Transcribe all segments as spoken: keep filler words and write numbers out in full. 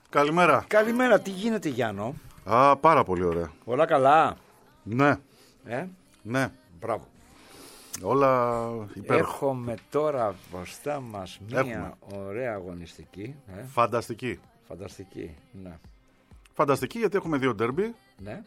Καλημέρα. Καλημέρα, τι γίνεται Γιάννο? Α, πάρα πολύ ωραία. Όλα καλά? Ναι. Ε? Ναι. Μπράβο. Όλα υπέροχα. Έχουμε τώρα μπροστά μας μία Έχουμε. ωραία αγωνιστική. Ε? Φανταστική. Φανταστική, ναι. Φανταστική γιατί έχουμε δύο ντέρμπι. Ναι.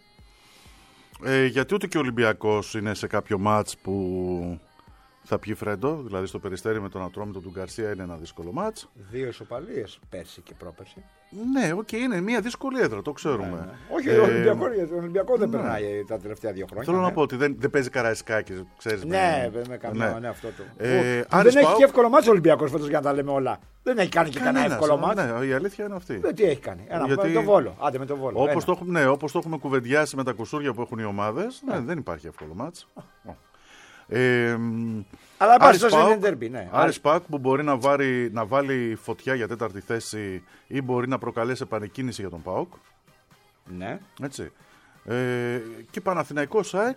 Ε, γιατί ούτε και ο Ολυμπιακός είναι σε κάποιο μάτς που θα πιει φρέντο. Δηλαδή στο Περιστέρι με τον Ατρόμητο του Γκαρσία είναι ένα δύσκολο μάτς. Δύο ισοπαλίες πέρσι και πρόπερσι. Ναι, οκ, okay, είναι μια δύσκολη έδρα, το ξέρουμε. Ναι, ναι. Όχι, ε, ο Ολυμπιακό, ο Ολυμπιακό δεν ναι. περνάει τα τελευταία δύο χρόνια. Θέλω ναι. να πω ότι δεν, δεν παίζει Καραϊσκάκης, ξέρεις. Ναι, με, με καμία, ναι. ναι, αυτό το. Ε, ο, δεν έχει και εύκολο μάτσο ο Ολυμπιακός φέτος για να τα λέμε όλα. Δεν έχει κάνει και κανένα εύκολο μάτσο. Ναι, η αλήθεια είναι αυτή. Δεν τι έχει κάνει. Ένα, Γιατί... με το Βόλο. Άντε με το Βόλο. Όπως το, έχουμε, ναι, όπως το έχουμε κουβεντιάσει με τα κουσούρια που έχουν οι ομάδες, ναι, δεν υπάρχει εύκολο μάτς. Ε, Αλλά πάση είναι ντέρμπι, ναι. Άρης ΠΑΟΚ που μπορεί να, βάρει, να βάλει φωτιά για τέταρτη θέση ή μπορεί να προκαλέσει επανεκκίνηση για τον ΠΑΟΚ. Ναι. Έτσι. Ε, και Παναθηναϊκός ΑΕΚ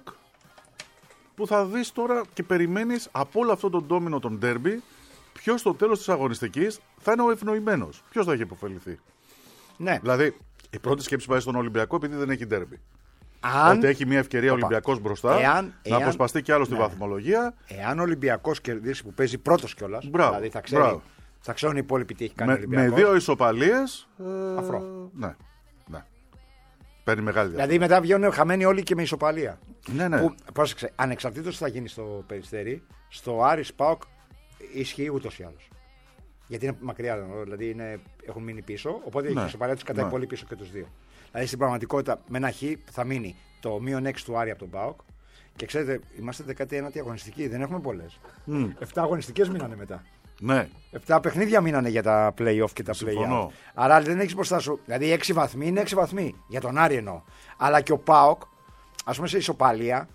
που θα δεις τώρα και περιμένεις από όλο αυτό το ντόμινο των ντέρμπι ποιος στο τέλος της αγωνιστικής θα είναι ο ευνοημένος. Ποιος θα έχει υποφεληθεί. Ναι. Δηλαδή η πρώτη σκέψη πάει στον Ολυμπιακό επειδή δεν έχει ντέρμπι. Αν... Ότι έχει μια ευκαιρία ο Ολυμπιακός μπροστά εάν, να εάν... αποσπαστεί κι άλλο στη ναι. βαθμολογία. Εάν ο Ολυμπιακός κερδίσει που παίζει πρώτος κιόλας, δηλαδή θα, ξέρει, θα ξέρουν οι υπόλοιποι τι έχει κάνει με, ο Ολυμπιακός. Με δύο ισοπαλίες. Ε, Αφρό. Ναι, ναι. Παίρνει μεγάλη διαφορά. Δηλαδή μετά βγαίνουν χαμένοι όλοι και με ισοπαλία. Ναι, ναι. Που, πρόσεξε, ανεξαρτήτως τι θα γίνει στο Περιστέρι, στο Άρης ΠΑΟΚ ισχύει ούτως ή άλλως. Γιατί είναι μακριά, δηλαδή είναι, έχουν μείνει πίσω, οπότε ναι. η ισοπαλία τους κατάει ναι. πολύ πίσω και τους δύο. Δηλαδή στην πραγματικότητα με ένα χ θα μείνει το μείον έξι του Άρη από τον ΠΑΟΚ. Και ξέρετε, είμαστε δεκάτη ένατη αγωνιστική, δεν έχουμε πολλές. Mm. Εφτά αγωνιστικές μείνανε μετά. Ναι. Εφτά παιχνίδια μείνανε για τα play-off και τα play-out. Άρα δεν έχεις μπροστά σου. Δηλαδή έξι βαθμοί είναι έξι βαθμοί. Για τον Άρη εννοώ. Αλλά και ο ΠΑΟΚ, ας πούμε σε ισοπαλία,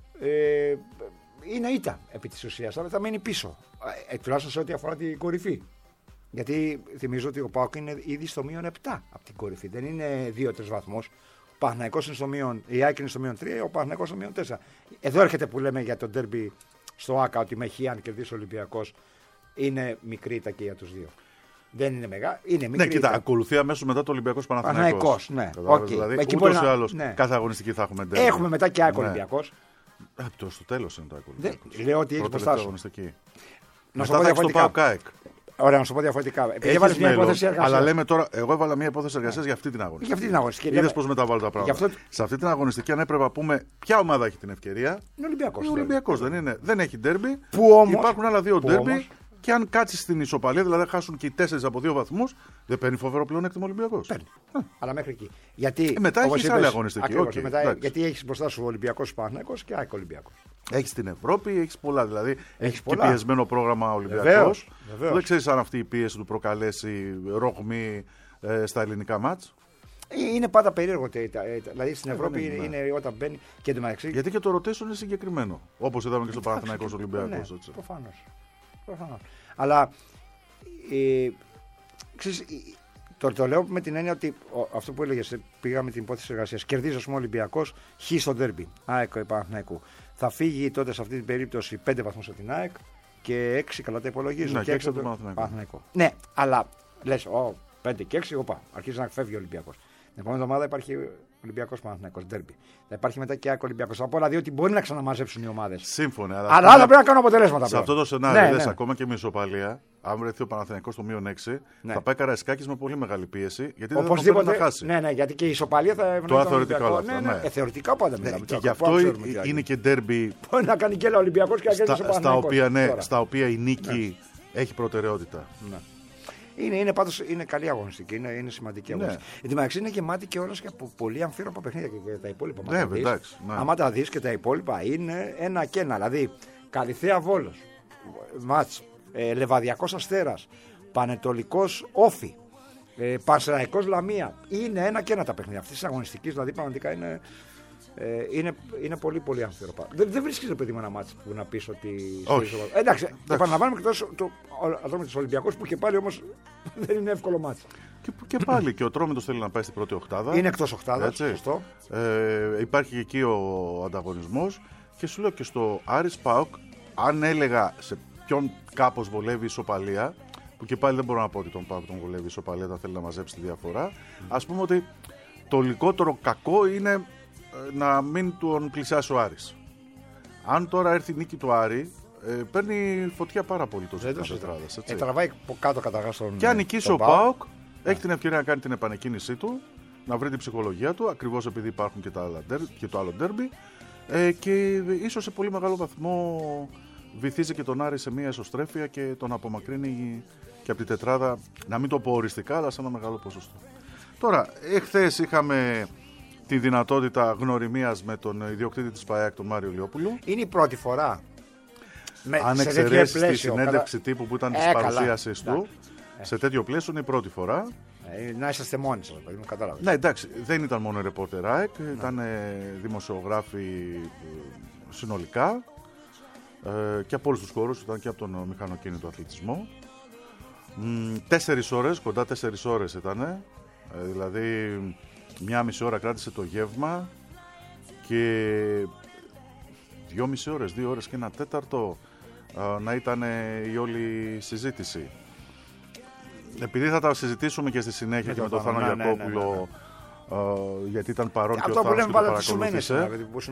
ε, είναι ήττα επί της ουσίας. Αλλά θα μείνει πίσω. Ε, τουλάχιστον σε ό,τι αφορά την κορυφή. Γιατί θυμίζω ότι ο ΠΑΟΚ είναι ήδη στο μείον επτά από την κορυφή. Δεν είναι δύο τρεις βαθμούς. Ο Παναθηναϊκός είναι στο μείον, η ΑΕΚ είναι στο μείον τρία, ο Παναθηναϊκός στο μείον τέσσερα. Εδώ έρχεται που λέμε για το ντέρμπι στο ΆΚΑ ότι με χ αν κερδίσει ο Ολυμπιακός είναι μικρή ήττα και για τους δύο. Δεν είναι μεγάλη, είναι μικρή. Ναι, κοίτα, ακολουθεί αμέσως μετά το Ολυμπιακός Παναθηναϊκός. Ναι, okay. Δηλαδή, εκεί ούτως ή να... άλλως ναι. κάθε αγωνιστική θα έχουμε ντέρμπι. Έχουμε μετά και ΑΕΚ ναι. Ολυμπιακός. Ε, το στο τέλος είναι το ΑΕΚ Ολυμπιακός. Λέω ότι έχει μπροστά σου. Να σου πω διαφορετικά. Ωραία, να σου πω διαφορετικά. Επειδή έβαλες μια υπόθεση εργασίας. Αλλά λέμε τώρα, εγώ έβαλα μια υπόθεση εργασίας για αυτή την αγωνιστική. Για αυτή την αγωνιστική. Είδες πώς μεταβάλλω τα πράγματα. Αυτό... Σε αυτή την αγωνιστική, αν έπρεπε να πούμε ποια ομάδα έχει την ευκαιρία. Είναι Ολυμπιακός. Είναι Ολυμπιακός, δεν είναι. Δεν έχει ντέρμπι. Όμως, υπάρχουν άλλα δύο ντέρμπι. Όμως, και αν κάτσει στην ισοπαλία, δηλαδή χάσουν και οι τέσσερις από δύο βαθμούς, δεν παίρνει φοβερό πλεονέκτημα ο Ολυμπιακός. Παίρνει. Α. Αλλά μέχρι εκεί. Γιατί, ε, μετά έχει άλλη αγωνιστική. Ακριβώς, Okay, μετά, γιατί έχει μπροστά σου Ολυμπιακός Παναθηναϊκός και ΑΕΚ Ολυμπιακός. Έχει την Ευρώπη, έχει πολλά. Δηλαδή έχει και πολλά. πιεσμένο πρόγραμμα Ολυμπιακός. Δεν ξέρει αν αυτή η πίεση του προκαλέσει ρογμή ε, στα ελληνικά μάτς. Είναι πάντα περίεργο. Δηλαδή στην Ευρώπη είναι, είναι, είναι όταν μπαίνει και εντωμεταξύ. Γιατί και το rotation είναι συγκεκριμένο. Όπως είδαμε και στο Παναθηναϊκός Ολυμπιακός. Ναι, προφανώς. Αλλά ε, ξέρεις, το, το λέω με την έννοια ότι ο, αυτό που έλεγες, πήγαμε την υπόθεση εργασίας. Κερδίζει ο Ολυμπιακός χ στο ντέρμπι. ΑΕΚ Παναθηναϊκού. Θα φύγει τότε σε αυτή την περίπτωση πέντε βαθμούς από την ΑΕΚ και έξι, καλά τα υπολογίζω. Ναι, και έξι από τον Παναθηναϊκό. Ναι, αλλά λες, ο, πέντε και έξι, οπα, αρχίζει να φεύγει ο Ολυμπιακός. Την επόμενη εβδομάδα υπάρχει Ολυμπιακός Παναθηναϊκός ντέρμπι. Θα υπάρχει μετά και ΑΕΚ Ολυμπιακός. Από όλα δύο ότι μπορεί να ξαναμαζέψουν οι ομάδες. Σύμφωνα. Αλλά, αλλά θα πρέπει να κάνουν αποτελέσματα. Σε πλέον. αυτό το σενάριο, ναι, δες, ναι. ακόμα και με ισοπαλία, αν βρεθεί ο Παναθηναϊκός στο μείον έξι, ναι. θα πάει Καραϊσκάκης με πολύ μεγάλη πίεση. Γιατί οπωσδήποτε, δεν θα να χάσει. Ναι, ναι, γιατί και η ισοπαλία θα ευνοεί. Τώρα θεωρητικά όλα αυτά. Ναι, ναι. Ε, θεωρητικά πάντα ναι, μιλάμε. Και γι' αυτό είναι και ντέρμπι. Μπορεί να κάνει και ένα Ολυμπιακός και να κάνει στα, οποία, ναι, στα οποία η νίκη ναι. έχει προτεραιότητα. Ναι. Είναι, είναι πάντως είναι καλή αγωνιστική, είναι, είναι σημαντική ναι. αγωνιστική. Εν τω μεταξύ είναι γεμάτη και όλες και από πολύ αμφίροπα παιχνίδια και, και τα υπόλοιπα. Ναι, δεις, εντάξει, ναι. άμα τα δεις και τα υπόλοιπα είναι ένα και ένα. Δηλαδή Καλιθέα Βόλος, μάτς, ε, Λεβαδιακός Αστέρας, Πανετολικός Όφι, ε, Πανσεραϊκός Λαμία. Είναι ένα και ένα τα παιχνίδια. Αυτή τη αγωνιστική δηλαδή πραγματικά είναι. Ε, είναι, είναι πολύ πολύ αμφίροπα. Δεν, δεν βρίσκεις, παιδί μου, ένα μάτσο που να πεις ότι. Όχι. Ε, εντάξει, επαναλαμβάνουμε και το Ατρόμητος Ολυμπιακός που και πάλι όμως δεν είναι εύκολο μάτσο. Και, και πάλι και ο Ατρόμητος θέλει να πάει στην πρώτη οκτάδα. Είναι εκτός οκτάδας. Σωστό. Ε, υπάρχει και εκεί ο ανταγωνισμός. Και σου λέω και στο Άρης ΠΑΟΚ, αν έλεγα σε ποιον κάπως βολεύει η ισοπαλία, που και πάλι δεν μπορώ να πω ότι τον ΠΑΟΚ τον βολεύει η ισοπαλία, θα θέλει να μαζέψει τη διαφορά. Ας πούμε ότι το λιγότερο κακό είναι να μην τον πλησιάσει ο Άρης. Αν τώρα έρθει η νίκη του Άρη, ε, παίρνει φωτιά πάρα πολύ το ζήτημα της τετράδας. Ε, τραβάει από κάτω καταρχάς τον. Και αν νικήσει ο ΠΑΟΚ, έχει την ευκαιρία να κάνει την επανεκκίνησή του, να βρει την ψυχολογία του, ακριβώς επειδή υπάρχουν και, τα άλλα, και το άλλο ντέρμπι, ε, και ίσως σε πολύ μεγάλο βαθμό βυθίζει και τον Άρη σε μια ισοστρέφεια και τον απομακρύνει και από την τετράδα, να μην το πω οριστικά, αλλά σε ένα μεγάλο ποσοστό. Τώρα, εχθές είχαμε τη δυνατότητα γνωριμίας με τον ιδιοκτήτη της ΠΑΕΑΚ, τον Μάριο Λιόπουλο. Είναι η πρώτη φορά. Με, Αν εξαιρέσεις τη συνέντευξη κατά... τύπου που ήταν της ε, παρουσίασης του, ε. σε τέτοιο πλαίσιο είναι η πρώτη φορά. Ε, να είσαστε μόνοι σας, παιδί μου, κατάλαβες. Ναι, εντάξει, δεν ήταν μόνο ρεπόρτερ ΑΕΚ, ναι. ήταν δημοσιογράφοι συνολικά ε, και από όλους τους χώρους, ήταν και από τον μηχανοκίνητο αθλητισμό. Μ, τέσσερις ώρες, κοντά τέσσερις ώρες ήταν, ε, δηλαδή μια μισή ώρα κράτησε το γεύμα και δυόμιση ώρες, δύο ώρες και ένα τέταρτο ε, να ήταν η όλη συζήτηση. Επειδή θα τα συζητήσουμε και στη συνέχεια και με τον Θάνο ναι, Γιακόπουλο, ναι, ναι, ναι. Uh, γιατί ήταν παρόν και, και ο Θάνος και το παρακολούθησε.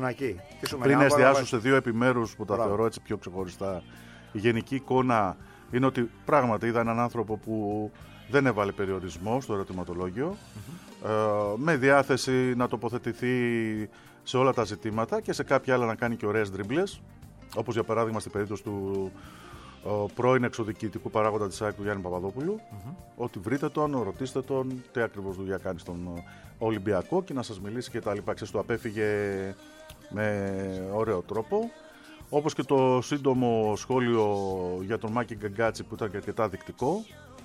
Πριν εστιάσω σε δύο επιμέρους που τα Μπράβο. θεωρώ έτσι πιο ξεχωριστά. Η γενική εικόνα είναι ότι πράγματι είδα έναν άνθρωπο που δεν έβαλε περιορισμό στο ερωτηματολόγιο, mm-hmm. uh, με διάθεση να τοποθετηθεί σε όλα τα ζητήματα και σε κάποια άλλα να κάνει και ωραίες ντρίμπλες, όπως για παράδειγμα στην περίπτωση του ο πρώην εξωδιοικητικού παράγοντα της ΑΕΚ του Γιάννη Παπαδόπουλου, mm-hmm. ότι βρείτε τον, ρωτήστε τον τι ακριβώς δουλειά κάνει στον Ολυμπιακό και να σας μιλήσει και τα λοιπά. Ξέρεις, το απέφυγε με ωραίο τρόπο. Όπως και το σύντομο σχόλιο για τον Μάκη Γκαγκάτση που ήταν και αρκετά δεικτικό,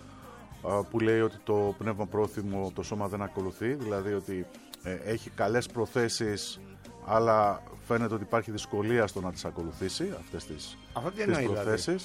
που λέει ότι το πνεύμα πρόθυμο το σώμα δεν ακολουθεί, δηλαδή ότι ε, έχει καλές προθέσεις αλλά φαίνεται ότι υπάρχει δυσκολία στο να τις ακολουθήσει αυτές τις, τις προθέσεις. Δηλαδή.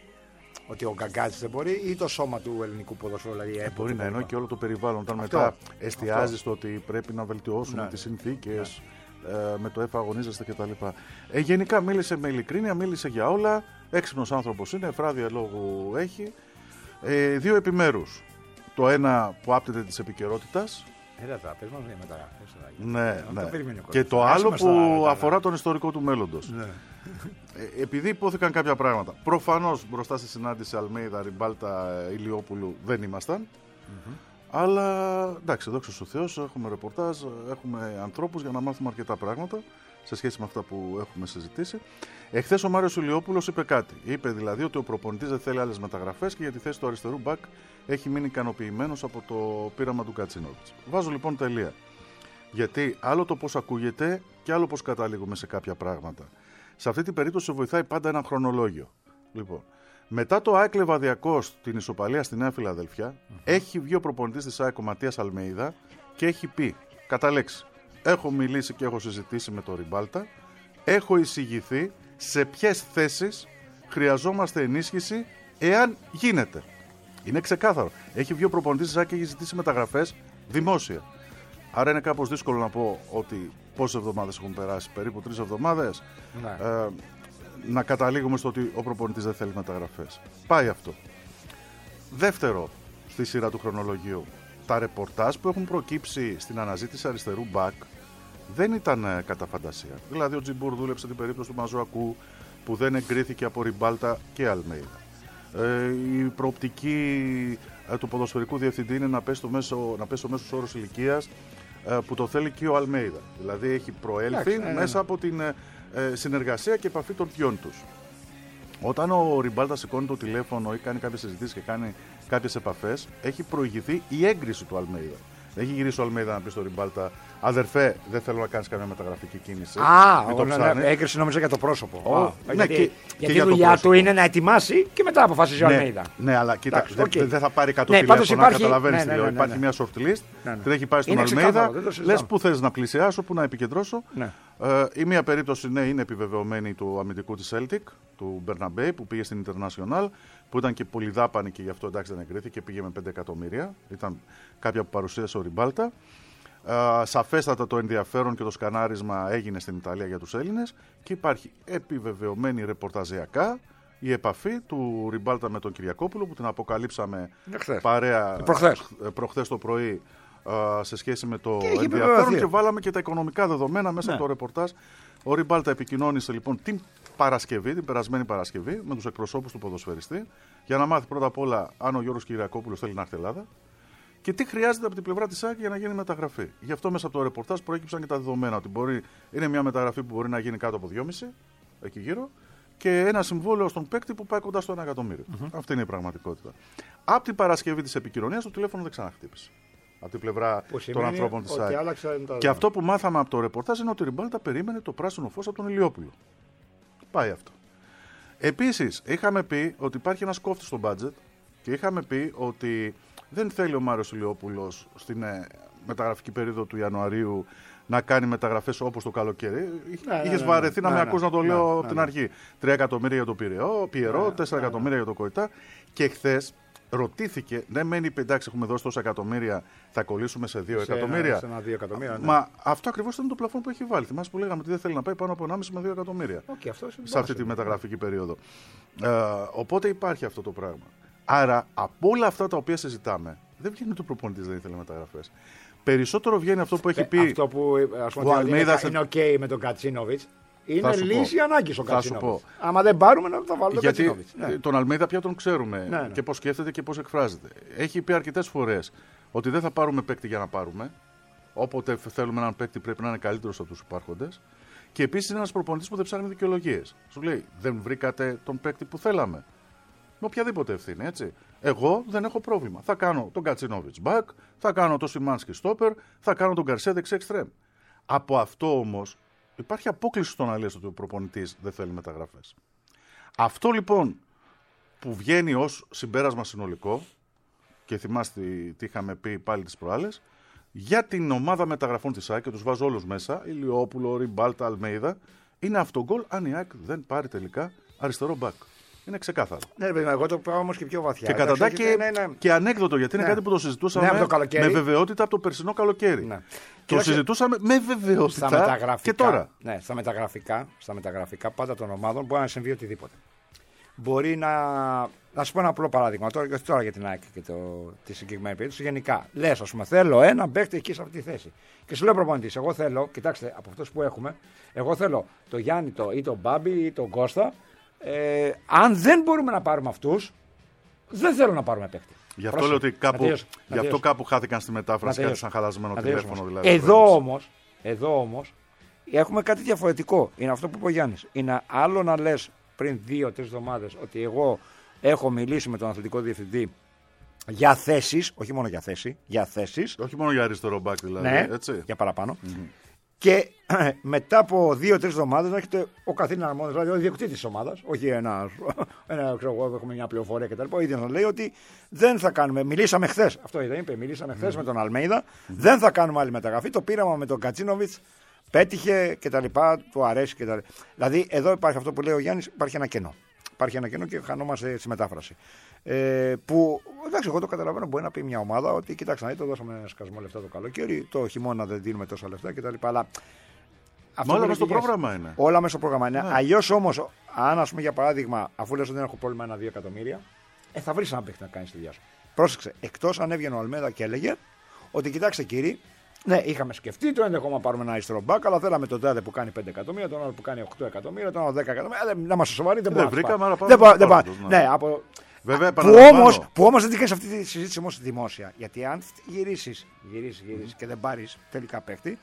Ότι ο Γκαγκάτζης δεν μπορεί ή το σώμα του ελληνικού ποδοσφαίρου δηλαδή, ε, μπορεί να εννοεί και όλο το περιβάλλον. Όταν αυτό, μετά εστιάζει στο ότι πρέπει να βελτιώσουμε ναι. τις συνθήκες, ναι. ε, με το ΕΦΑ αγωνίζεστε κτλ. Ε, γενικά μίλησε με ειλικρίνεια, μίλησε για όλα. Έξυπνος άνθρωπος είναι, εφράδια λόγου έχει. Ε, δύο επιμέρους. Το ένα που άπτεται της επικαιρότητας. Έλα τα, πες μας μια μεταγραφές. Ναι, ναι. Και το άλλο που στα, αφορά τον ιστορικό του μέλλοντος. Ναι. Ε, επειδή υπόθηκαν κάποια πράγματα. Προφανώς μπροστά στη συνάντηση Αλμέιδα, Ριμπάλτα, Ηλιόπουλου δεν ήμασταν. Mm-hmm. Αλλά εντάξει, δόξα τω Θεώ, έχουμε ρεπορτάζ, έχουμε ανθρώπους για να μάθουμε αρκετά πράγματα σε σχέση με αυτά που έχουμε συζητήσει. Εχθές ο Μάριος Ηλιόπουλος είπε κάτι. Είπε δηλαδή ότι ο προπονητής δεν θέλει άλλες μεταγραφές και για τη θέση του αριστερού μπακ έχει μείνει ικανοποιημένος από το πείραμα του Κατσίνοβιτς. Βάζω λοιπόν τελεία. Γιατί άλλο το πώς ακούγεται και άλλο πώς καταλήγουμε σε κάποια πράγματα. Σε αυτή την περίπτωση βοηθάει πάντα ένα χρονολόγιο. Λοιπόν, μετά το ΑΕΚ Λεβαδιακός την ισοπαλία στη Νέα Φιλαδέλφια, mm-hmm. έχει βγει ο προπονητής της ΑΕΚ ο Ματίας Αλμέιδα και έχει πει, κατά λέξη, έχω μιλήσει και έχω συζητήσει με τον Ριμπάλτα, έχω εισηγηθεί σε ποιες θέσεις χρειαζόμαστε ενίσχυση εάν γίνεται. Είναι ξεκάθαρο. Έχει βγει ο προπονητής της ΑΕΚ και έχει ζητήσει μεταγραφές δημόσια. Άρα είναι κάπως δύσκολο να πω ότι πόσες εβδομάδες έχουν περάσει, περίπου τρεις εβδομάδες, ναι. ε, να καταλήγουμε στο ότι ο προπονητής δεν θέλει μεταγραφές. Πάει αυτό. Δεύτερο, στη σειρά του χρονολογίου, τα ρεπορτάζ που έχουν προκύψει στην αναζήτηση αριστερού μπακ δεν ήταν ε, κατά φαντασία. Δηλαδή ο Τζιμπούρ δούλεψε την περίπτωση του Μαζοακού που δεν εγκρίθηκε από Ριμπάλτα και Αλμέιδα. Ε, η προοπτική ε, του ποδοσφαιρικού διευθυντή είναι να πέσει στο μέσο, να πέσει στο μέσος όρος ηλικίας ε, που το θέλει και ο Αλμέιδα. Δηλαδή έχει προέλθει Άξι, μέσα από την ε, συνεργασία και επαφή των δυο τους. Όταν ο Ριμπάλτα σηκώνει το τηλέφωνο ή κάνει κάποιες συζητήσεις και κάνει κάποιες επαφές, έχει προηγηθεί η έγκριση του Αλμέιδα. Δεν έχει γυρίσει ο Αλμέιδα να πει στο Ριμπάλτα, αδερφέ, δεν θέλω να κάνεις καμία μεταγραφική κίνηση. Α, ο, ναι, ναι, έγκριση νόμιζα για το πρόσωπο. Ο, Α, ναι, γιατί και, γιατί η δουλειά του είναι να ετοιμάσει και μετά αποφασίζει ο ναι, Αλμέιδα. Ναι, αλλά κοίταξε, okay. δεν θα πάρει εκατό ναι, τηλέφωνα, υπάρχει... καταλαβαίνεις. Ναι, ναι, ναι, ναι, ναι. Υπάρχει μια short list, ναι, ναι. την έχει πάει στον Αλμέιδα, λες πού θες να πλησιάσω, πού να επικεντρώσω. Ναι. Ε, η μία περίπτωση ναι, είναι επιβεβαιωμένη του αμυντικού της Celtic, του Μπερναμπέη, που πήγε στην International, που ήταν και πολύ δάπανη και γι' αυτό εντάξει δεν εγκρίθηκε, πήγε με πέντε εκατομμύρια. Ήταν κάποια που παρουσίασε ο Ριμπάλτα. Ε, σαφέστατα το ενδιαφέρον και το σκανάρισμα έγινε στην Ιταλία για τους Έλληνες και υπάρχει επιβεβαιωμένη ρεπορταζιακά η επαφή του Ριμπάλτα με τον Κυριακόπουλο που την αποκαλύψαμε Εχθές. παρέα προχθές. προχθές το πρωί α, σε σχέση με το και ενδιαφέρον και βάλαμε και τα οικονομικά δεδομένα μέσα ναι. από το ρεπορτάζ. Ο Ριμπάλτα επικοινώνησε λοιπόν την Παρασκευή, την περασμένη Παρασκευή, με τους εκπροσώπους του ποδοσφαιριστή για να μάθει πρώτα απ' όλα αν ο Γιώργος Κυριακόπουλος θέλει να έρθει Ελλάδα και τι χρειάζεται από την πλευρά της ΑΕΚ για να γίνει μεταγραφή. Γι' αυτό μέσα από το ρεπορτάζ προέκυψαν και τα δεδομένα ότι μπορεί, είναι μια μεταγραφή που μπορεί να γίνει κάτω από δυόμισι εκεί γύρω και ένα συμβόλαιο στον παίκτη που πάει κοντά στο ένα εκατομμύριο. Mm-hmm. Αυτή είναι η πραγματικότητα. Από την Παρασκευή της επικοινωνίας το τηλέφωνο δεν ξαναχτύπησε. Από την πλευρά των ανθρώπων της ΑΕΚ. Και αυτό που μάθαμε από το ρεπορτάζ είναι ότι ο Ριμπάλτα περίμενε το πράσινο φως από τον Ηλιόπουλο. Πάει αυτό. Επίσης, είχαμε πει ότι υπάρχει ένας κόφτης στο budget και είχαμε πει ότι δεν θέλει ο Μάριος Ηλιόπουλος στην ε, μεταγραφική περίοδο του Ιανουαρίου να κάνει μεταγραφές όπως το καλοκαίρι. Ναι, Είχες ναι, βαρεθεί ναι, να ναι, με ναι, ακούς να το ναι, λέω ναι, από ναι, την ναι. αρχή. τρία εκατομμύρια για το Πειραιά, Πιερό, ναι, τέσσερα ναι, εκατομμύρια ναι. για το Κοϊτά. Και χθες ρωτήθηκε, ναι, μένει εντάξει, έχουμε δώσει τόσα εκατομμύρια, θα κολλήσουμε σε δύο εκατομμύρια. Σε ένα δύο εκατομμύρια ναι. Μα αυτό ακριβώς ήταν το πλαφόν που έχει βάλει. Θυμάσαι που λέγαμε ότι δεν θέλει να πάει πάνω από ενάμιση με δύο εκατομμύρια. Okay, αυτό σε αυτή τη μεταγραφική περίοδο. Ε, οπότε υπάρχει αυτό το πράγμα. Άρα από όλα αυτά τα οποία συζητάμε, δεν βγαίνει ότι ο προπονητής δεν ήθελε μεταγραφές. Περισσότερο βγαίνει αυτό που έχει ε, πει. Αυτό που ας πούμε, ο Αλμέιδα είναι οκ okay με τον Κατσίνοβιτς. Είναι λύση ανάγκη ο Κατσίνοβιτς. Άμα δεν πάρουμε, να θα βάλουμε τον Κατσίνοβιτς. Ναι. Τον Αλμέιδα πια τον ξέρουμε ναι, ναι. και πώς σκέφτεται και πώς εκφράζεται. Έχει πει αρκετές φορές ότι δεν θα πάρουμε παίκτη για να πάρουμε. Όποτε θέλουμε έναν παίκτη πρέπει να είναι καλύτερος από τους υπάρχοντες. Και επίσης είναι ένας προπονητής που δεν ψάχνει δικαιολογίες. Σου λέει, δεν βρήκατε τον παίκτη που θέλαμε. Με οποιαδήποτε ευθύνη, έτσι. Εγώ δεν έχω πρόβλημα. Θα κάνω τον Κατσίνοβιτς back, θα κάνω τον Σιμάνσκι stopper, θα κάνω τον Γκαρσία δεξί εξτρέμ. Από αυτό όμως υπάρχει απόκληση στο να λες ότι ο προπονητής δεν θέλει μεταγραφές. Αυτό λοιπόν που βγαίνει ως συμπέρασμα συνολικό, και θυμάστε τι είχαμε πει πάλι τις προάλλες, για την ομάδα μεταγραφών της ΑΕΚ, και τους βάζω όλους μέσα, Ηλιόπουλο, Ριμπάλτα, Αλμέιδα, είναι αυτό γκολ αν η ΑΕΚ δεν πάρει τελικά αριστερό back. Είναι ξεκάθαρο. Ναι, βέβαια, εγώ το πάω όμως και πιο βαθιά. Και καταντά και, ναι, ναι. και ανέκδοτο, γιατί είναι ναι. κάτι που το συζητούσαμε ναι, με βεβαιότητα από το περσινό καλοκαίρι. Ναι. Το Κοίταξε, συζητούσαμε με βεβαιότητα στα μεταγραφικά, και τώρα. Ναι, στα μεταγραφικά, στα μεταγραφικά πάντα των ομάδων μπορεί να συμβεί οτιδήποτε. Μπορεί να. Να σου πω ένα απλό παράδειγμα, τώρα, τώρα για την ΑΕΚ και το, τη συγκεκριμένη περίπτωση. Γενικά, λες, ας πούμε, θέλω ένα παίκτη εκεί σε αυτή τη θέση. Και σου λέει ο προπονητής, εγώ θέλω, κοιτάξτε, από αυτούς που έχουμε, εγώ θέλω το Γιάννη το, ή τον Μπάμπη ή τον Κώστα. Ε, αν δεν μπορούμε να πάρουμε αυτούς, δεν θέλω να πάρουμε παίκτη. Γι' αυτό λέω ότι κάπου, γι αυτό κάπου χάθηκαν στη μετάφραση, κάτι σαν χαλασμένο τηλέφωνο δηλαδή. Εδώ όμως, εδώ όμως έχουμε κάτι διαφορετικό. Είναι αυτό που είπε ο Γιάννης. Είναι άλλο να λες πριν δύο-τρεις εβδομάδες ότι εγώ έχω μιλήσει με τον αθλητικό διευθυντή για θέσεις, όχι μόνο για θέση, για θέσεις. Όχι μόνο για αριστερό μπακ δηλαδή. Ναι, έτσι. Για παραπάνω. Mm-hmm. Και μετά από δύο-τρεις εβδομάδες να έχετε ο καθήλυνα αρμόδιος, δηλαδή ο ιδιοκτήτης της ομάδας, όχι ένα, ένα ξέρω εγώ, έχουμε μια πληροφορία κτλ. Ο ίδιος να λέει ότι δεν θα κάνουμε. Μιλήσαμε χθες. Αυτό δεν είπε. Μιλήσαμε χθες mm. με τον Αλμέιδα. Mm. Δεν θα κάνουμε άλλη μεταγραφή. Το πείραμα με τον Κατσίνοβιτς. Πέτυχε κτλ. Του αρέσει κτλ. Δηλαδή εδώ υπάρχει αυτό που λέει ο Γιάννης, υπάρχει ένα κενό. Υπάρχει ένα κενό και χανόμαστε στη μετάφραση. Ε, που εντάξει, εγώ το καταλαβαίνω. Μπορεί να πει μια ομάδα ότι κοιτάξτε, να το δώσαμε ένα σκασμό λεφτά το καλοκαίρι, το χειμώνα δεν δίνουμε τόσα λεφτά κτλ. Αλλά αυτό όλα μέσα στο πρόγραμμα είναι. Όλα μέσα στο πρόγραμμα είναι. Ναι. Αλλιώς όμως, αν ας πούμε για παράδειγμα, αφού λες ότι δεν έχω πρόβλημα ένα-δύο εκατομμύρια, ε, θα βρεις έναν παίχτη να κάνει τη δουλειά σου. Πρόσεξε, εκτός αν έβγαινε ο Αλμέδα και έλεγε ότι κοιτάξτε κύριοι, ναι, είχαμε σκεφτεί το ενδεχόμενο να πάρουμε ένα αριστερό μπακ, αλλά θέλαμε τον τάδε που κάνει πέντε εκατομμύρια, τον άλλο που κάνει οκτώ εκατομμύρια, τον άλλο δέκα εκατομμύρια. Ε, να είμαστε σοβαροί, δεν μπορούμε. Δεν βρήκαμε, αλλά πάμε. Ναι, από. Βέβαια, που όμως, που όμως δεν την κάνεις αυτή τη συζήτηση όμως δημόσια. Γιατί αν γυρίσεις, γυρίσεις, γυρίσεις mm. και δεν πάρεις τελικά παίχτη,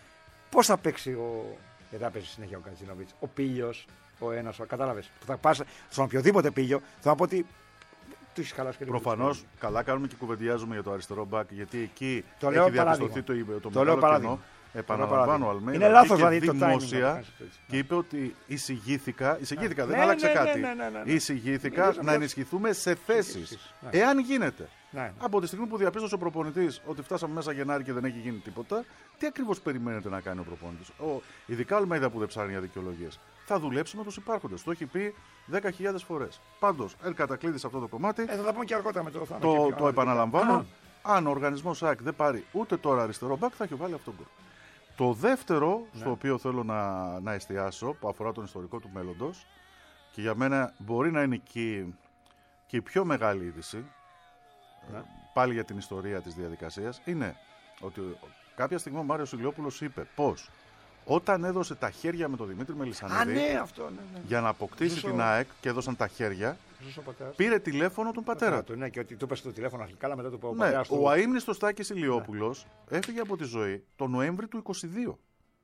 πώς θα παίξει ο. Δεν θα παίξει συνέχεια ο Κατσίνοβιτς, ο Πίλιος, ο ένας, κατάλαβες. Που θα πας στον οποιοδήποτε Πίλιο, θα να πω ότι. Του έχει χαλάσει και λίγο. Προφανώς, καλά κάνουμε και κουβεντιάζουμε για το αριστερό μπακ, γιατί εκεί το έχει διαπιστωθεί το, το, το μεγάλο κοινό. Επαναλαμβάνω, Αλμέιδα. Είναι λάθος δηλαδή το δημόσια και είπε ότι εισηγήθηκα, εισηγήθηκα, δεν άλλαξε κάτι. Εισηγήθηκα να ενισχυθούμε σε θέσεις. Εάν γίνεται. Από τη στιγμή που διαπίστωσε ο προπονητής ότι φτάσαμε μέσα Γενάρη και δεν έχει γίνει τίποτα, τι ακριβώς περιμένετε να κάνει ο προπονητής? Ειδικά ο Αλμέιδα που δεν ψάχνει για δικαιολογίες. Θα δουλέψει με τους υπάρχοντες. Το έχει πει δέκα χιλιάδες φορές. Πάντως, εν κατακλείδη σε αυτό το κομμάτι. Ε, θα τα πούμε και αργότερα με το θέμα. Το, το, το επαναλαμβάνω. Α. Αν ο οργανισμός ΑΕΚ δεν πάρει ούτε τώρα αριστερό μπακ, θα έχει βάλει αυτόν τον γκολ. Το δεύτερο, ναι. στο οποίο θέλω να, να εστιάσω, που αφορά τον ιστορικό του μέλλοντος, και για μένα μπορεί να είναι και, και η πιο μεγάλη είδηση, ναι. πάλι για την ιστορία της διαδικασίας, είναι ότι κάποια στιγμή ο Μάριος Ηλιόπουλος είπε πως όταν έδωσε τα χέρια με τον Δημήτρη Μελισσανίδη ναι, αυτό, ναι, ναι. για να αποκτήσει Ζωσο... την ΑΕΚ και έδωσαν τα χέρια, πατέρας. Πήρε τηλέφωνο τον πατέρα του. Ναι, και ότι του έπεσε το τηλέφωνο αρχικά, αλλά μετά του είπε ο ναι, πατέρας του. Ο αείμνηστος Τάκης Ηλιόπουλος ναι. έφυγε από τη ζωή τον Νοέμβρη του είκοσι δύο.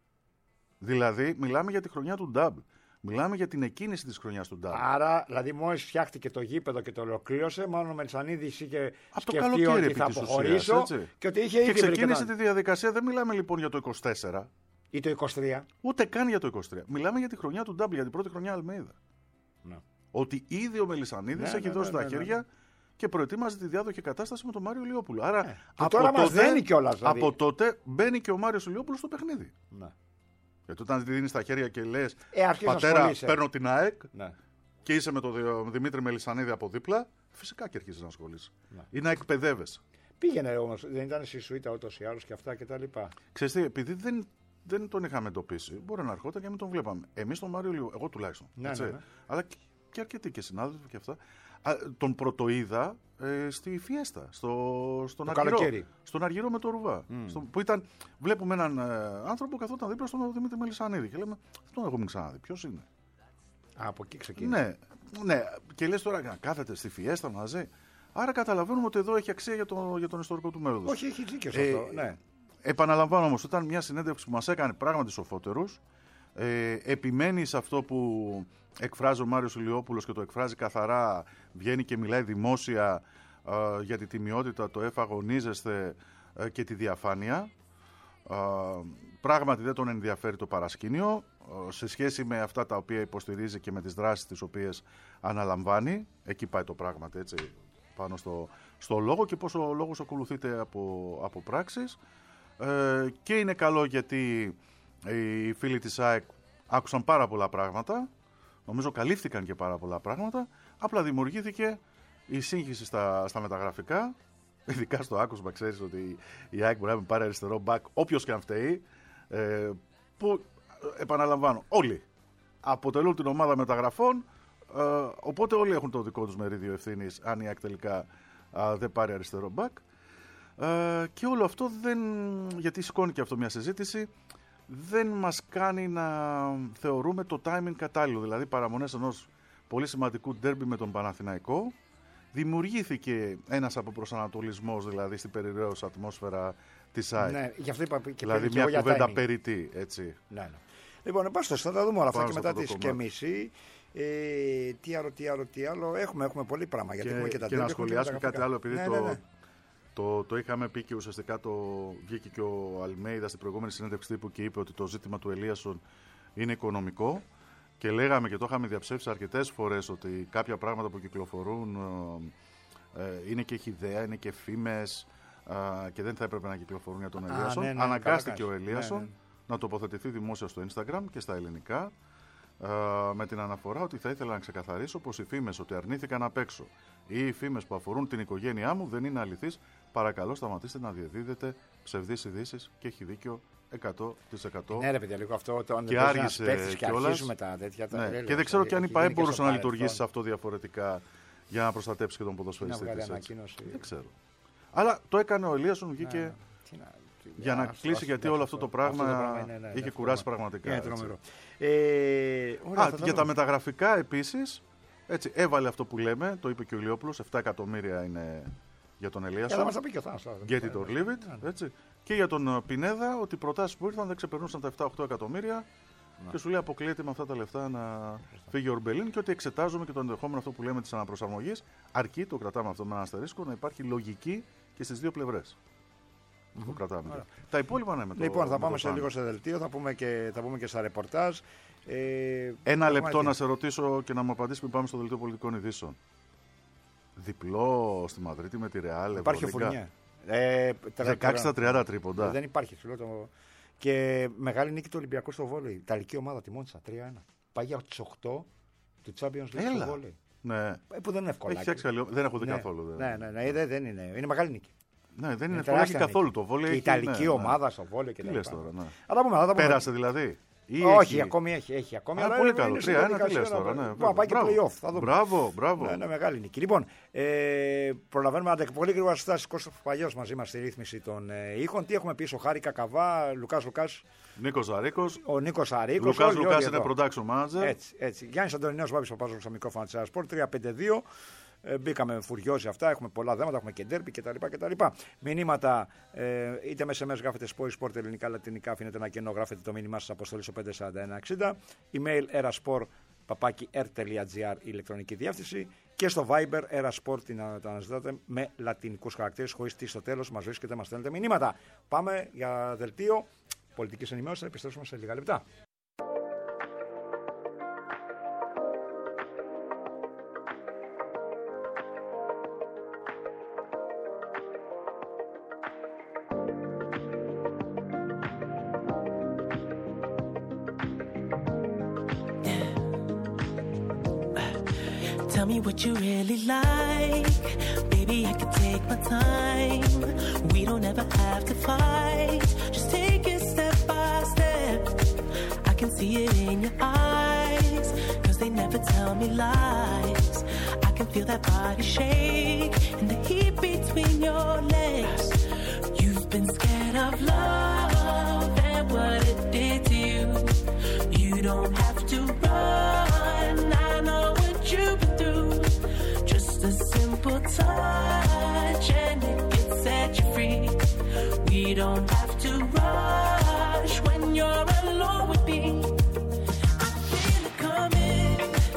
Δηλαδή, μιλάμε για τη χρονιά του Νταμπ. Μιλάμε για την εκκίνηση της χρονιάς του Νταμπ. Άρα, δηλαδή, μόλις φτιάχτηκε το γήπεδο και το ολοκλήρωσε, μάλλον ο Μελισσανίδης είχε από το σκεφτεί ότι θα αποχωρήσω και ότι είχε ήδη. Και ξεκίνησε τη διαδικασία, δεν μιλάμε λοιπόν για το είκοσι τέσσερα. Ή το είκοσι τρία. Ούτε καν για το είκοσι τρία. Μιλάμε για τη χρονιά του Νταμπ, για την πρώτη χρονιά Αλμέιδα. Ναι. Ότι ήδη ο Μελισσανίδης ναι, έχει ναι, δώσει ναι, ναι, τα χέρια ναι, ναι. και προετοίμαζε τη διάδοχη κατάσταση με τον Μάριο Ηλιόπουλο. Άρα ναι. από, τώρα τότε, μας δένει κιόλας, δηλαδή. από τότε μπαίνει και ο Μάριος Ηλιόπουλος στο παιχνίδι. Ναι. Γιατί όταν τη δίνεις τα χέρια και λες ε, πατέρα, παίρνω την ΑΕΚ ναι. και είσαι με τον Δημήτρη Μελισσανίδη από δίπλα, φυσικά και αρχίζεις να ασχολείσαι. Ναι. Ή να εκπαιδεύεσαι. Πήγαινε όμως, δεν ήταν στη Σουήτα ούτως ή άλλως και αυτά κτλ. Ξέρεις τι, επειδή δεν, δεν τον είχαμε εντοπίσει, μπορεί να ερχόταν και μην τον βλέπαμε. Εμείς τον Μάριο Ηλιόπουλο, εγώ τουλάχιστον. Ναι, ναι, ναι. Αλλά και, και αρκετοί και συνάδελφοι και αυτά. Α, τον πρωτοείδα ε, στη Φιέστα, στο, στον, Αργυρό, στον Αργυρό με το Ρουβά. Mm. Στο, που ήταν, βλέπουμε έναν ε, άνθρωπο που καθόταν δίπλα στον Δημήτρη Μελισσανίδη και λέμε, αυτόν έχουμε ξαναδεί. Ποιος είναι. Α, από εκεί ξεκίνησε. Ναι, ναι, και λες τώρα να κάθεται στη Φιέστα μαζί. Άρα καταλαβαίνουμε ότι εδώ έχει αξία για, το, για τον ιστορικό του μέλλοντος. Όχι, έχει δίκιο σε αυτό. Ε, ναι. Επαναλαμβάνω όμως, ήταν μια συνέντευξη που μας έκανε πράγματι σοφότερους. Ε, επιμένει σε αυτό που εκφράζει ο Μάριος Ηλιόπουλος και το εκφράζει καθαρά, βγαίνει και μιλάει δημόσια ε, για τη τιμιότητα, το εφαγωνίζεστε ε, και τη διαφάνεια. Ε, πράγματι δεν τον ενδιαφέρει το παρασκήνιο ε, σε σχέση με αυτά τα οποία υποστηρίζει και με τις δράσεις τις οποίες αναλαμβάνει. Εκεί πάει το πράγματι έτσι πάνω στο, στο λόγο και πώς ο λόγος ακολουθείται από, από πράξεις. Ε, και είναι καλό γιατί οι φίλοι της ΑΕΚ άκουσαν πάρα πολλά πράγματα, νομίζω καλύφθηκαν και πάρα πολλά πράγματα, απλά δημιουργήθηκε η σύγχυση στα, στα μεταγραφικά, ειδικά στο άκουσμα, ξέρεις ότι η ΑΕΚ μπορεί να πάρει αριστερό μπακ όποιος και αν φταίει, ε, που επαναλαμβάνω όλοι αποτελούν την ομάδα μεταγραφών, ε, οπότε όλοι έχουν το δικό τους μερίδιο ευθύνης αν η ΑΕΚ τελικά ε, δεν πάρει αριστερό μπακ. Ε, και όλο αυτό δεν, γιατί σηκώνει και αυτό μια συζήτηση, δεν μας κάνει να θεωρούμε το timing κατάλληλο. Δηλαδή παραμονές ενός πολύ σημαντικού ντέρμπι με τον Παναθηναϊκό δημιουργήθηκε ένας αποπροσανατολισμός δηλαδή στην περιραίωσα ατμόσφαιρα της ΑΕΚ. Ναι, γι' αυτό είπα και δηλαδή μια κουβέντα περιττή, έτσι. Ναι, ναι. Λοιπόν, πάστε, θα τα δούμε όλα αυτά και μετά τη σκεμίση. Ε, τι άλλο, τι άλλο, τι άλλο. Έχουμε, έχουμε πολύ πράγμα. Γιατί και, έχουμε και τα και να σχολιάσουμε κάτι άλλο, επειδή ναι, το, ναι, ναι. Το, το είχαμε πει και ουσιαστικά το βγήκε και ο Αλμέιδα στην προηγούμενη συνέντευξη τύπου και είπε ότι το ζήτημα του Ελίασον είναι οικονομικό και λέγαμε και το είχαμε διαψεύσει αρκετές φορές ότι κάποια πράγματα που κυκλοφορούν ε, ε, είναι και χυδαία, είναι και φήμες ε, και δεν θα έπρεπε να κυκλοφορούν για τον Ελίασον. Ναι, ναι, αναγκάστηκε ο Ελίασον ναι, ναι. να τοποθετηθεί δημόσια στο Instagram και στα ελληνικά ε, με την αναφορά ότι θα ήθελα να ξεκαθαρίσω πως οι φήμες ότι αρνήθηκα να παίξω ή οι φήμες που αφορούν την οικογένειά μου δεν είναι αληθείς. Παρακαλώ σταματήστε να διαδίδετε ψευδείς ειδήσεις και έχει δίκιο εκατό τοις εκατό. Ναι, ρε παιδιά, λίγο αυτό το και άργησε κιόλας. Ναι. Και δεν ξέρω και αν η ΠΑΕ μπορούσε να λειτουργήσει σε αυτό διαφορετικά για να προστατέψει και τον ποδοσφαιριστή της. Δεν ξέρω. Αλλά το έκανε ο Ελίασον, βγήκε για να κλείσει γιατί όλο αυτό το πράγμα είχε κουράσει πραγματικά. Για τα μεταγραφικά επίσης. Έτσι, έβαλε αυτό που λέμε, το είπε και ο Ηλιόπουλος, επτά εκατομμύρια είναι για τον Ελίασον. Get it or leave it. Έτσι. Και για τον Πινέδα, ότι οι προτάσεις που ήρθαν δεν ξεπερνούσαν τα επτά οκτώ εκατομμύρια. Να. Και σου λέει αποκλείεται με αυτά τα λεφτά να φύγει ο Ορμπελίν και ότι εξετάζουμε και το ενδεχόμενο αυτό που λέμε της αναπροσαρμογής. Αρκεί, το κρατάμε αυτό με ένα αστερίσκο, να υπάρχει λογική και στις δύο πλευρές. Mm-hmm. Το κρατάμε. Άρα. Τα υπόλοιπα ναι, με το, λοιπόν, θα με πάμε το σε λίγο σε δελτίο, θα πούμε και, θα πούμε και στα ρεπορτάζ. Ε, Ένα λεπτό να σε ρωτήσω και να μου απαντήσει που πάμε στο δελτίο πολιτικών ειδήσεων. Διπλό στη Μαδρίτη με τη Ρεάλ. Υπάρχει φουρνιά. Ε, δεκαέξι στα τριάντα τρίποντα. Δεν υπάρχει. Το... Και μεγάλη νίκη του Ολυμπιακού στο βόλεϊ. Ιταλική ομάδα τη Μόντσα τρία ένα. Πάει για τις οκτώ του Champions League στο βόλεϊ. Ναι. Ε, που δεν είναι εύκολο. Δεν έχω δει ναι. καθόλου. Ναι, ναι, ναι, ναι, δεν είναι. Είναι μεγάλη νίκη. Ναι, δεν είναι εύκολο καθόλου το βόλεϊ. Η Ιταλική ναι, ομάδα ναι. στο βόλεϊ και τι λες τώρα. Ναι. Αλλά πούμε, αλλά πέρασε δηλαδή. Ή Όχι, έχει... ακόμη έχει. έχει ακόμη, Α, αλλά πολύ είναι καλό. τρία ένα τι λες τώρα. Ναι, πάει και play-off. Θα δούμε. Μπράβο, μπράβο. Ναι, ναι, μεγάλη νίκη. Λοιπόν, ε, προλαβαίνουμε να πολύ γρήγορα στάσει. Κώστας Παπαγιός μαζί μας στη ρύθμιση των ε, ήχων. Τι έχουμε πίσω, Χάρη Κακαβά, Λουκάς Λουκάς. Νίκος Ζαρίκος. Ο Νίκος Ζαρίκος. Λουκάς Λουκάς είναι production manager. Έτσι, έτσι. Γιάννης Αντωνινέος, Βάμπης Παπάζος στα μικρόφωνα της Sport τρία πέντε δύο. Ε, μπήκαμε φουριόζοι αυτά, έχουμε πολλά θέματα, έχουμε και ντέρμπι κτλ. Μηνύματα, ε, είτε με ες εμ ες γράφετε sport, ελληνικά, λατινικά, αφήνετε ένα κενό, γράφετε το μήνυμά σας αποστολή στο πέντε τέσσερα ένα εξήντα. Email erasport παπάκι ερ τελεία τζι άρ η ηλεκτρονική διεύθυνση. Και στο Viber erasport την αναζητάτε με λατινικούς χαρακτήρες, χωρίς τι στο τέλος. Μας βρίσκεται, μας στέλνετε μηνύματα. Πάμε για δελτίο πολιτικής ενημέρωσης, θα επιστρέψουμε σε λίγα λεπτά. Tell me what you really like. Baby, I can take my time. We don't ever have to fight. Just take it step by step. I can see it in your eyes. Cause they never tell me lies. I can feel that body shake and the heat between your legs. You've been scared of love and what it did to you. You don't have to run. I know what you've been through. Just a simple touch and it can set you free. We don't have to rush when you're alone with me. I feel it coming.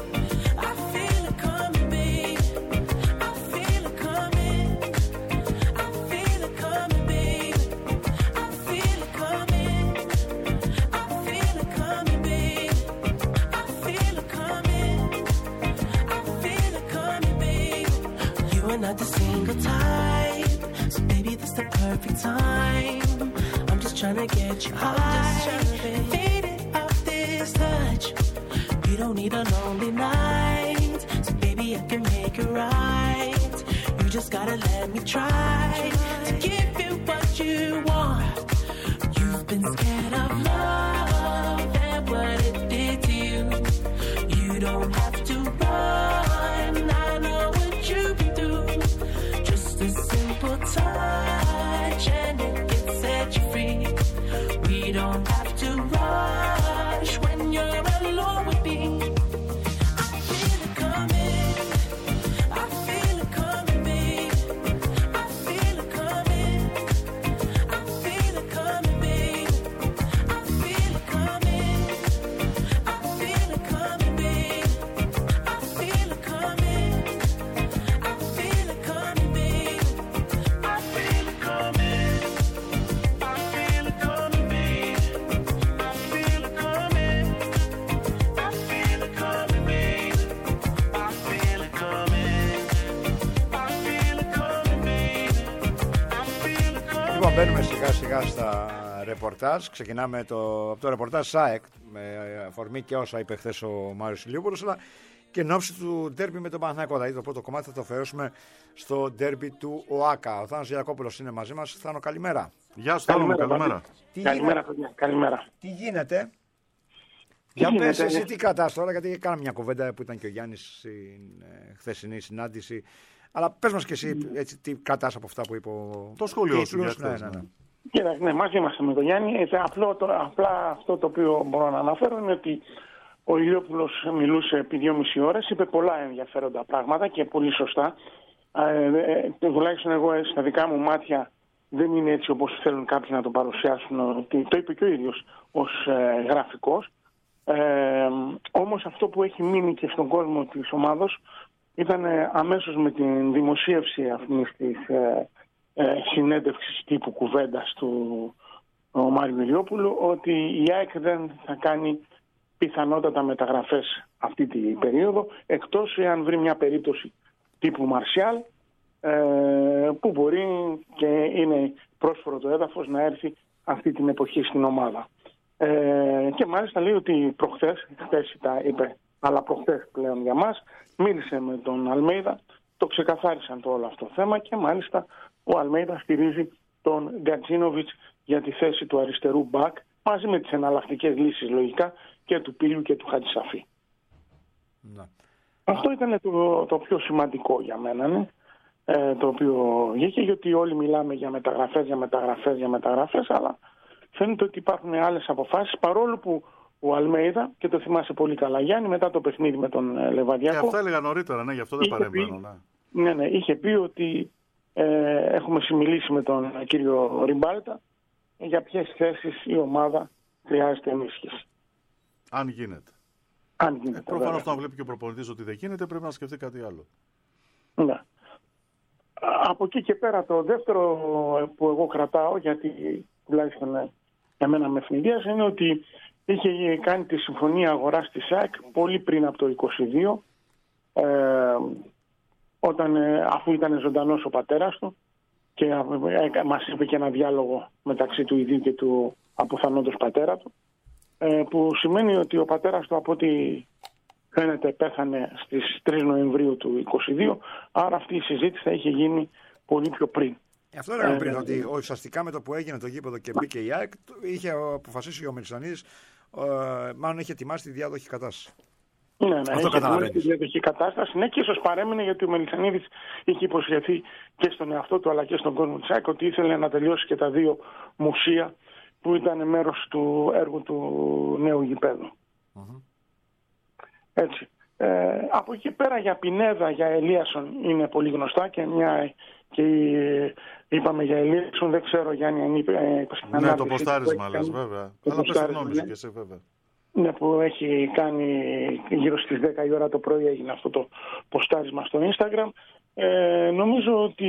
I feel it coming, babe. I feel it coming. I feel it coming, babe. I feel it coming. I feel it coming, babe. I feel it coming. I feel it coming, babe. You are not the single type, so baby, this the perfect time. I'm just trying to get you high, faded off this touch. You don't need a lonely night, so baby, I can make it right. You just gotta let me try to give you what you want. You've been scared of love and what it did to you. You don't have to run. I know what you've been through. Just a simple touch and it can set you free. We don't have to rush when you're alone with me. I feel it coming. I feel it coming, babe. I feel it coming. I feel it coming, babe. I feel it coming. I feel it coming, babe. I feel it coming. I feel it coming, babe. I feel it coming. I feel it coming, babe. I feel it coming. I feel it coming, babe. I feel it coming. I feel it coming, babe. I feel it coming. Λοιπόν, μπαίνουμε σιγά σιγά στα ρεπορτάζ. Ξεκινάμε το, από το ρεπορτάζ ΣΑΕΚ με αφορμή και όσα είπε χθες ο Μάριος Ηλιούπολος, αλλά και εν ώψη του ντέρμπι με τον Παναθηναϊκό. Δηλαδή το πρώτο κομμάτι θα το αφαιρέσουμε στο ντέρμπι του ΟΑΚΑ. Ο Θάνος Γιακόπουλος είναι μαζί μας. Θάνο, καλημέρα. Γεια σου, Θάνο, καλημέρα. Τι Καλημέρα, γίνεται, παιδιά. Καλημέρα. τι γίνεται? Τι Για γίνεται, πες εσύ ναι. τι κρατάς τώρα, γιατί κάναμε μια κουβέντα που ήταν και ο Γιάννης στην ε, χθεσινή συνάντηση. Αλλά πες μας και εσύ έτσι, τι κρατάς από αυτά που είπε ο... Το σχόλιο σου, τίτλος. για Ναι, χθες, ναι, ναι. Κοίτα, ναι, μαζί είμαστε με τον Γιάννη. Ε, απλό, το, απλά αυτό το οποίο μπορώ να αναφέρω είναι ότι ο Ηλιόπουλος μιλούσε επί δυόμιση ώρες, είπε πολλά ενδιαφέροντα πράγματα και πολύ σωστά. Ε, ε, τουλάχιστον εγώ ε, στα δικά μου μάτια δεν είναι έτσι όπως θέλουν κάποιοι να το παρουσιάσουν. Ότι, το είπε και ο ίδιος ως ε, γραφικός. Ε, όμως αυτό που έχει μείνει και στον κόσμο της ομάδος ήταν ε, αμέσως με την δημοσίευση αυτής της ε, ε, συνέντευξης τύπου κουβέντας του ο Μάριου Ηλιόπουλου ότι η ΑΕΚ δεν θα κάνει πιθανότατα μεταγραφές αυτή την περίοδο, εκτός εάν βρει μια περίπτωση τύπου Μαρσιάλ ε, που μπορεί και είναι πρόσφορο το έδαφος να έρθει αυτή την εποχή στην ομάδα. Ε, και μάλιστα λέει ότι προχθές, χθες τα είπε, αλλά προχθές πλέον για μας, μίλησε με τον Αλμέιδα, το ξεκαθάρισαν το όλο αυτό το θέμα και μάλιστα ο Αλμέιδα στηρίζει τον Γκατζίνοβιτς για τη θέση του αριστερού μπακ μαζί με τις εναλλακτικές λύσεις λογικά και του Πύλου και του Χατζησαφή. Ναι. Αυτό ήταν το, το πιο σημαντικό για μένα, ναι. ε, το οποίο βγήκε, γιατί όλοι μιλάμε για μεταγραφές, για μεταγραφές, για μεταγραφές, αλλά φαίνεται ότι υπάρχουν άλλες αποφάσεις, παρόλο που ο Αλμέιδα, και το θυμάσαι πολύ καλά Γιάννη, μετά το παιχνίδι με τον Λεβαδιακό. Και αυτά έλεγα νωρίτερα, ναι, γι' αυτό δεν παρεμβαίνω. Ναι. ναι, ναι, είχε πει ότι ε, έχουμε συμμιλήσει με τον κύριο Ριμπάλτα για ποιες θέσεις η ομάδα χρειάζεται ενίσχυση. Αν γίνεται. Αν γίνεται. Ε, προφανώς όταν βλέπει και ο προπονητής ότι δεν γίνεται, πρέπει να σκεφτεί κάτι άλλο. Ναι. Από εκεί και πέρα το δεύτερο που εγώ κρατάω, γιατί τουλάχιστον για μένα με ευνηδίασε, είναι ότι είχε κάνει τη συμφωνία αγοράς της ΑΕΚ πολύ πριν από το είκοσι δύο, ε, όταν, αφού ήταν ζωντανός ο πατέρας του, και ε, μας είπε και ένα διάλογο μεταξύ του ιδίου και του αποθανόντος πατέρα του, ε, που σημαίνει ότι ο πατέρας του, από ό,τι φαίνεται, πέθανε στις τρεις Νοεμβρίου του είκοσι δύο, άρα αυτή η συζήτηση θα είχε γίνει πολύ πιο πριν. Αυτό έλεγαμε πριν, ε, ότι ουσιαστικά με το που έγινε το γήπεδο και μπήκε η ΑΕΚ, είχε αποφασίσει ο Μελισσανίδης, ε, μάλλον είχε ετοιμάσει τη διάδοχη κατάσταση. Ναι, ναι, αυτό είχε ετοιμάσει τη διάδοχη κατάσταση. Ναι, και ίσως παρέμεινε, γιατί ο Μελισσανίδης είχε υποσχεθεί και στον εαυτό του αλλά και στον κόσμο της ΑΕΚ ότι ήθελε να τελειώσει και τα δύο μουσεία που ήταν μέρος του έργου του νέου γηπέδου. Mm-hmm. Έτσι. Ε, από εκεί πέρα για Πινέδα, για Ελίασον είναι πολύ γνωστά, και μια και είπαμε για Ελίασον, δεν ξέρω Γιάννη αν είπε... Ε, ναι, το ποστάρισμα λες βέβαια, αλλά πες τη γνώμη σου και εσύ βέβαια. Ναι, που έχει κάνει γύρω στις δέκα η ώρα το πρωί, έγινε αυτό το ποστάρισμα στο Instagram. Ε, νομίζω ότι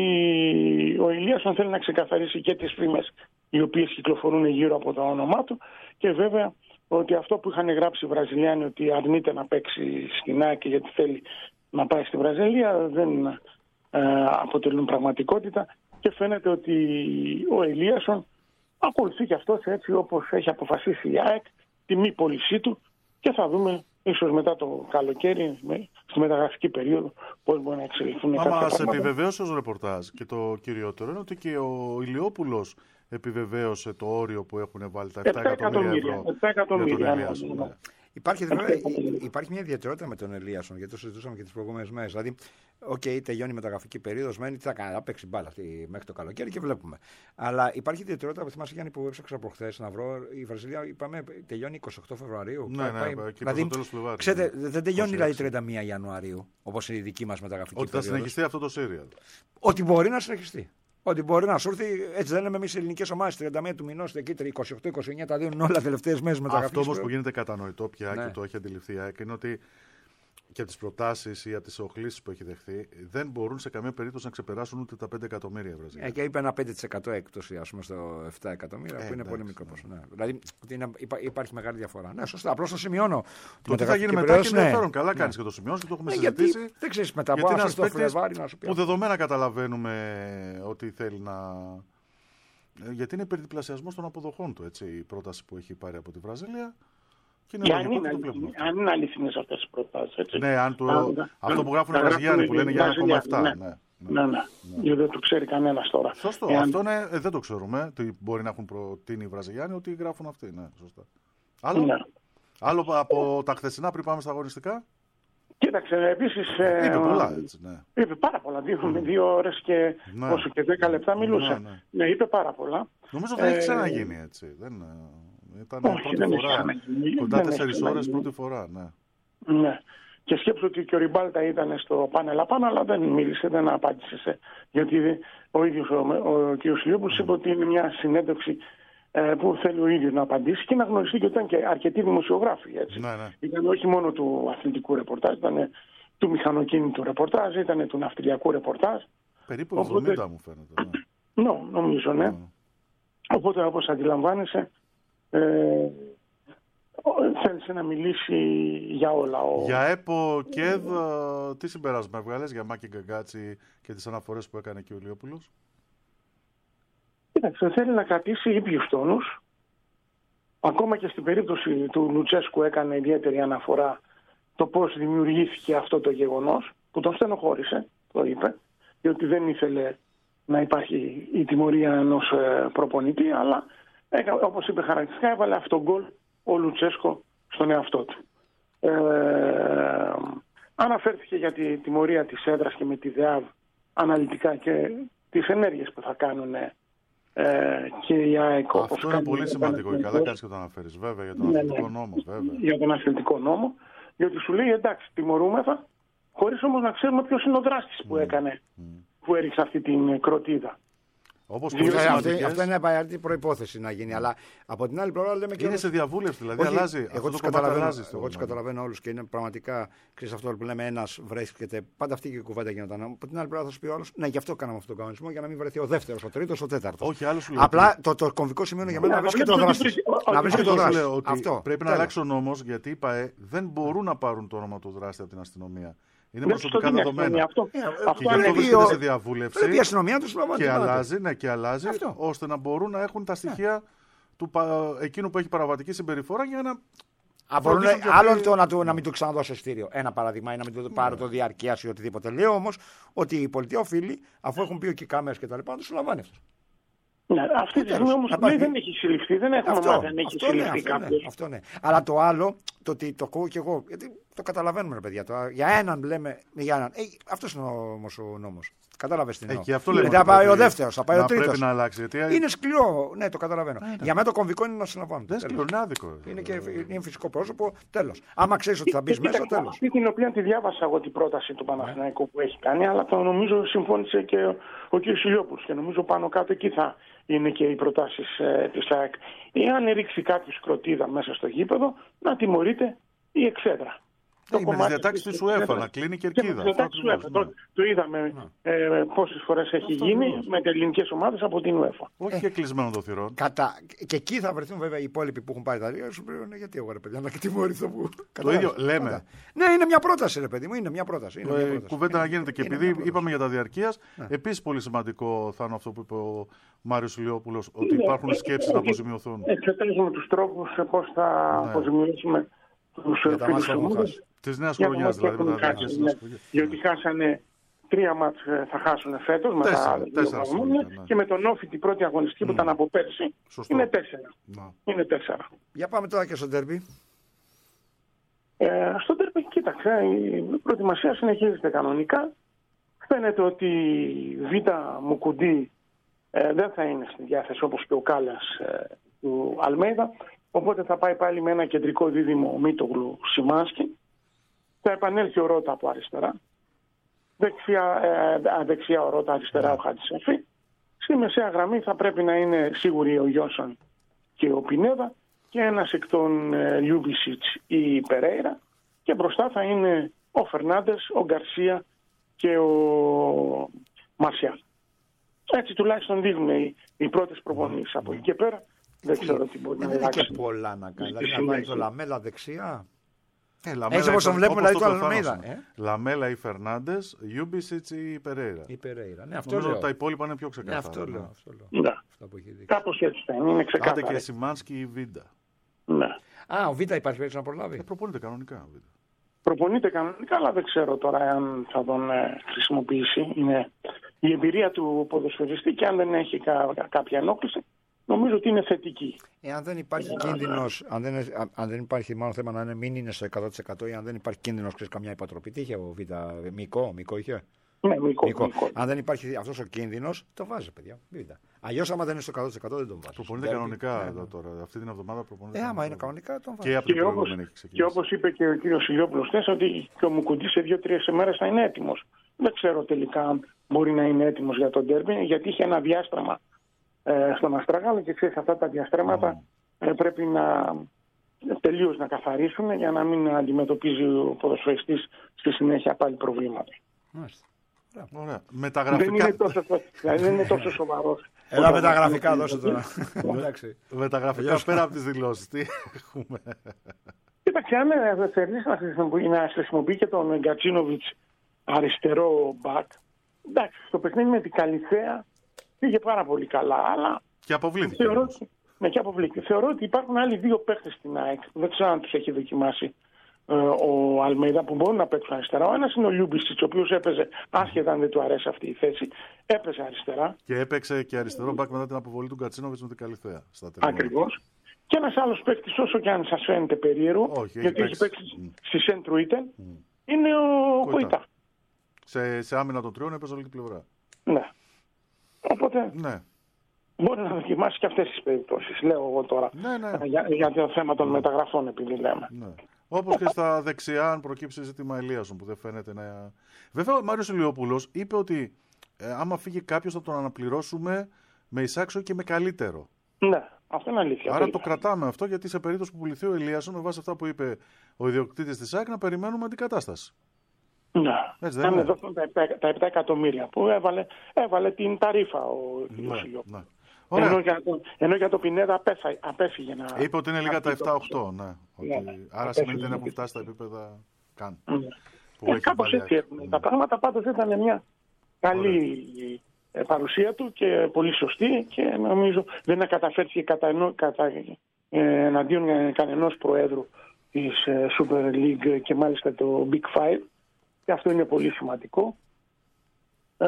ο Ελίασον θέλει να ξεκαθαρίσει και τις φήμες οι οποίες κυκλοφορούν γύρω από το όνομά του, και βέβαια ότι αυτό που είχαν γράψει οι Βραζιλιάνοι, ότι αρνείται να παίξει στην ΑΕΚ γιατί θέλει να πάει στη Βραζιλία, δεν ε, αποτελούν πραγματικότητα, και φαίνεται ότι ο Ελίασον ακολουθεί και αυτός έτσι όπως έχει αποφασίσει η ΑΕΚ τη μη πώλησή του, και θα δούμε ίσως μετά το καλοκαίρι, στη μεταγραφική περίοδο, πώς μπορεί να εξελιχθούν. Άμα μας επιβεβαίωσε ως ρεπορτάζ, και το κυριότερο είναι ότι και ο Ηλιόπουλος επιβεβαίωσε το όριο που έχουν βάλει τα επτά εκατομμύρια ευρώ. επτά εκατομμύρια, ναι. Υπάρχει, υπάρχει μια ιδιαιτερότητα με τον Ελίασον, γιατί το συζητούσαμε και τις προηγούμενες μέρες. Δηλαδή, οκ, okay, τελειώνει η μεταγραφική περίοδος, μένει τι θα κάνει, θα παίξει μπάλα μέχρι το καλοκαίρι και βλέπουμε. Αλλά υπάρχει ιδιαιτερότητα που θυμάσαι, Γιάννη, που έψαξα προχθές να βρω. Η Βραζιλία, είπαμε, τελειώνει είκοσι οκτώ Φεβρουαρίου. Ναι, ναι, πάει, και δηλαδή, το Φλεβάρι, ξέρετε, ναι. δεν τελειώνει δηλαδή τριάντα μία Ιανουαρίου, όπως η δική μας μεταγραφική περίοδος. Ότι θα συνεχιστεί αυτό το σύριαλ. Ότι μπορεί να συνεχιστεί. Ότι μπορεί να σου έρθει, έτσι δεν λέμε εμείς οι ελληνικές ομάδες, τριάντα μία του μηνός, εκεί είκοσι οκτώ είκοσι εννιά τα δίνουν όλα τελευταίες μέρες μεταγραφής. Αυτό όμως που γίνεται κατανοητό πια, ναι, και το έχει αντιληφθεί η ΑΕΚ, είναι ότι και από τις προτάσεις ή από τις οχλήσεις που έχει δεχθεί, δεν μπορούν σε καμία περίπτωση να ξεπεράσουν ούτε τα πέντε εκατομμύρια Βραζιλία. Ε, και είπε ένα πέντε τοις εκατό έκπτωση, ας πούμε, στο επτά εκατομμύρια, ε, που είναι εντάξει, πολύ μικρό ποσό. Ναι. Δηλαδή είναι, υπά, υπάρχει μεγάλη διαφορά. Ναι, σωστά. Απλώς το σημειώνω. Το τι θα γίνει μετά είναι ενδιαφέρον. Καλά κάνεις και το σημειώνεις και το έχουμε συζητήσει. Δεν ξέρεις μετά από αυτό το Φλεβάρι να σου πει. Που δεδομένα καταλαβαίνουμε ότι θέλει να. Γιατί είναι υπερδιπλασιασμός των αποδοχών του, έτσι, η πρόταση που έχει πάρει από τη Βραζιλία. Και αν είναι, αν είναι αληθινές αυτές τις προτάσεις. Έτσι. Ναι, αν το, αν, αυτό αν, που γράφουν οι Βραζιλιάνοι που λένε για ένα κόμμα επτά. Ναι, ναι, ναι, ναι, ναι. ναι. Δεν το ξέρει κανένας τώρα. Σωστό. Εάν... Αυτό είναι, ε, δεν το ξέρουμε. Τι μπορεί να έχουν προτείνει οι Βραζιλιάνοι, ότι γράφουν αυτοί. Ναι, σωστά. Άλλο, ναι. άλλο από τα χθεσινά πριν πάμε στα αγωνιστικά. Κοίταξε, επίσης. Είπε ε, πολλά, έτσι, ναι. Είπε πάρα πολλά. Δύο, mm. δύο ώρες και, ναι. πόσο, και δέκα λεπτά μιλούσε. Ναι, ναι. ναι, είπε πάρα πολλά. Νομίζω ότι ε, έχει ξαναγίνει έτσι. Δεν, ήταν όχι, πρώτη δεν φορά. Κοντά τέσσερις ώρες πρώτη φορά, ναι. Ναι. Και σκέψω ότι και ο Ριμπάλτα ήταν στο πάνελ απάνω, αλλά δεν μίλησε, δεν απάντησε. Σε, γιατί ο ίδιος ο, ο, ο κ. Ηλιόπουλος είπε ότι είναι μια συνέντευξη ε, που θέλει ο ίδιος να απαντήσει, και να γνωριστεί και ότι ήταν και αρκετοί δημοσιογράφοι. Έτσι. Ναι, ναι. Ήταν όχι μόνο του αθλητικού ρεπορτάζ, ήταν του μηχανοκίνητου ρεπορτάζ, ήταν του ναυτιλιακού ρεπορτάζ. Περίπου εβδομήντα οπότε, μου φαίνεται. Ναι, no, νομίζω, ναι. Mm. Οπότε, όπως αντιλαμβάνεσαι, ε, θέλησε να μιλήσει για όλα. Ο... Για ΕΠΟ και ΕΔ, τι συμπεράσμα βγάλες για Μάκη Γκαγκάτσι και τις αναφορές που έκανε και ο Ηλιόπουλος? Κοίταξε, θέλει να κρατήσει ήπιους τόνους. Ακόμα και στην περίπτωση του Λουτσέσκου έκανε ιδιαίτερη αναφορά το πώς δημιουργήθηκε αυτό το γεγονός, που τον στενοχώρησε, το είπε, διότι δεν ήθελε να υπάρχει η τιμωρία ενός προπονητή, αλλά όπως είπε χαρακτηριστικά, έβαλε αυτό το γκολ ο Λουτσέσκο στον εαυτό του. Ε, αναφέρθηκε για τη τιμωρία της έδρας και με τη ΔΕΑΒ αναλυτικά και τις ενέργειες που θα κάνουν ε, και η ΑΕΚ. Αυτό είναι πολύ σημαντικό και καλά κάνεις και το αναφέρεις, βέβαια, για τον ναι, αθλητικό ναι. νόμο. Βέβαια. Για τον αθλητικό νόμο, διότι σου λέει εντάξει, τιμωρούμεθα, χωρίς όμως να ξέρουμε ποιος είναι ο δράστης mm. που έκανε, mm. που έριξε αυτή την κροτίδα. Όπως αυτή, αυτό είναι απαραίτητη προϋπόθεση να γίνει. Αλλά από την άλλη πλευρά λέμε και. Είναι σε διαβούλευση, δηλαδή. Όχι, αλλάζει. Εγώ του καταλαβαίνω, εγώ τους καταλαβαίνω όλους και είναι πραγματικά. Ξέρεις αυτό που λέμε, ένας βρέσκεται. Πάντα αυτή και η κουβέντα γινόταν. Από την άλλη πλευρά θα σου πει ο άλλος, ναι, γι' αυτό κάναμε αυτόν τον κανονισμό, για να μην βρεθεί ο δεύτερος, ο τρίτος, ο τέταρτος. Όχι, άλλο σου λέω. Απλά το, το κομβικό σημείο είναι για μένα να βρει και το δράστη. Να βρει και το δράστη. Πρέπει να αλλάξει ο νόμος γιατί η ΠΑΕ δεν μπορούν να πάρουν το όνομα του δράστη από την αστυνομία. Είναι προσωπικά δεδομένα. Αυτό, ε, αυτό και γι' αυτό βρίσκεται σε διαβούλευση. Πρέπει η αστυνομία του να και αλλάζει, ναι, και αλλάζει ώστε να μπορούν να έχουν τα στοιχεία του, εκείνου που έχει παραβατική συμπεριφορά για να. Μπορούν άλλον το να, του, να μην του ξαναδώσει ειστήριο. Ένα παράδειγμα ή να μην του πάρει το διαρκεία ή οτιδήποτε. Λέω όμως ότι η πολιτεία οφείλει, αφού έχουν πει και οι κάμερες και τα λοιπά, να του συλλαμβάνει αυτό. Ναι, αυτή τη στιγμή όμως δεν έχει συλληφθεί, δεν έχουμε μάθει αν έχει συλληφθεί κάποιος. Αυτό ναι. Αλλά το άλλο, το ότι το ακούω και εγώ, γιατί το καταλαβαίνουμε, ρε παιδιά. Το, για έναν λέμε, για έναν. Ε, αυτός είναι όμως ο νόμος. Κατάλαβες τι εννοώ. Γιατί θα πάει ο δεύτερος, θα πάει ο τρίτος. Πρέπει να αλλάξει. Γιατί... Είναι σκληρό, ναι, το καταλαβαίνω. Ε, ναι. Για μένα το κομβικό είναι να συλλαμβάνουν. Δεν είναι σκληρό, άδικο. Είναι και είναι φυσικό πρόσωπο, τέλος. Άμα ξέρεις ότι θα μπει μέσα, τέλος. Αυτή την οποία τη διάβασα εγώ την πρόταση του Παναθηναϊκού που έχει κάνει, αλλά το νομίζω συμφώνησε και ο κ. Ηλιόπουλος. Και νομίζω πάνω κάτω εκεί θα είναι και οι προτάσεις ε, της ΑΕΚ. Εάν ρίξει κάποιος κροτίδα μέσα στο γήπεδο, να τιμωρείται η εξέδρα. Το με τις διατάξεις του UEFA να κλείνει κερκίδα. Το, το είδαμε ε, πόσες φορές έχει αυτό γίνει αυτό. Με τις ελληνικές ομάδες από την UEFA. Όχι ε, και κλεισμένο των θυρών. Κατά... Και εκεί θα βρεθούν βέβαια οι υπόλοιποι που έχουν πάρει τα δύο. Σου πει γιατί εγώ ρε παιδιά να τιμωρηθώ που. Το ίδιο λέμε. Κατά. Ναι, είναι μια πρόταση ρε παιδί μου. Είναι μια πρόταση. Είναι μια πρόταση. Κουβέντα να γίνεται. Και επειδή είπαμε για τα διαρκείας, επίσης πολύ σημαντικό θα είναι αυτό που είπε ο Μάριος Ηλιόπουλος, ότι υπάρχουν σκέψεις να αποζημιωθούν. Εξετάζουμε τους τρόπους πώς θα αποζημιώσουμε τους φίλους. Της νέας χρονιάς δηλαδή. Ναι. Γιατί χάσανε τρία μάτς, θα χάσουν φέτος με τα ναι. Και με τον Όφη την πρώτη αγωνιστική mm. που ήταν από πέρσι. Σωστό. Είναι τέσσερα. No. Είναι τέσσερα. Για πάμε τώρα και στο ντέρμπι. Ε, στο ντέρμπι, κοίταξε, η προετοιμασία συνεχίζεται κανονικά. Φαίνεται ότι η Β' Μουκουντή ε, δεν θα είναι στη διάθεση όπως και ο Κάλλας ε, του Αλμέιδα. Οπότε θα πάει πάλι με ένα κεντρικό δίδυμο Μίτογλου Σιμάνσκι. Θα επανέλθει ο Ρώτα από αριστερά. Δεξιά, ε, δεξιά ο Ρώτα, αριστερά ο Χατζησαφή. Στη μεσαία γραμμή θα πρέπει να είναι σίγουροι ο Γιώσον και ο Πινέδα και ένας εκ των ε, Λιούμπισιτς ή Περέιρα. Και μπροστά θα είναι ο Φερνάντες, ο Γκαρσία και ο Μαρσιάλ. Έτσι τουλάχιστον δείχνουν οι, οι πρώτες προπονήσεις. Από εκεί και πέρα δεν ξέρω τι μπορεί να αλλάξει. Δεν είναι και πολλά να κάνει. Δηλαδή να βάλει το Λαμέλα δεξιά. Ε, Λαμέλα, έτσι όπως τον βλέπουμε, δηλαδή το Αλμέιδα. Ε? Λαμέλα ή Φερνάντες, Ιούμπισιτς ή Περέιρα. Η Περέιρα. Ναι, αυτό νομίζω λέω. τα υπόλοιπα είναι πιο ξεκάθαρα. Ναι, αυτό λέω. Ναι. Αυτό λέω. Ναι. Κάπως έτσι θα είναι, είναι ξεκάθαρα. Άντε και Σιμάνσκι ή Βίντα. Ναι. Α, ο Βίντα υπάρχει περίπτωση να προλάβει. Ε, προπονείται κανονικά. Βίντα. Προπονείται κανονικά, αλλά δεν ξέρω τώρα αν θα τον ε, χρησιμοποιήσει. Είναι η εμπειρία του ποδοσφαιριστή και αν δεν έχει κα, κάποια ενόχληση. Νομίζω ότι είναι θετική. Εάν δεν υπάρχει κίνδυνος, αν δεν, αν δεν υπάρχει μάλλον θέμα να είναι, μην είναι στο εκατό τοις εκατό ή αν δεν υπάρχει κίνδυνος, ξέρεις, καμιά υπατροπή. Τι είχε ο Β' Μικό, Μικό είχε. Ναι, Μικό, Μικό. Μικό. Αν δεν υπάρχει αυτός ο κίνδυνος, το βάζει, παιδιά. Αλλιώς, άμα δεν είναι στο εκατό τοις εκατό, δεν τον βάζει. Προπονείται κανονικά εδώ τώρα. Αυτή την εβδομάδα προπονείται. Ε, άμα είναι κανονικά, τον βάζει. Και, και, όπως, και όπως είπε και ο κ. Ηλιόπουλος, ότι και ο Μουκουντής σε δύο-τρεις ημέρες θα είναι έτοιμος. Δεν ξέρω τελικά αν μπορεί να είναι έτοιμος για τον ντέρμπι, γιατί είχε ένα διάστραμα ε, στον Αστράγαλο και ξέρεις αυτά τα διαστρέμματα mm. ε, πρέπει να τελείως να καθαρίσουν για να μην αντιμετωπίζει ο ποδοσφαιριστής στη συνέχεια πάλι προβλήματα. Μάλιστα. Ωραία. Μεταγραφικά. Δεν είναι τόσο, δηλαδή δεν είναι τόσο σοβαρός. Έλα μεταγραφικά δώσε τώρα. Μεταγραφικά πέρα από τις δηλώσεις. Τι έχουμε. Κοίταξε, αν θέλεις να χρησιμοποιεί, να χρησιμοποιεί και τον Γκατσίνοβιτς αριστερό μπακ, εντάξει, στο παιχνίδι με την Καλιθέα πήγε πάρα πολύ καλά, αλλά και αποβλήθηκε. Θεωρώ, ναι, και αποβλήθηκε. Θεωρώ ότι υπάρχουν άλλοι δύο παίχτες στην ΑΕΚ, δεν ξέρω αν τους έχει δοκιμάσει ε, ο Αλμέιδα που μπορούν να παίξουν αριστερά. Ο ένας είναι ο Λιούμπισιτς, ο οποίος έπαιζε, άσχετα αν δεν του αρέσει αυτή η θέση, έπαιζε αριστερά. Και έπαιξε και αριστερό μπακ μετά την αποβολή του Γκατσίνοβιτς με την Καλιθέα. Ακριβώς. Και ένας άλλος παίκτης, όσο και αν σας φαίνεται περίεργο, Όχι, γιατί έχει παίξει mm. στη Σεντρουίτεν, mm. είναι ο Κοϊτά. Σε, σε άμυνα των τριών έπαιζε όλη την πλευρά. Ναι. Οπότε ναι. μπορεί να δοκιμάσει και αυτές τις περιπτώσεις, λέω εγώ τώρα, ναι, ναι. Για, για το θέμα των ναι. μεταγραφών, επειδή λέμε. Ναι. Όπως και στα δεξιά, αν προκύψει ζήτημα Ελίασον, που δεν φαίνεται να... Βέβαια, ο Μάριος Ηλιόπουλος είπε ότι ε, άμα φύγει κάποιος θα τον αναπληρώσουμε με εισάξιο και με καλύτερο. Ναι, αυτό είναι αλήθεια. Άρα το κρατάμε αυτό, γιατί σε περίπτωση που πουληθεί ο Ελίασον, με βάση αυτά που είπε ο ιδιοκτήτης της ΑΕΚ, να περιμένουμε αντικατάσταση. Ναι, να με δώσουν τα επτά εκατομμύρια που έβαλε, έβαλε την ταρίφα ο κ. Ηλιόπουλος. Ενώ, ενώ για το Πινέδα απέφυγε, απέφυγε να... Είπε ότι είναι λίγα τα επτά οκτώ, ναι. Ότι... Ναι. Άρα σημαίνει ότι δεν έχουν φτάσει στα επίπεδα καν. Ναι. Ε, κάπως έτσι έχουν τα πράγματα. Πάντως ήταν μια καλή Ωραία. παρουσία του και πολύ σωστή και νομίζω δεν καταφέρθηκε κατά, ενό, κατά ε, εναντίον κανενός προέδρου της ε, Super League και μάλιστα το Big Five. Και αυτό είναι πολύ σημαντικό. Ε,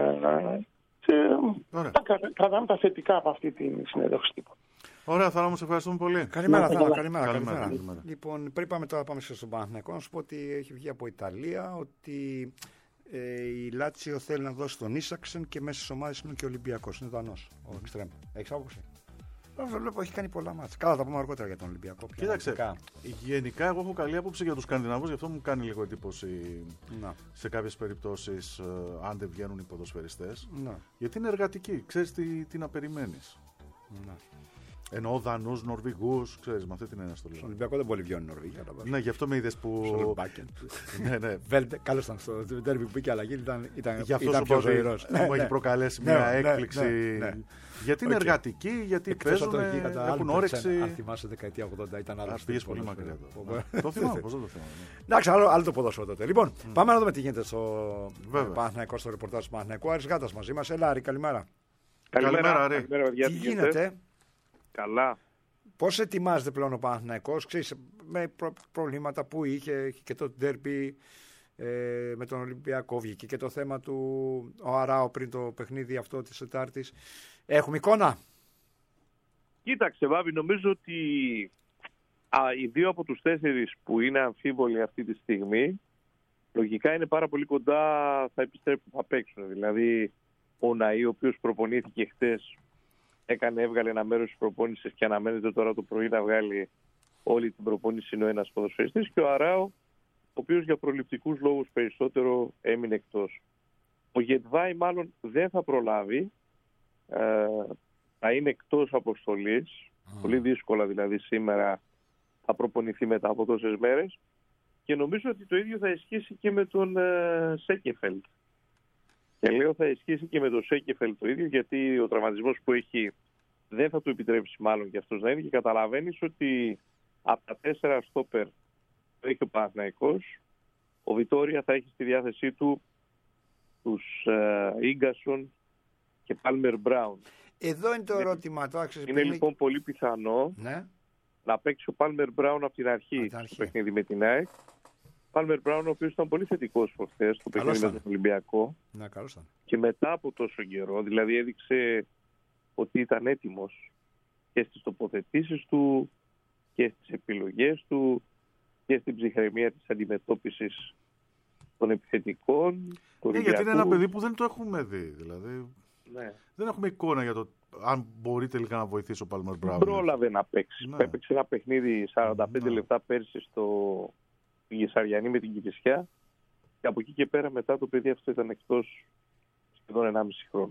και τα κρατάμε τα θετικά από αυτή τη συνέντευξη τύπου. Ωραία, Θανά μου, σε ευχαριστούμε πολύ. Καλημέρα, Θανά, καλημέρα, καλημέρα. καλημέρα. Λοιπόν, πριν πάμε τώρα πάμε στον Παναθηναϊκό, να σου πω ότι έχει βγει από Ιταλία ότι ε, η Λάτσιο θέλει να δώσει τον Ίσαξεν και μέσα στις ομάδες είναι και ο Ολυμπιακός. Είναι Δανός, ο Εξτρέμ. Έχεις άποψη? Αυτό βλέπω έχει κάνει πολλά μάτσα. Καλά, θα πούμε αργότερα για τον Ολυμπιακό. Κοίταξε, γενικά. γενικά εγώ έχω καλή άποψη για τους Σκανδιναβούς, γι' αυτό μου κάνει λίγο εντύπωση να. σε κάποιες περιπτώσεις uh, αν δεν βγαίνουν οι ποδοσφαιριστές. Να. Γιατί είναι εργατικοί, ξέρεις τι, τι να περιμένεις. Να. Εννοώ Δανούς, Νορβηγούς, ξέρεις, με αυτή την έννοια στο λέω. Στον Ολυμπιακό δεν πολύ βγαίνουν οι Νορβηγοί. Ναι, γι' αυτό με είδες που. ναι, ναι. Βέλτε, καλώς ήταν στο τέρμι που πήγε αλλαγή, ήταν, ήταν, γι' αυτό ήταν πιο ζωηρός. Μου έχει προκαλέσει μια έκπληξη. Γιατί είναι εργατικοί, γιατί παίζουν, έχουν όρεξη. Αν θυμάσαι δεκαετία ογδόντα ήταν άλλο. Πήγες πολύ μακριά εδώ. Το θυμάμαι, πώς δεν το θυμάμαι. Εντάξει, άλλο το ποδόσφαιρο τότε. Λοιπόν, πάμε να δούμε τι γίνεται στο Παναθηναϊκό, στο ρεπορτάζ του Παναθηναϊκού. Άρης Γάτας μαζί μας. Έλα, Άρη, καλημέρα. Καλημέρα, Άρη. Τι γίνεται? Καλά. Πώς ετοιμάζεται πλέον ο Παναθηναϊκός, ξέρεις, με προ- προβλήματα που είχε και το ντέρμπι ε, με τον Ολυμπιακό, βγήκε και το θέμα του ο Αράο πριν το παιχνίδι αυτό της Τετάρτης. Έχουμε εικόνα? Κοίταξε, Βάβη, νομίζω ότι α, οι δύο από τους τέσσερις που είναι αμφίβολοι αυτή τη στιγμή λογικά είναι πάρα πολύ κοντά, θα επιστρέψουν, θα παίξουν. Δηλαδή ο Ναΐ, ο οποίος προπονήθηκε χτες, έκανε, έβγαλε ένα μέρος της προπόνησης και αναμένεται τώρα το πρωί να βγάλει όλη την προπόνηση, είναι ο ένας ποδοσφαιριστής, και ο Αράο, ο οποίος για προληπτικούς λόγους περισσότερο έμεινε εκτός. Ο Γετβάη μάλλον δεν θα προλάβει, ε, θα είναι εκτός αποστολής, mm. πολύ δύσκολα δηλαδή σήμερα θα προπονηθεί μετά από τόσες μέρες, και νομίζω ότι το ίδιο θα ισχύσει και με τον ε, Σέκεφελτ. Και λέω θα ισχύσει και με τον Σέκεφελτ το ίδιο, γιατί ο τραυματισμός που έχει δεν θα του επιτρέψει μάλλον και αυτός να είναι, και καταλαβαίνεις ότι από τα τέσσερα στόπερ που έχει ο Παναθηναϊκός, ο Βιτόρια θα έχει στη διάθεσή του τους Ίγκασον και Πάλμερ Μπράουν. Εδώ είναι το είναι, ερώτημα. Το είναι πριν... λοιπόν πολύ πιθανό ναι. να παίξει ο Πάλμερ Μπράουν από την αρχή στο παιχνίδι με την ΑΕΚ. Πάλμερ Μπράουν, ο οποίος ήταν πολύ θετικός φορτές στο παιχνίδι με τον Ολυμπιακό. Να, καλώς ήταν. Και μετά από τόσο καιρό, δηλαδή έδειξε ότι ήταν έτοιμος και στις τοποθετήσεις του και στις επιλογές του και στην ψυχραιμία της αντιμετώπισης των επιθετικών. Ναι, γιατί είναι ένα παιδί που δεν το έχουμε δει. Δηλαδή, ναι. Δεν έχουμε εικόνα για το αν μπορεί τελικά να βοηθήσει ο Πάλμερ Μπράουν. Πρόλαβε να παίξει. Ναι. Έπαιξε ένα παιχνίδι σαράντα πέντε ναι. λεπτά πέρσι στο Γεσαριανή με την Κηφισιά, και από εκεί και πέρα μετά το παιδί αυτό ήταν εκτός σχεδόν ενάμιση χρόνο.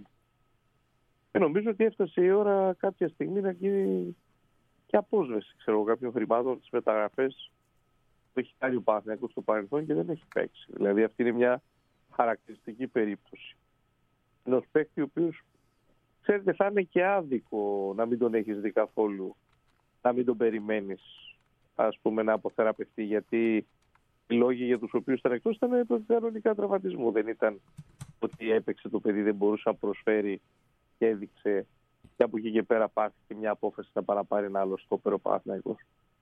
Και νομίζω ότι έφτασε η ώρα κάποια στιγμή να γίνει και απόσβεση, ξέρω, κάποιων χρημάτων από τις μεταγραφές που έχει κάνει ο Παναθηναϊκός στο παρελθόν και δεν έχει παίξει. Δηλαδή αυτή είναι μια χαρακτηριστική περίπτωση. Ενός παίκτη ο οποίος, ξέρετε, θα είναι και άδικο να μην τον έχεις δει καθόλου, να μην τον περιμένεις, ας πούμε, να αποθεραπευτεί, γιατί οι λόγοι για τους οποίους ήταν εκτός ήταν το κανονικά τραυματισμού. Δεν ήταν ότι έπαιξε το παιδί, δεν μπορούσε να προσφέρει και έδειξε, και από εκεί και πέρα πάρθηκε μια απόφαση να παραπάρει ένα άλλο στόπερο Παναθηναϊκός.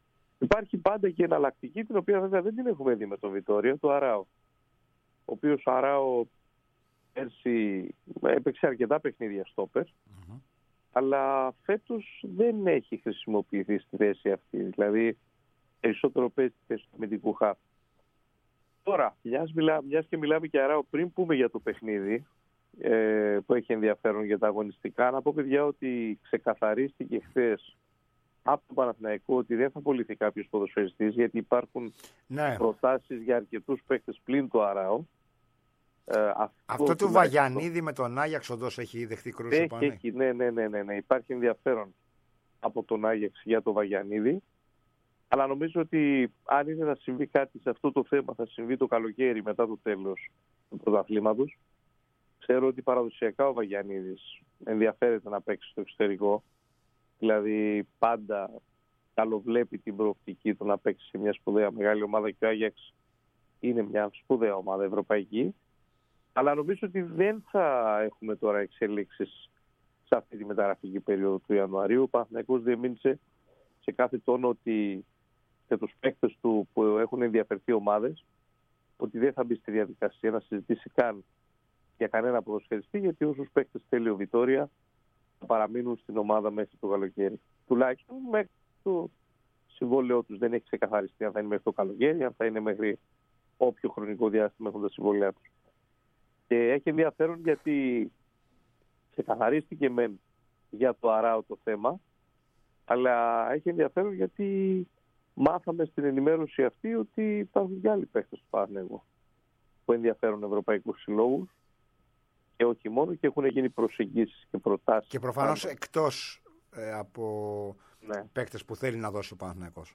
Υπάρχει πάντα και εναλλακτική, την οποία βέβαια δεν την έχουμε δει με τον Βιτόριο, το Αράο. Ο οποίος ο Αράο πέρσι έπαιξε αρκετά παιχνίδια στόπερ, mm-hmm. αλλά φέτος δεν έχει χρησιμοποιηθεί στη θέση αυτή. Δηλαδή, περισσότερο παίζει στη θέση του αμυντικού χαφ. Τώρα, μιας, μιλά, μιας και μιλάμε και Αράο, πριν πούμε για το παιχνίδι ε, που έχει ενδιαφέρον για τα αγωνιστικά, να πω, παιδιά, ότι ξεκαθαρίστηκε χθες από το Παναθηναϊκό ότι δεν θα πωληθεί κάποιος ποδοσφαιριστής, γιατί υπάρχουν ναι. προτάσεις για αρκετούς παίκτες πλην το Αράο. Ε, αυτό αυτό του Βαγιανίδη το... με τον Άγιαξ όντως έχει δεχτεί κρούση πάνω. Έχει, ναι, ναι, ναι, ναι, ναι. Υπάρχει ενδιαφέρον από τον Άγιαξ για το Βαγιανίδη. Αλλά νομίζω ότι αν είναι να συμβεί κάτι σε αυτό το θέμα, θα συμβεί το καλοκαίρι μετά το τέλος του πρωταθλήματος. Ξέρω ότι παραδοσιακά ο Βαγιανίδης ενδιαφέρεται να παίξει στο εξωτερικό. Δηλαδή πάντα καλοβλέπει την προοπτική του να παίξει σε μια σπουδαία μεγάλη ομάδα, και ο Άγιαξ είναι μια σπουδαία ομάδα ευρωπαϊκή. Αλλά νομίζω ότι δεν θα έχουμε τώρα εξελίξεις σε αυτή τη μεταγραφική περίοδο του Ιανουαρίου. Ο Παναθηναϊκός διεμήνυσε σε κάθε τόνο ότι σε τους παίκτες του που έχουν ενδιαφερθεί ομάδες, ότι δεν θα μπει στη διαδικασία να συζητήσει καν για κανένα ποδοσφαιριστή, γιατί όσους παίκτες θέλει ο Βιτόρια θα παραμείνουν στην ομάδα μέχρι το καλοκαίρι. Τουλάχιστον μέχρι το συμβόλαιό τους. Δεν έχει ξεκαθαριστεί αν θα είναι μέχρι το καλοκαίρι, αν θα είναι μέχρι όποιο χρονικό διάστημα έχουν τα συμβόλαιά τους. Και έχει ενδιαφέρον γιατί ξεκαθαρίστηκε μεν για το Αράο το θέμα, αλλά έχει ενδιαφέρον γιατί μάθαμε στην ενημέρωση αυτή ότι υπάρχουν και άλλοι παίκτες του Παναθηναϊκού που ενδιαφέρουν ευρωπαϊκούς συλλόγους και όχι μόνο, και έχουν γίνει προσεγγίσεις και προτάσεις. Και προφανώς εκτός ε, από ναι. παίκτες που θέλει να δώσει ο Παναθηναϊκός.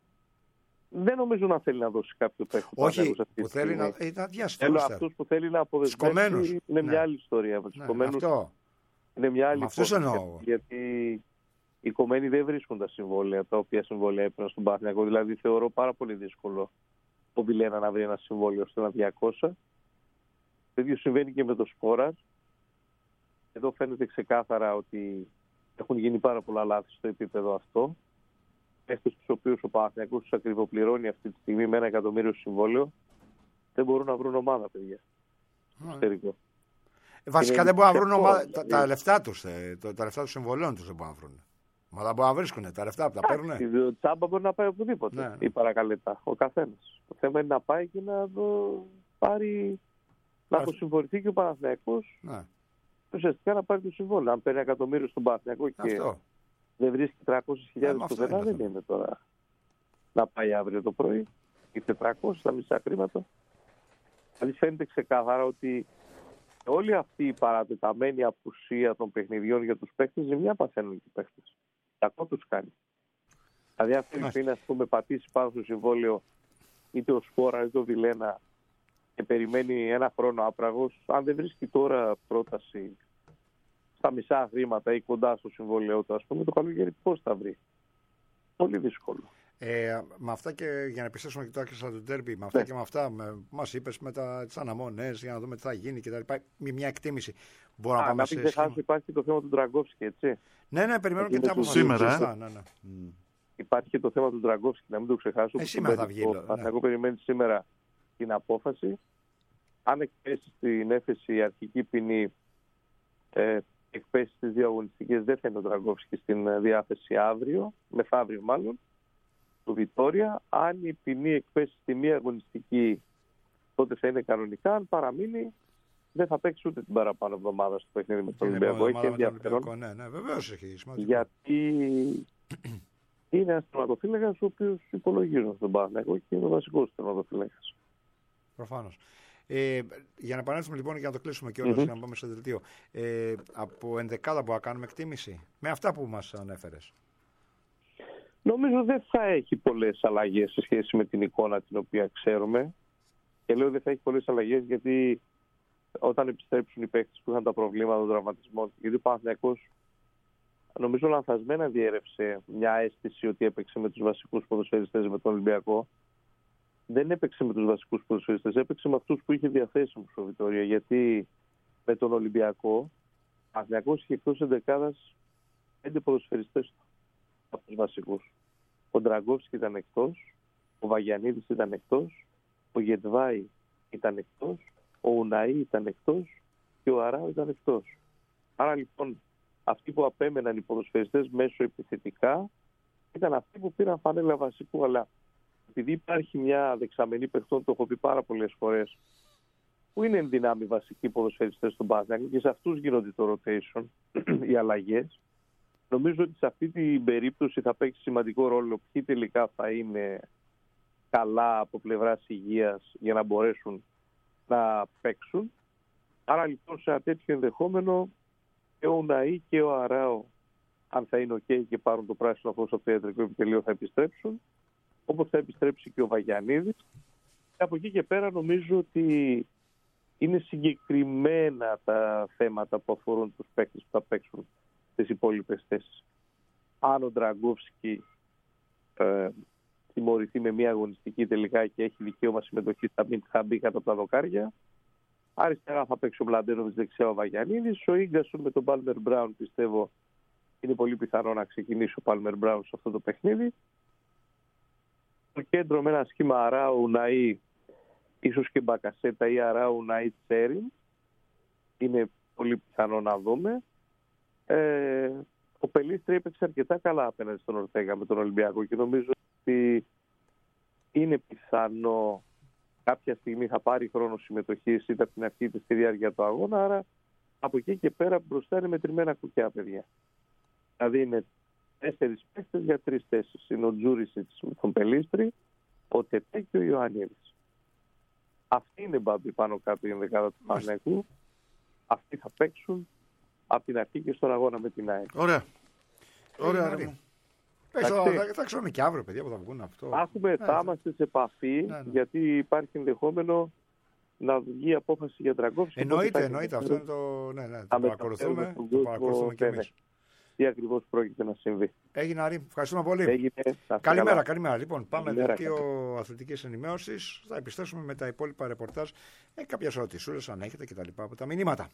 Δεν νομίζω να θέλει να δώσει κάποιο παίκτη. Όχι, που θέλει να, ε, να διαστρώσει. Αυτούς που θέλει να αποδεσμεύσει είναι ναι. μια άλλη ιστορία. Ναι, αυτό. Είναι μια άλλη ιστορία. Γιατί οι κομμένοι δεν βρίσκουν τα συμβόλαια, τα οποία συμβόλαια έπαιρναν στον Παναθηναϊκό. Δηλαδή θεωρώ πάρα πολύ δύσκολο ο Βιλένα να βρει ένα συμβόλαιο στο ένα διακόσια. Το ίδιο συμβαίνει και με το Σπόρας. Εδώ φαίνεται ξεκάθαρα ότι έχουν γίνει πάρα πολλά λάθη στο επίπεδο αυτό. Παίχτες τους οποίους ο Παναθηναϊκός τους ακριβοπληρώνει αυτή τη στιγμή με ένα εκατομμύριο συμβόλαιο, δεν μπορούν να βρουν ομάδα, παιδιά. Mm. Βασικά είναι δεν μπορούν να βρουν ομάδα. Τα, τα λεφτά τους, τα λεφτά των συμβολέων τους δεν μπορούν να βρουν. Μα δεν μπορούν να βρίσκουν τα λεφτά που τα παίρνουν. Ο Τσάμπα μπορεί να πάει οπουδήποτε. Ναι. Ή παρακαλέτα. Ο καθένας. Το θέμα είναι να πάει και να το πάρει. Να αποσυμφορηθεί και ο Παναθηναϊκός. Ναι. Ουσιαστικά να πάρει το συμβόλαιο. Αν παίρνει εκατομμύριο στον Παναθηναϊκό και αυτό. Δεν βρίσκει τριακόσιες χιλιάδες το πενά, δεν είναι τώρα να πάει αύριο το πρωί ή τετρακόσια, τα μισά χρήματα. Δηλαδή φαίνεται ξεκάθαρα ότι όλη αυτή η παρατεταμένη απουσία των παιχνιδιών για τους παίκτες, ζημιά παθαίνουν και οι παίκτες. Κακό τους κάνει. Δηλαδή αν θέλει να πούμε πατήσει πάνω στο συμβόλαιο είτε ο Σπόρα είτε ο Βιλένα και περιμένει ένα χρόνο άπραγος, αν δεν βρίσκει τώρα πρόταση στα μισά χρήματα ή κοντά στο συμβόλαιό του, ας πούμε, το καλοκαίρι πώς θα βρει. Πολύ δύσκολο. Ε, με αυτά και για να επιστρέψουμε και το άκουσα του ντέρμπι, με αυτά ναι. και με αυτά με, μας είπες με τις αναμονές για να δούμε τι θα γίνει και τα λοιπά. Μια εκτίμηση. Μπορώ να πάμε να σε σχήμα. Υπάρχει, υπάρχει το θέμα του Ντραγκόφσκι, έτσι. Ναι, ναι, περιμένω και την άποψη σήμερα. Ναι, ναι. Mm. Υπάρχει και το θέμα του Ντραγκόφσκι, να μην το ξεχάσω. Ε, σήμερα θα βγει. Εγώ περιμένει σήμερα την απόφαση. Αν εκπέσει στην έφεση η αρχική ποινή, ε, εκπέσει στις δύο αγωνιστικές, δεν θα είναι ο Ντραγκόφσκι στην διάθεση αύριο, μεθαύριο μάλλον, του Βιτόρια. Αν η ποινή εκπέσει στη μία αγωνιστική, τότε θα είναι κανονικά. Αν παραμείνει, δεν θα παίξει ούτε την παραπάνω εβδομάδα στο παιχνίδι με τον Ολυμπιακό. Έχει ενδιαφέρον. Ναι, ναι, βεβαίως έχει σημασία. Γιατί είναι ένας τερματοφύλακας ο οποίος υπολογίζουν στον Παναθηναϊκό και είναι ο βασικός τερματοφύλακας. Προφανώς. Ε, για να επανέλθουμε λοιπόν και να το κλείσουμε και όλες, mm-hmm. για να πάμε στο δελτίο. Ε, από ενδεκάδα που θα κάνουμε εκτίμηση με αυτά που μας ανέφερες. Νομίζω δεν θα έχει πολλές αλλαγές σε σχέση με την εικόνα την οποία ξέρουμε. Και λέω δεν θα έχει πολλές αλλαγές γιατί όταν επιστρέψουν οι παίκτες που είχαν τα προβλήματα των τραυματισμών, γιατί ο Παναθηναϊκός νομίζω λανθασμένα διέρευσε μια αίσθηση ότι έπαιξε με τους βασικούς ποδοσφαιριστές με τον Ολυμπιακό. Δεν έπαιξε με τους βασικούς ποδοσφαιριστές, έπαιξε με αυτούς που είχε διαθέσιμους ο Βιτόρια. Γιατί με τον Ολυμπιακό, ο Παναθηναϊκός είχε εκτός εντεκάδας πέντε ποδοσφαιριστές του από τους βασικούς. Ο Ντραγκόφσκι ήταν εκτός, ο Βαγιανίδης ήταν εκτός, ο Γετβάη ήταν εκτός, ο Ουναή ήταν εκτός και ο Αράου ήταν εκτός. Άρα λοιπόν αυτοί που απέμεναν οι ποδοσφαιριστές μέσω επιθετικά ήταν αυτοί που πήραν φανέλα βασικού, αλλά επειδή υπάρχει μια δεξαμενή παιχτών, το έχω πει πάρα πολλές φορές, που είναι εν δυνάμει βασικοί ποδοσφαιριστές στον Παναθηναϊκό και σε αυτούς γίνονται το rotation, οι αλλαγές. Νομίζω ότι σε αυτή την περίπτωση θα παίξει σημαντικό ρόλο ποιοι τελικά θα είναι καλά από πλευράς υγείας για να μπορέσουν να παίξουν. Άρα λοιπόν σε ένα τέτοιο ενδεχόμενο και ο Ουναή και ο Αράο, αν θα είναι ok και πάρουν το πράσινο φως από το ιατρικό επιτελείο, θα επιστρέψουν, όπως θα επιστρέψει και ο Βαγιανίδης. Από εκεί και πέρα νομίζω ότι είναι συγκεκριμένα τα θέματα που αφορούν τους παίκτες που θα παίξουν στις υπόλοιπες θέσεις. Αν ο Ντραγκόφσκι ε, τιμωρηθεί με μια αγωνιστική τελικά και έχει δικαίωμα συμμετοχή, θα, μπει, θα μπει κάτω από τα δοκάρια. Αριστερά θα παίξει ο Μλαντένοβιτς, δεξιά ο Βαγιανίδης. Ο Ίγκασον με τον Πάλμερ Μπράουν πιστεύω είναι πολύ πιθανό να ξεκινήσει ο Πάλμερ Μπράουν σε αυτό το παιχνίδι. Στο κέντρο με ένα σχήμα Αράου, Ουναή, ίσως και Μπακασέτα ή Αράου, Ουναή, Τσέριν. Είναι πολύ πιθανό να δούμε. Ε, ο Πελίστρη έπαιξε αρκετά καλά απέναντι στον Ορτέγα με τον Ολυμπιακό και νομίζω ότι είναι πιθανό κάποια στιγμή θα πάρει χρόνο συμμετοχής είτε από την αρχή είτε στη διάρκεια του αγώνα, άρα από εκεί και πέρα μπροστά είναι μετρημένα κουκιά, παιδιά. Δηλαδή είναι τέσσερις παίκτες για τρεις θέσεις. Είναι ο Τζούρισιτς με τον Πελίστρη, ο Τετέ και ο Ιωαννίδης. Αυτή είναι, Μπάμπη, πάνω κάτω η ενδεκάδα του Παναθηναϊκού. Αυτοί θα παίξουν από την αρχή και στον αγώνα με την ΑΕΚ. Ωραία. Ωραία. Θα ξέρουμε και αύριο, παιδιά, που θα βγουν αυτό. Έχουμε, θα είμαστε σε επαφή, ναι, ναι. γιατί υπάρχει ενδεχόμενο να βγει απόφαση για Ντραγκόφσκι. Εννοείται, εννοείται. Αυτό είναι το. Ναι, ναι, το παρακολουθούμε. Το παρακολουθούμε και εμείς. Τι ακριβώς πρόκειται να συμβεί. Έγινε, Άρη. Ευχαριστούμε πολύ. Έγινε. Καλημέρα, καλημέρα. Λοιπόν, πάμε δελτίο αθλητικής ενημέρωσης. Θα επιστρέψουμε με τα υπόλοιπα ρεπορτάζ. Ε, κάποιες ερωτησούλες, αν έχετε κτλ. Από τα μηνύματα.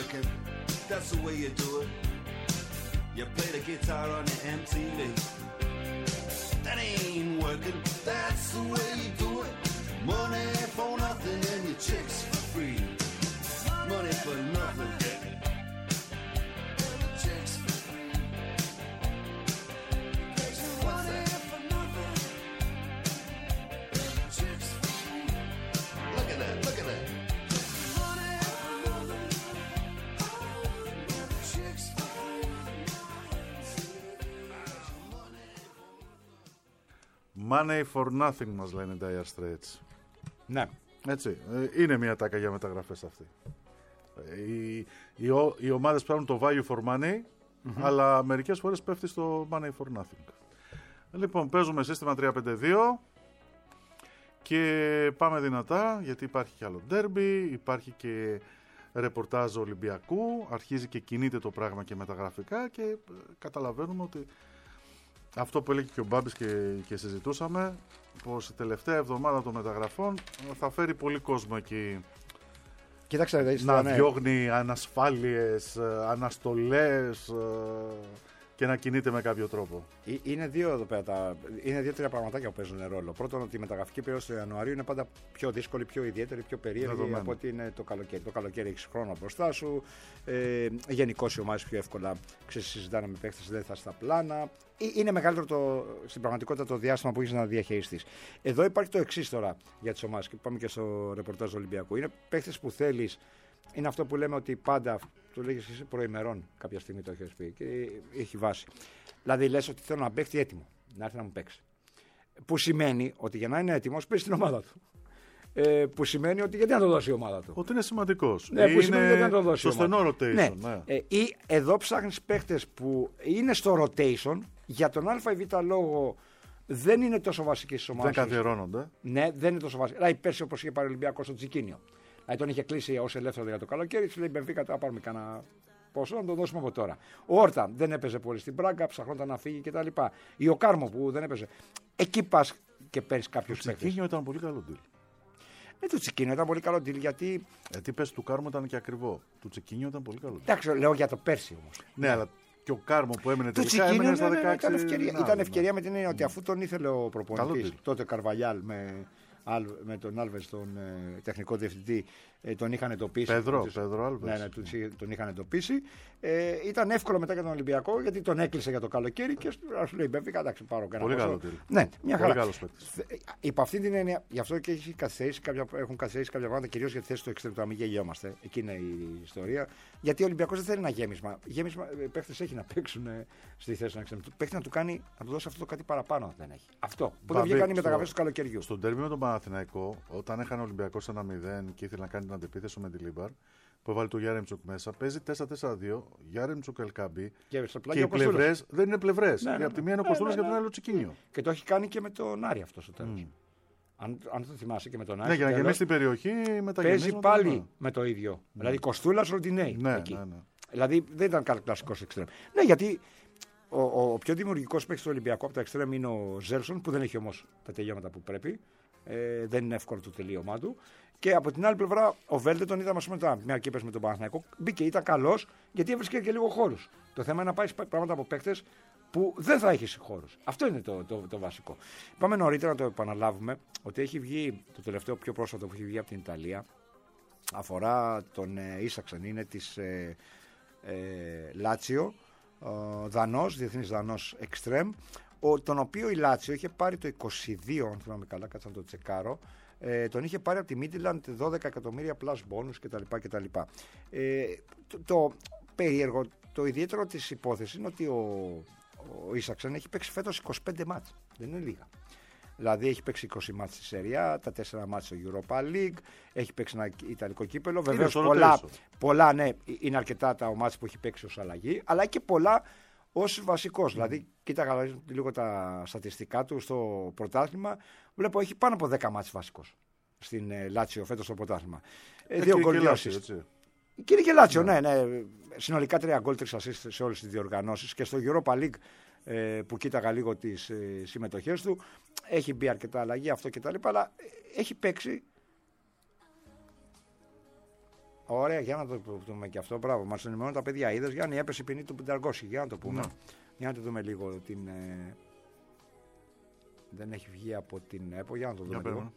working, that's the way you do it. You play the guitar on the M T V. That ain't working, that's the way you do it. Money for nothing and your chicks for free. Money for nothing. Chicks for free. What's that? For nothing. Chicks for free. Look at that, look at that. Money for nothing. Chicks for free. Money for nothing μας λένε Dire Straits. Ναι. Έτσι, είναι μια τάκα για μεταγραφές αυτή. Οι, οι, οι ομάδες παίρνουν το value for money, mm-hmm. αλλά μερικές φορές πέφτει στο money for nothing. Λοιπόν, παίζουμε σύστημα τρία πέντε δύο και πάμε δυνατά, γιατί υπάρχει και άλλο derby, υπάρχει και ρεπορτάζ Ολυμπιακού, αρχίζει και κινείται το πράγμα και μεταγραφικά και καταλαβαίνουμε ότι αυτό που έλεγε και ο Μπάμπης και, και συζητούσαμε, πως η τελευταία εβδομάδα των μεταγραφών θα φέρει πολύ κόσμο εκεί. Κοίταξε, δε, να ναι. διώχνει ανασφάλειες, αναστολές και να κινείται με κάποιο τρόπο. Είναι δύο εδώ πέρα τα... Είναι δύο-τρία πραγματάκια που παίζουν ρόλο. Πρώτον, ότι η μεταγραφική περίοδος του Ιανουαρίου είναι πάντα πιο δύσκολη, πιο ιδιαίτερη, πιο περίεργη Δεδομένο. από ότι είναι το καλοκαίρι. Το καλοκαίρι έχει χρόνο μπροστά σου. Ε, Γενικώς οι ομάδες πιο εύκολα συζητάνε με παίχτες, δεν θα στα πλάνα. Είναι μεγαλύτερο το, στην πραγματικότητα το διάστημα που έχει να διαχειριστείς. Εδώ υπάρχει το εξής τώρα για τις ομάδες και πάμε και στο ρεπορτάζ του Ολυμπιακού. Είναι παίχτες που θέλεις. Είναι αυτό που λέμε ότι πάντα, το λέγεις εσύ προημερών, κάποια στιγμή το έχεις πει και έχει βάση. Δηλαδή λες ότι θέλω να παίξει έτοιμο, να έρθει να μου παίξει. Που σημαίνει ότι για να είναι έτοιμος παίζει την ομάδα του. Ε, που σημαίνει ότι γιατί να το δώσει η ομάδα του. Ότι είναι σημαντικός. Ναι, που σημαίνει γιατί να το δώσει. Στο στενό rotation. Ναι. Ναι. Ε, ή εδώ ψάχνεις παίχτες που είναι στο rotation για τον α ή β λόγο. Δεν είναι τόσο βασική στις ομάδες. Δεν καθιερώνονται. Ναι, δεν είναι τόσο βασική. Δηλαδή πέρσι όπως είχε πάρει ο Ολυμπιακός στο Τσικίνιο. Δηλαδή τον είχε κλείσει ως ελεύθερο για το καλοκαίρι, του λέει Μπενφίκα, θα πάρουμε κανένα ποσό να το δώσουμε από τώρα. Ο Όρτα δεν έπαιζε πολύ στην Μπράγκα, ψαχνόταν να φύγει κτλ. Ή ο Κάρμο που δεν έπαιζε. Εκεί πας και παίρνει κάποιους παίκτες. Το Τσικίνιο ήταν πολύ καλό deal. Ναι, το Τσικίνιο ήταν πολύ καλό deal γιατί. Γιατί πες του Κάρμο ήταν και ακριβό. Το Τσικίνιο ήταν πολύ καλό deal. Εντάξει, λέω για το πέρσι όμως. Ναι, ναι, αλλά και ο Κάρμο που έμενε το τελικά έμενε στα δεκαέξι. Ήταν ευκαιρία, να, ήταν ναι. ευκαιρία με την έννοια ότι αφού τον ήθελε ο προπονητής, τότε Καρβαλιάλ με. με τον Άλβες, τον ε, τεχνικό διευθυντή, ε, τον είχαν εντοπίσει. Πέδρο, Πέδρο Άλβες. Ναι, ναι, τον, τον είχαν εντοπίσει. Ε, ήταν εύκολο μετά για τον Ολυμπιακό γιατί τον έκλεισε για το καλοκαίρι και σου λέει Μπέφικα, εντάξει, πάρω κανένα. Πολύ καλό. Ναι, μια χαρά. Πολύ καλός παίκτης. Υπό αυτή την έννοια, γι' αυτό και έχει καθυστερήσει κάποια, έχουν καθυστερήσει κάποια πράγματα, κυρίως για τη θέση του εξτρέμου. Τώρα μην γελιόμαστε. Εκεί είναι η ιστορία. Γιατί ο Ολυμπιακός δεν θέλει ένα γέμισμα. Γέμισμα παίχτες έχει να παίξουν ε, στη θέση του εξτρέμου. Παίχτη να του κάνει, να του δώσει αυτό το κάτι παραπάνω δεν έχει. Αυτό. Που δεν βγήκαν οι μεταγραφές του καλοκαιριού. Στον τέρμι με τον Παναθηναϊκό, όταν έχανε ο Ολυμπιακός ένα μηδέν και ήθελε να κάνει την αντεπίθεση με τη Λίμπαρ, που έβαλε το Γιάρεμτσουκ μέσα, παίζει τέσσερα τέσσερα δύο, Γιάρεμτσουκ Ελκάμπη. Και, και οι πλευρές δεν είναι πλευρές. Ναι, ναι, από τη μία είναι ο Κοστούλας και από την άλλη ο Τσικίνιο. Και το έχει κάνει και με τον Άρη αυτό στο τέλος. Mm. Αν, αν το θυμάσαι και με τον Άρη. Ναι, για να γεμίσει την περιοχή μεταγεννήσει. Παίζει πάλι με, με το ίδιο. Mm. Δηλαδή Κοστούλας Ροντινέη. Ναι, ναι, ναι. Δηλαδή δεν ήταν κλασικός εξτρέμ. Ναι, γιατί ο, ο, ο πιο δημιουργικός παίκτης του Ολυμπιακού από τα εξτρέμ είναι ο Ζέρσον, που δεν έχει όμως τα τελειώματα που πρέπει. Ε, δεν είναι εύκολο το τελείωμά του. Και από την άλλη πλευρά, ο Βέλτε τον είδαμε μετά μια κύπες με τον Παναθηναϊκό. Μπήκε, ήταν καλός γιατί έβρισκε και λίγο χώρους. Το θέμα είναι να πάει πράγματα από παίκτες που δεν θα έχει χώρους. Αυτό είναι το, το, το βασικό. Πάμε νωρίτερα να το επαναλάβουμε ότι έχει βγει το τελευταίο πιο πρόσφατο που έχει βγει από την Ιταλία. Αφορά τον ε, Ίσαξεν, είναι της ε, ε, Λάτσιο, ε, Δανός, διεθνής Δανός εξτρέμ, τον οποίο η Λάτσιο είχε πάρει το είκοσι δύο, αν θυμάμαι καλά, κάτσα να το τσεκάρω. Ε, τον είχε πάρει από τη Midland δώδεκα εκατομμύρια plus bonus κτλ. κτλ. Ε, το, το περίεργο, το ιδιαίτερο της υπόθεσης είναι ότι ο, ο Ίσαξεν έχει παίξει φέτος είκοσι πέντε μάτς. Δεν είναι λίγα. Δηλαδή έχει παίξει είκοσι μάτς στη Σεριά, τα τέσσερα μάτς στο Europa League, έχει παίξει ένα Ιταλικό κύπελο. Βεβαίως πολλά, πολλά, ναι, είναι αρκετά τα μάτς που έχει παίξει ως αλλαγή, αλλά και πολλά ως βασικός. Mm. Δηλαδή, κοίταγα λίγο τα στατιστικά του στο πρωτάθλημα. Βλέπω έχει πάνω από δέκα μάτς βασικός στην ε, Λάτσιο φέτος στο πρωτάθλημα. Ε, δύο γκολ διώσεις. Και είναι και Λάτσιο, ναι, ναι. Συνολικά τρία γκολ, τρεις ασίστ σε όλες τις διοργανώσεις. Και στο Europa League ε, που κοίταγα λίγο τις ε, συμμετοχές του, έχει μπει αρκετά αλλαγή αυτό κτλ. Αλλά έχει παίξει. Ωραία, για να το πούμε και αυτό. Μπράβο, μας ενημερώνουν τα παιδιά. Είδες, Γιάννη, έπεσε η ποινή του Πενταγκώση. Για να το πούμε. Ναι. Για να το δούμε λίγο. Την, ε... Δεν έχει βγει από την ΕΠΟ. Για να το δούμε για λίγο.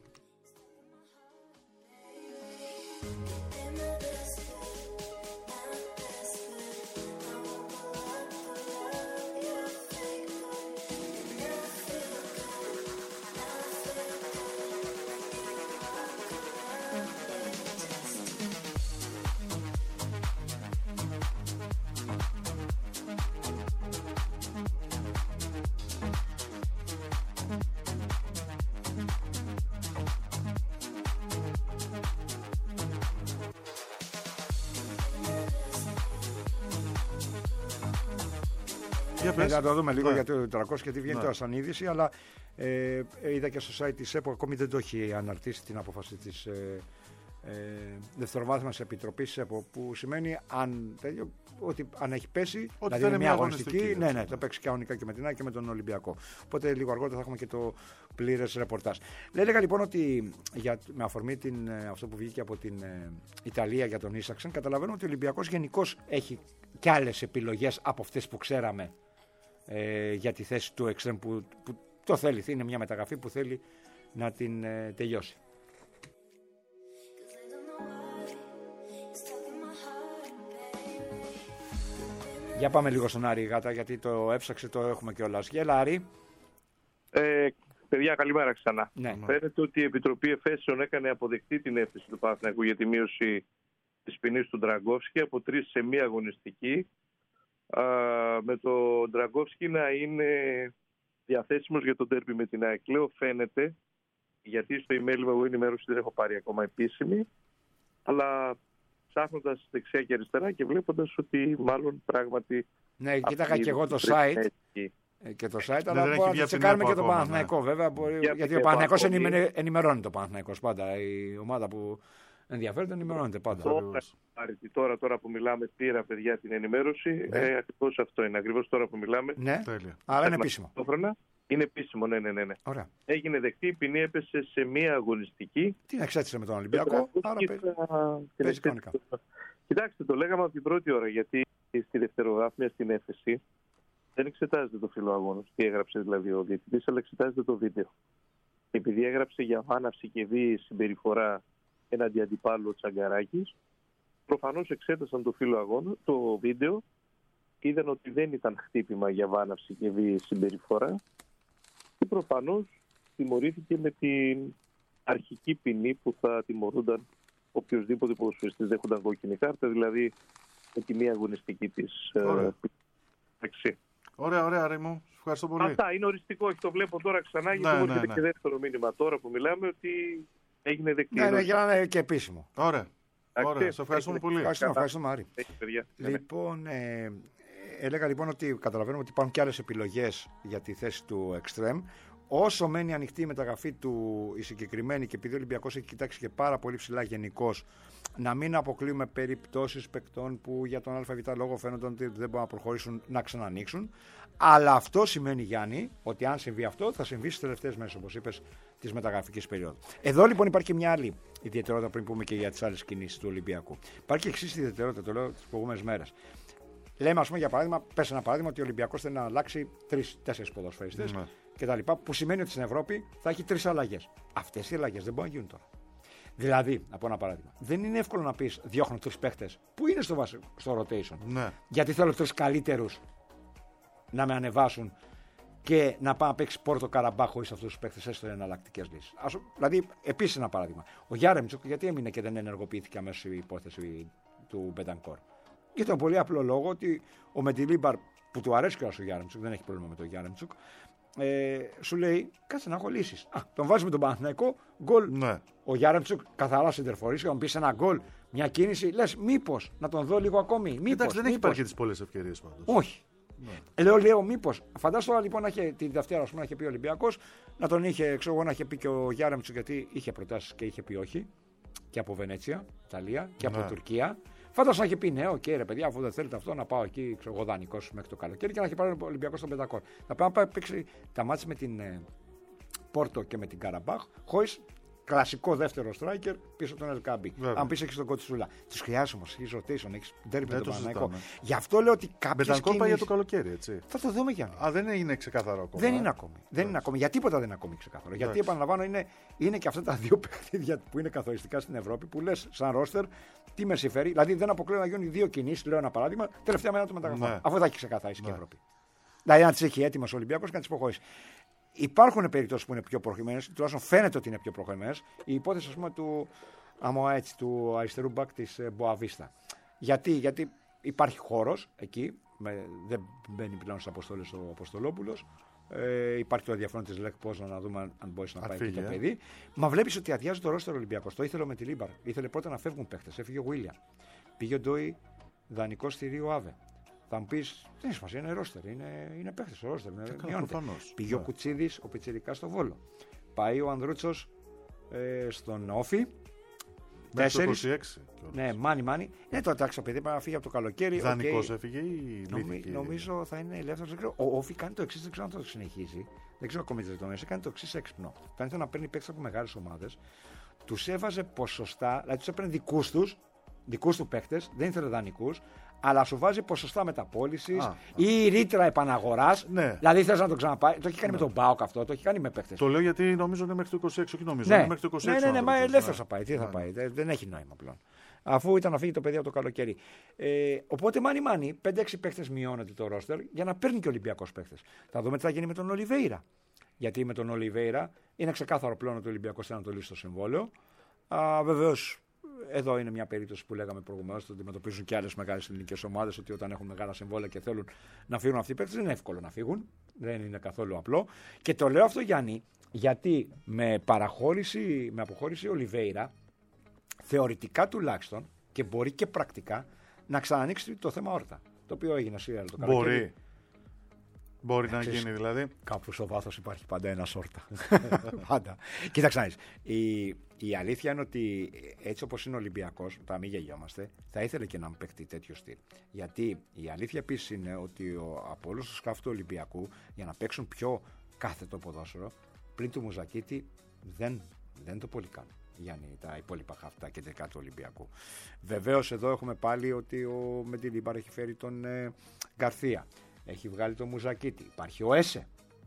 Θα το δούμε λίγο yeah. για το τριακόσια γιατί βγαίνει yeah. τώρα σαν είδηση, αλλά ε, είδα και στο site της ΕΠΟ ακόμη δεν το έχει αναρτήσει την απόφαση της ε, ε, δευτεροβάθμιας επιτροπής ΕΠΟ, που σημαίνει αν, τέλειο, ότι αν έχει πέσει, ότι δηλαδή είναι μια αγωνιστική, αγωνιστική ναι, ναι, θα παίξει κανονικά και με την ΑΕΚ και με τον Ολυμπιακό. Οπότε λίγο αργότερα θα έχουμε και το πλήρες ρεπορτάζ. Έλεγα λοιπόν ότι για, με αφορμή την, αυτό που βγήκε από την ε, Ιταλία για τον Ίσαξεν, καταλαβαίνω ότι ο Ολυμπιακός γενικώς έχει και άλλες επιλογές από αυτές που ξέραμε. Ε, για τη θέση του εξτρέμ που, που το θέλει, είναι μια μεταγραφή που θέλει να την ε, τελειώσει. Για πάμε λίγο στον Άρη Γάτα, γιατί το έψαξε, το έχουμε κιόλας. Γέλα Άρη. Ε, παιδιά, καλημέρα ξανά. Ναι. Φαίνεται ότι η Επιτροπή Εφέσεων έκανε αποδεκτή την έφεση του Παναθηναϊκού για τη μείωση της ποινής του Ντραγκόφσκι από τρεις σε μία αγωνιστική. Uh, με τον Ντραγκόφσκι να είναι διαθέσιμος για τον ντέρμπι με την ΑΕΚ. Λέω φαίνεται, γιατί στο email μου εγώ ενημέρωση δεν έχω πάρει ακόμα επίσημη, αλλά ψάχνοντας δεξιά και αριστερά και βλέποντας ότι μάλλον πράγματι... Ναι, κοίταγα και εγώ το site και το site, αλλά μπορούμε να τσεκάρουμε και το Παναθηναϊκό ναι. βέβαια, μπορεί, γιατί ο Παναθηναϊκός ενημερώνει το Παναθηναϊκός πάντα, η ομάδα που ενδιαφέρεται ενημερώνεται πάντα. Τώρα, τώρα, τώρα που μιλάμε, πήρα παιδιά την ενημέρωση. Ναι. Ε, ακριβώς αυτό είναι. Ακριβώς τώρα που μιλάμε. Ναι. Άρα είναι επίσημο. Είναι επίσημο, ναι, ναι, ναι. Ωραία. Έγινε δεκτή, η ποινή έπεσε σε μία αγωνιστική. Τι να εξέτησε με τον Ολυμπιακό. Άρα παίζει κανονικά. Κοιτάξτε, το λέγαμε από την πρώτη ώρα, γιατί στη δευτεροβάθμια στην έφεση δεν εξετάζεται το φύλλο αγώνος. Τι έγραψε δηλαδή ο διαιτητής, αλλά εξετάζεται το βίντεο. Επειδή έγραψε για βάναυση και βίαιη συμπεριφορά έναντι αντιπάλου ο Τσαγκαράκης, προφανώς εξέτασαν το φύλλο αγώνα, το βίντεο, είδαν ότι δεν ήταν χτύπημα για βάναυση και βίαιη συμπεριφορά και προφανώς τιμωρήθηκε με την αρχική ποινή που θα τιμωρούνταν οποιοσδήποτε ποδοσφαιριστής δέχονταν κόκκινη κάρτα, δηλαδή με τη μία αγωνιστική της αξία. Ωραία, ωραία, Ρήμο. Ευχαριστώ πολύ. Αυτά είναι οριστικό, όχι το βλέπω τώρα ξανά, γιατί μου έρχεται και δεύτερο μήνυμα τώρα που μιλάμε ότι έγινε δεκτή. Ναι, ναι, για να είναι και επίσημο. Ωραία. Ωραία, σε ευχαριστούμε πολύ. Ευχαριστούμε, ευχαριστούμε, Άρη. Λοιπόν, ε, έλεγα λοιπόν ότι καταλαβαίνουμε ότι υπάρχουν και άλλες επιλογές για τη θέση του εξτρέμ. Όσο μένει ανοιχτή η μεταγραφή του η συγκεκριμένη και επειδή ο Ολυμπιακός έχει κοιτάξει και πάρα πολύ ψηλά γενικώς, να μην αποκλείουμε περιπτώσεις παικτών που για τον ΑΒ λόγο φαίνονταν ότι δεν μπορούν να προχωρήσουν να ξανανοίξουν. Αλλά αυτό σημαίνει, Γιάννη, ότι αν συμβεί αυτό, θα συμβεί στις τελευταίες μέρες, όπως είπες, της μεταγραφικής περίοδου. Εδώ λοιπόν υπάρχει και μια άλλη ιδιαιτερότητα πριν πούμε και για τις άλλες κινήσεις του Ολυμπιακού. Υπάρχει και εξής ιδιαιτερότητα, το λέω τις προηγούμενες μέρες. Λέμε, ας πούμε, για παράδειγμα, πες ένα παράδειγμα ότι ο Ολυμπιακός θέλει να αλλάξει τρεις-τέσσερις ποδοσφαιριστές mm. κτλ. Που σημαίνει ότι στην Ευρώπη θα έχει τρεις αλλαγές. Αυτές οι αλλαγές δεν μπορούν να γίνουν τώρα. Δηλαδή, από ένα παράδειγμα, δεν είναι εύκολο να πεις διώχνω τρεις παίχτες που είναι στο, στο rotation. Ναι. Γιατί θέλω τρεις καλύτερους να με ανεβάσουν και να πάω να παίξει Πόρτο Καραμπάχ χωρίς αυτούς τους παίχτες, έστω εναλλακτικές λύσεις. Ας, δηλαδή, επίσης ένα παράδειγμα. Ο Γιάρεμτσουκ, γιατί έμεινε και δεν ενεργοποιήθηκε αμέσως η υπόθεση του Μπεντανκόρ. Για τον πολύ απλό λόγο ότι ο Μεντιλίμπαρ, που του αρέσει και ο Γιάρεμτσουκ, δεν έχει πρόβλημα με τον Γιάρεμτσουκ, ε, σου λέει κάτσε να έχω λύσεις. Α, τον βάζουμε τον Παναθηναϊκό, γκολ. Ναι. Ο Γιάρεμτσουκ καθαρά σεντερφορής, αν πει ένα γκολ, μια κίνηση, λες μήπως να τον δω λίγο ακόμη. Μήπως, εντάξει, δεν έχει μήπως. υπάρχει τις πολλές ευκαιρίες πάντως. Όχι. Ναι. Λέω, λέω μήπως. Φαντάζομαι λοιπόν να είχε, τη Δευτέρα να είχε πει ο Ολυμπιακός, να τον είχε, ξέρω εγώ, να είχε πει και ο Γιάρεμτσουκ, γιατί είχε προτάσεις και είχε πει όχι. Και από Βενέτσια, Ιταλία, και από ναι. Τουρκία. Φαντάζομαι να είχε πει ναι, οκ, okay, ρε παιδιά, αφού δεν θέλετε αυτό, να πάω εκεί, ξέρω εγώ, δανεικός μέχρι το καλοκαίρι και να είχε πάρει ο Ολυμπιακός στον Πεντακόρ. Να πάει να παίξει τα μάτια με την ε, Πόρτο και με την Καραμπάχ, χωρίς κλασικό δεύτερο striker πίσω τον Ελκάμπη. Αν πει έχει τον Κοτσούλα. Του χρειάζεσαι όμως, έχει rotation, έχει ντέρμπι με τον Παναθηναϊκό. Γι' αυτό λέω ότι κάποιες Μπετανκόπα κινήσεις... για το καλοκαίρι, έτσι. Θα το δούμε για Α, δεν είναι ξεκάθαρο ακόμα. Δεν είναι ακόμη. Δεν είναι ακόμη. Για τίποτα δεν είναι ακόμη ξεκάθαρο. Γιατί επαναλαμβάνω, είναι, είναι και αυτά τα δύο παιχνίδια που είναι καθοριστικά στην Ευρώπη που λες σαν ρόστερ τι με συμφέρει. Δηλαδή δεν αποκλείω να γίνουν δύο κινήσεις, λέω ένα παράδειγμα, τελευταία μέρα του μεταγραφών. Ναι. Αφού θα έχει ξεκαθαρίσει ναι. και η Ευρώπη. Δηλαδή να τι έχει έτοιμο ο Ολυμπιακός και να τι προχωρήσει. Υπάρχουν περιπτώσεις που είναι πιο προχωρημένες, τουλάχιστον φαίνεται ότι είναι πιο προχωρημένες. Η υπόθεση, ας πούμε, του, άμα έτσι, του αριστερού μπακ της Μποαβίστα. Γιατί, γιατί υπάρχει χώρος εκεί, με, δεν μπαίνει πλέον στις αποστολές ο Αποστολόπουλος. Ε, υπάρχει το ενδιαφέρον της Λεκ Πόζνα να δούμε αν, αν μπορεί να πάει εκεί το παιδί. Μα βλέπεις ότι αδειάζει το ρόστερο Ολυμπιακός. Το ήθελε με τη Λίμπαρ. Ήθελε πρώτα να φεύγουν παίχτες. Έφυγε ο Βίλιαν. Πήγε ο Ντόι δανεικό στη Ρίο Άβε. Θα μου πει, δεν είναι σημασία, είναι ρόστερ, είναι, είναι παίχτες ο ρόστερ. Πήγε ο Κουτσίδης, ο Πιτσιρικάς στο Βόλο. Πάει ο Ανδρούτσος ε, στον Όφι. Μέχρι το είκοσι έξι. Ναι, μάνι μάνι. Ναι, το εντάξει, το παιδί πρέπει να φύγει από το καλοκαίρι. Δανεικός okay. έφυγε ή Νομι, νομίζω θα είναι ελεύθερος. Ο Όφι κάνει το εξής, δεν ξέρω αν το συνεχίζει. Δεν ξέρω ακόμη τι λεπτομέρειες. Κάνει το εξής έξυπνο. Όταν ήθελε να παίρνει παίκτες από μεγάλες ομάδες, τους έβαζε ποσοστά, δηλαδή τους έπαιρνε δικούς τους, δικούς του παίκτες, δεν ήθελε δανεικούς. Αλλά σου βάζει ποσοστά μεταπώλησης ή ρήτρα επαναγοράς. Ναι. Δηλαδή θες να το ξαναπάει. Το έχει κάνει ναι. με τον Μπάουκ αυτό, το έχει κάνει με παίκτες. Το λέω γιατί νομίζω είναι μέχρι το είκοσι έξι, όχι νομίζω. Ναι. Είναι μέχρι το είκοσι έξι. Ναι, ναι, ναι, μα ελεύθερος θα πάει. Τι θα ναι. πάει, δεν έχει νόημα πλέον. Αφού ήταν να φύγει το παιδί από το καλοκαίρι. Ε, οπότε μάνι μάνι, πέντε έξι παίκτες μειώνεται το ρόστερ για να παίρνει και ο Ολυμπιακός παίκτες. Θα δούμε τι θα γίνει με τον Ολιβέηρα. Γιατί με τον Ολιβέηρα είναι ξεκάθαρο πλέον ότι ο Ολυμπιακός θέλει να το λύσει το συμβόλαιο. Βεβαίως. Εδώ είναι μια περίπτωση που λέγαμε προηγουμένως ότι αντιμετωπίζουν και άλλες μεγάλες ελληνικές ομάδες ότι όταν έχουν μεγάλα συμβόλαια και θέλουν να φύγουν αυτοί οι παίκτες δεν είναι εύκολο να φύγουν. Δεν είναι καθόλου απλό. Και το λέω αυτό, Γιάννη, γιατί με παραχώρηση, με αποχώρηση Ολιβέηρα, θεωρητικά τουλάχιστον και μπορεί και πρακτικά να ξανανοίξει το θέμα Όρτα. Το οποίο έγινε σήμερα το καλοκαίρι. Μπορεί. Μπορεί να γίνει δηλαδή. Κάπου στο βάθος υπάρχει πάντα ένα Όρτα. Πάντα. Κοίταξε να δεις. Η, η αλήθεια είναι ότι έτσι όπως είναι ο Ολυμπιακός, τα μην γελιόμαστε, θα ήθελε και να μου παίχτη τέτοιο στυλ. Γιατί η αλήθεια επίσης είναι ότι ο, από όλους τους σκάφους του Ολυμπιακού για να παίξουν πιο κάθετο ποδόσφαιρο, πριν του Μουζακίτη δεν, δεν το πολύ κάνουν. Γιάννη, τα υπόλοιπα χαφτά και δεκά του Ολυμπιακού. Βεβαίως εδώ έχουμε πάλι ότι ο Μεντιλίμπαρ έχει φέρει τον ε, Γκαρθία. Έχει βγάλει το Μουζακίτη. Υπάρχει ο Έσε.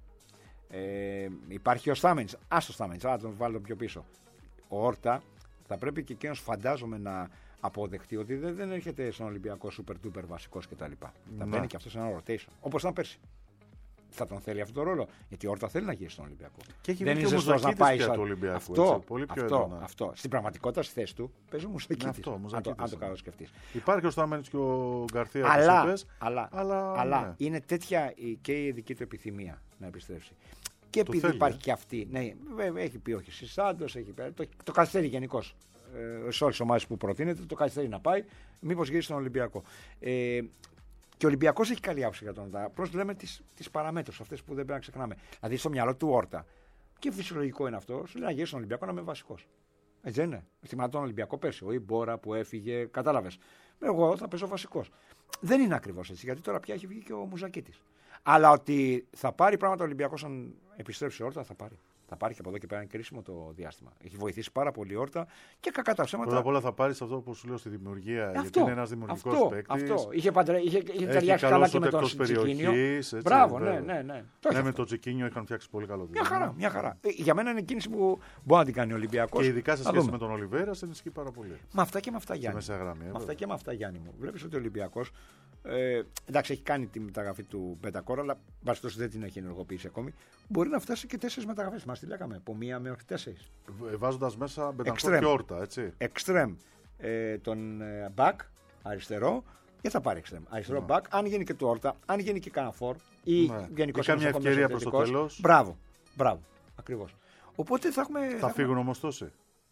Ε, υπάρχει ο Στάμενς. Άστο Στάμενς, αλλά τον βάλω πιο πίσω. Ο Όρτα θα πρέπει και εκείνος, φαντάζομαι, να αποδεχτεί ότι δεν, δεν έρχεται στον Ολυμπιακό super duper βασικός κτλ. Θα μπαίνει και αυτό σε ένα rotation. Όπως ήταν πέρσι. Θα τον θέλει αυτό το ρόλο. Γιατί ο Όρτα θέλει να γίνει στον Ολυμπιακό. Και έχει δεν είναι ζεστός να πάει στον Ολυμπιακό. Αυτό, έτσι, πολύ πιο αυτό, έντονα. αυτό. Στην πραγματικότητα στη θέση του παίζει ο Μουζακίτης. Αν το, το καλό σκεφτείς. Υπάρχει ο Στάμενς και ο Γκαρθία. Αλλά, αλλά, αλλά, αλλά ναι. είναι τέτοια και η δική του επιθυμία να επιστρέψει. Και επειδή θέλει, υπάρχει ε? και αυτή. Ναι, έχει πει όχι στη Σάντος, έχει πει. Το, το καθυστερεί γενικώς. Ε, σε όλες τις ομάδες που προτείνεται, το καθυστερεί να πάει. Μήπως γυρίσει στον Ολυμπιακό. Ε, Και ο Ολυμπιακός έχει καλή άποψη για τον Όρτα. Απλώς λέμε τις, τις παραμέτρους, αυτές που δεν πρέπει να ξεχνάμε. Δηλαδή στο μυαλό του Όρτα. Και φυσιολογικό είναι αυτό, σου λέει να γυρίσει στον Ολυμπιακό να είμαι βασικός. Έτσι δεν είναι. Θυμάται τον Ολυμπιακό πέρσι. Ο Ιμπόρα που έφυγε, κατάλαβες. Εγώ θα παίζω βασικός. Δεν είναι ακριβώς έτσι, γιατί τώρα πια έχει βγει και ο Μουζακίτης. Αλλά ότι θα πάρει πράγματα ο Ολυμπιακός αν επιστρέψει ο Όρτα, θα πάρει. Θα πάρει και από εδώ και πέρα είναι κρίσιμο το διάστημα. Έχει βοηθήσει πάρα πολύ η Όρτα και κακά τα ψέματα. Πρώτα απ' όλα θα πάρει αυτό που σου λέω στη δημιουργία. Αυτό, γιατί είναι ένας δημιουργικός παίκτης. Αυτό. Είχε, παντρε... είχε, είχε ταιριάξει καλά και με τον Τσικίνιο. Μπράβο, ναι, ναι. ναι. Ναι, με τον Τσικίνιο είχαν φτιάξει πολύ καλό μια χαρά, μια χαρά. Ε, για μένα είναι κίνηση που μπορεί να την κάνει ο Ολυμπιακός. Και ειδικά σε σχέση με τον Ολιβέρα, σε ενισχύει πάρα πολύ. Με αυτά και με αυτά, Γιάννη. Γραμμή, με αυτά και με αυτά, Γιάννη μου. Βλέπει ότι ο Ολυμπιακός. Ε, εντάξει, έχει κάνει τη μεταγραφή του Μπεντακόρα, αλλά βαστός δεν την έχει ενεργοποιήσει ακόμη. Μπορεί να φτάσει και τέσσερις μεταγραφές. Μας τη λέγαμε από μία μέχρι τέσσερις. Βάζοντας μέσα Μπεντακόρα και Όρτα, έτσι. Εξτρέμ. Ε, τον ε, Μπακ, αριστερό. Και θα πάρει εξτρέμ. Αριστερό ναι. Μπακ. Αν γίνει και του Όρτα, αν γίνει και κανένα φορ ή ναι. γενικώς καμιά ευκαιρία προς το τέλος. Μπράβο. Μπράβο. Ακριβώς. Οπότε θα έχουμε. Θα, θα φύγουν όμως τόσοι.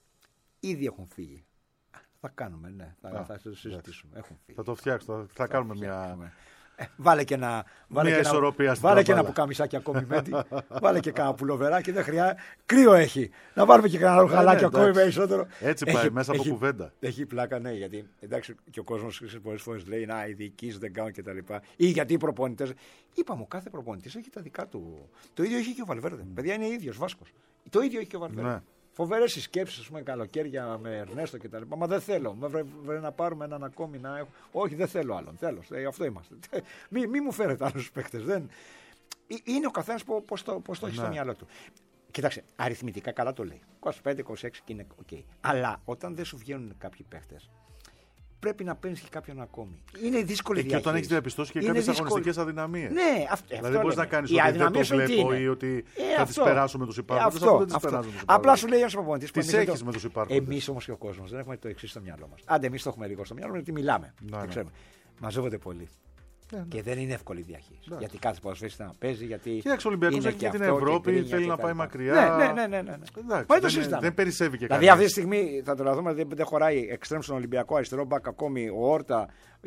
Ήδη έχουν φύγει. Θα κάνουμε, ναι. Θα, Α, θα το συζητήσουμε. Έχουν φύγει. Θα το φτιάξουμε. Θα, θα, θα κάνουμε μια. Ε, βάλε και ένα, βάλε μια και ισορροπία ένα, στην βάλε και ένα πουκαμισάκι ακόμη μέντι. Βάλε και κάνα πουλοβεράκι. Δεν χρειάζεται. Κρύο έχει. Να βάλουμε και κανένα ρουχαλάκι ακόμη περισσότερο. Έτσι πάει, έχει, μέσα από έχει, κουβέντα. Έχει πλάκα, ναι, γιατί εντάξει και ο κόσμος πολλές φορές λέει να οι διοικήσεις δεν κάνουν κτλ. Ή γιατί οι προπονητές. Είπαμε, ο κάθε προπονητής έχει τα δικά του. Το ίδιο έχει και ο Βαλβέρδε. Mm. Παιδιά είναι ίδιος Βάσκος. Το ίδιο έχει και ο Βαλβέρδε. Ναι. Φοβερές συσκέψεις, ας πούμε, καλοκαίρια με Ερνέστο και τα λοιπά. Μα δεν θέλω. Μα βρε, βρε, να πάρουμε έναν ακόμη να έχω. Όχι, δεν θέλω άλλον. Θέλω. Ε, αυτό είμαστε. Μη, μη μου φέρετε άλλους παίκτες. Δεν... Είναι ο καθένας πώς το, πώς το έχει στο μυαλό του. Κοιτάξτε, αριθμητικά καλά το λέει. είκοσι πέντε είκοσι έξι και είναι οκ. Okay. Αλλά όταν δεν σου βγαίνουν κάποιοι παίχτες, πρέπει να παίρνει και κάποιον ακόμη. Είναι δύσκολη διαχείριση. Και όταν έχει διαπιστώσει και κάποιες αγωνιστικές αδυναμίες. Ναι, αυτό. Δηλαδή μπορεί να κάνει ότι δεν το βλέπω ή ότι ε, θα τις περάσω με τους υπάρχοντες. Αυτό, αυτό, αυτό. αυτό. Απλά σου λέει ένας προπονητής που τις έχεις με τους υπάρχοντες. Εμείς όμως και ο κόσμος δεν έχουμε το εξής στο μυαλό μας. Άντε, εμείς το έχουμε λίγο στο μυαλό μας, γιατί μιλάμε. Μαζεύονται πολύ. Ναι, και ναι. δεν είναι εύκολη διαχείριση. Ναι. Γιατί κάθε ποδοσφαιριστής να παίζει. Γιατί Κοίταξε, ο Ολυμπιακός έχει και την Ευρώπη, και θέλει να πάει μακριά. Ναι, ναι, ναι. ναι, ναι. Εντάξει, δεν, το συζητάμε. Δεν περισσεύει και κάτι. Δηλαδή αυτή τη στιγμή θα το λαδούμε, δεν, δεν χωράει εξτρέμ στον Ολυμπιακό, αριστερό μπακ ακόμη ο Όρτα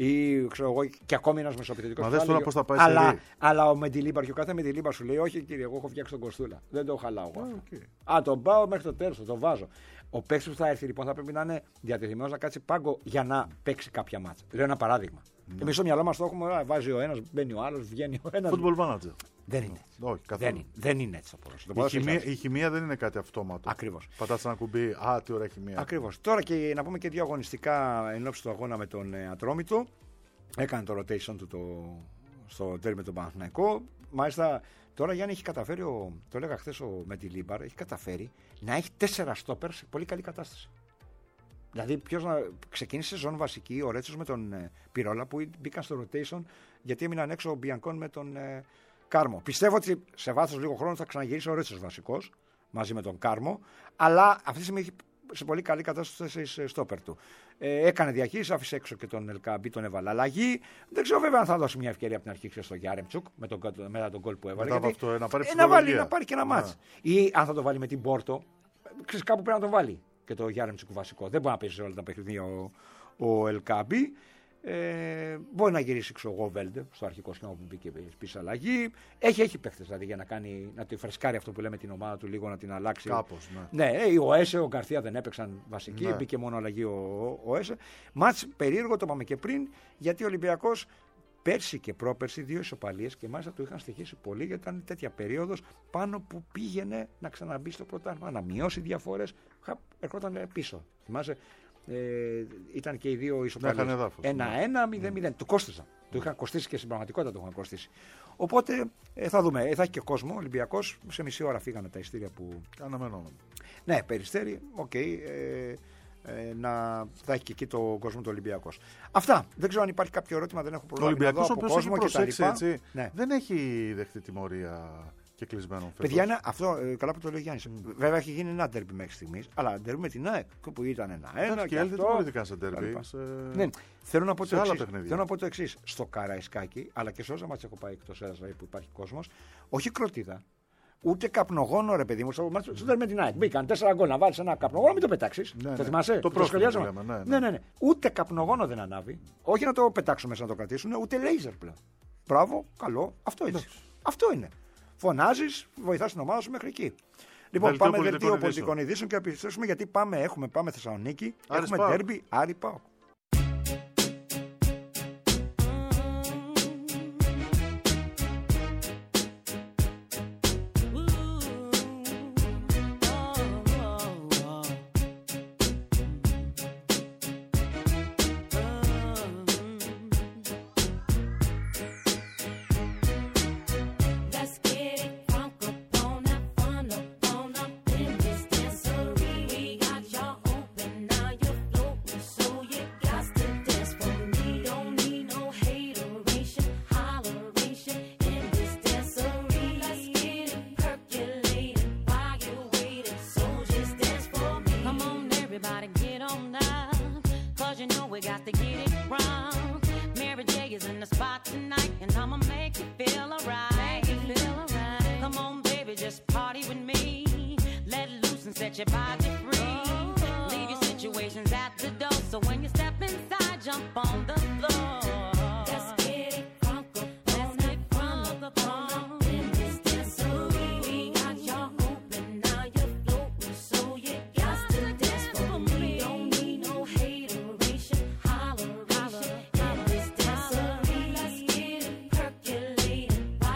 ή ξέρω εγώ, και ακόμη ένα μεσοπιθετικό. Μα δες τώρα πώς θα πάει αλλά, σε αλλά ο Μεντιλίμπαρ και ο κάθε Μεντιλίμπαρ σου λέει: όχι, κύριε, εγώ έχω φτιάξει τον Κοστούλα. Δεν το χαλάω. Okay. Α, τον πάω μέχρι το τέλος, το βάζω. Ο παίκτης που θα έρθει λοιπόν θα πρέπει να είναι διατεθειμένος να κάτσει πάγκο για να παίξει κάποια μάτσα. Λέω ένα παράδειγμα. Mm. Εμείς στο μυαλό μας το έχουμε, βάζει ο ένας, μπαίνει ο άλλος, βγαίνει ο ένας. Football manager. Δεν είναι έτσι. Όχι, δεν, είναι, δεν είναι έτσι το ποδόσφαιρο. Η, χημεία, η χημεία δεν είναι κάτι αυτόματο. Ακριβώς. Πατάς ένα κουμπί, α, τι ωραία χημεία. Ακριβώς. Τώρα και να πούμε και δύο αγωνιστικά εν ώψη του αγώνα με τον ε, Ατρόμητο. Έκανε το rotation του το, στο τέρμι με τον Παναθηναϊκό. Μάλιστα τώρα Γιάννη έχει καταφέρει, ο, το έλεγα χθες ο Μεντιλίμπαρ, έχει καταφέρει να έχει τέσσερα στόπερ σε πολύ καλή κατάσταση. Δηλαδή, ποιος να ξεκίνησε ζώνη βασική, ο Ρέτσος με τον ε, Πυρόλα που μπήκαν στο rotation γιατί έμειναν έξω ο Μπιανκόν με τον ε, Κάρμο. Πιστεύω ότι σε βάθος λίγο χρόνο θα ξαναγυρίσει ο Ρέτσος βασικός μαζί με τον Κάρμο, αλλά αυτή τη στιγμή έχει σε πολύ καλή κατάσταση στις στόπερ του. Ε, έκανε διαχείριση, άφησε έξω και τον Ελκαμπή, τον έβαλε αλλαγή. Δεν ξέρω βέβαια αν θα δώσει μια ευκαιρία από την αρχή στο Γιάρεμτσουκ με τον, μετά τον γκολ που έβαλε. Μετά γιατί, αυτό, να πάρει, ε, να, βάλει, να πάρει και ένα μάτς. Ή αν θα το βάλει με την Πόρτο, ξέρεις, κάπου πρέπει να τον βάλει και το Γιάρεμτσουκ βασικό. Δεν μπορεί να παίζει σε όλα τα παιχνίδια ο, ο Ελκαμπή. Ε, μπορεί να γυρίσει ο Βέλντε στο αρχικό σχήμα που μπήκε πίσω αλλαγή. Έχει, έχει παίχτες δηλαδή για να, κάνει, να το φρεσκάρει αυτό που λέμε την ομάδα του λίγο να την αλλάξει. Κάπως, ναι. Ναι, ο Έσε, ο Γκαρθία δεν έπαιξαν βασική, ναι. Μπήκε μόνο αλλαγή ο, ο Έσε. Μάτς περίεργο, το είπαμε και πριν, γιατί ο Ολυμπιακός πέρσι και πρόπερσι δύο ισοπαλίες και μάλιστα το είχαν στοιχήσει πολύ γιατί ήταν τέτοια περίοδος πάνω που πήγαινε να ξαναμπεί στο πρωτάθλημα, να μειώσει διαφορές. Ερχόταν πίσω. Θυμάσαι. Ε, ήταν και οι δύο ισοπαλίες. ένα-ένα, μηδέν μηδέν. Του κόστησαν. Του είχαν κοστίσει και στην πραγματικότητα του είχαν κοστίσει. Οπότε ε, θα δούμε. Ε, θα έχει και κόσμο. Ο Ολυμπιακός σε μισή ώρα φύγανε τα ειστήρια που. Αναμένω. Ναι, Περιστέρι. Οκ. Okay, ε, ε, να θα έχει και εκεί το κόσμο του Ολυμπιακός. Αυτά. Δεν ξέρω αν υπάρχει κάποιο ερώτημα. Δεν έχω πρόβλημα. Ο Ολυμπιακός, ο οποίος έχει προσέξει έτσι, ναι. Δεν έχει δεχτεί τιμωρία. Και κλεισμένο. Παιδιά, είναι αυτό ε, καλά που το λέει ο Γιάννης. Mm. Βέβαια έχει γίνει ένα ντέρμπι μέχρι στιγμής, αλλά ντέρμπι με την ΑΕΚ που ήταν ένα-ένα. Και οι άλλοι δεν τιμωρήθηκαν σε ντέρμπι. Σε... Ναι, θέλω να πω το εξής. Θέλω να πω το εξής. Στο Καραϊσκάκι, αλλά και σε όσα μάτια έχω πάει εκτός έδρας που υπάρχει κόσμος, όχι κροτίδα, ούτε καπνογόνο ρε παιδί μου. Στο ντέρμπι με την ΑΕΚ. Μπήκαν τέσσερα γκολ να βάλεις ένα καπνογόνο, μην το πετάξεις. Ναι, το ναι. θυμάσαι. Το πρόσφυγμα. Ναι, ναι. Ναι, ναι, ναι. Ούτε καπνογόνο δεν ανάβει. Όχι να το πετάξουν μέσα να το κρατήσουν, ούτε λέιζερ πλέον. Μπράβο, καλό. Αυτό είναι. Αυτό είναι. Φωνάζεις, βοηθάς την ομάδα σου μέχρι εκεί. Λοιπόν, δελτίο πάμε δελτίο πολιτικών ειδήσεων και επιστρέψουμε γιατί πάμε, έχουμε, πάμε Θεσσαλονίκη, Άρης έχουμε ντέρμπι, Άρη ΠΑΟΚ.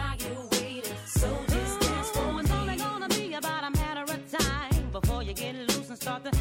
Before you get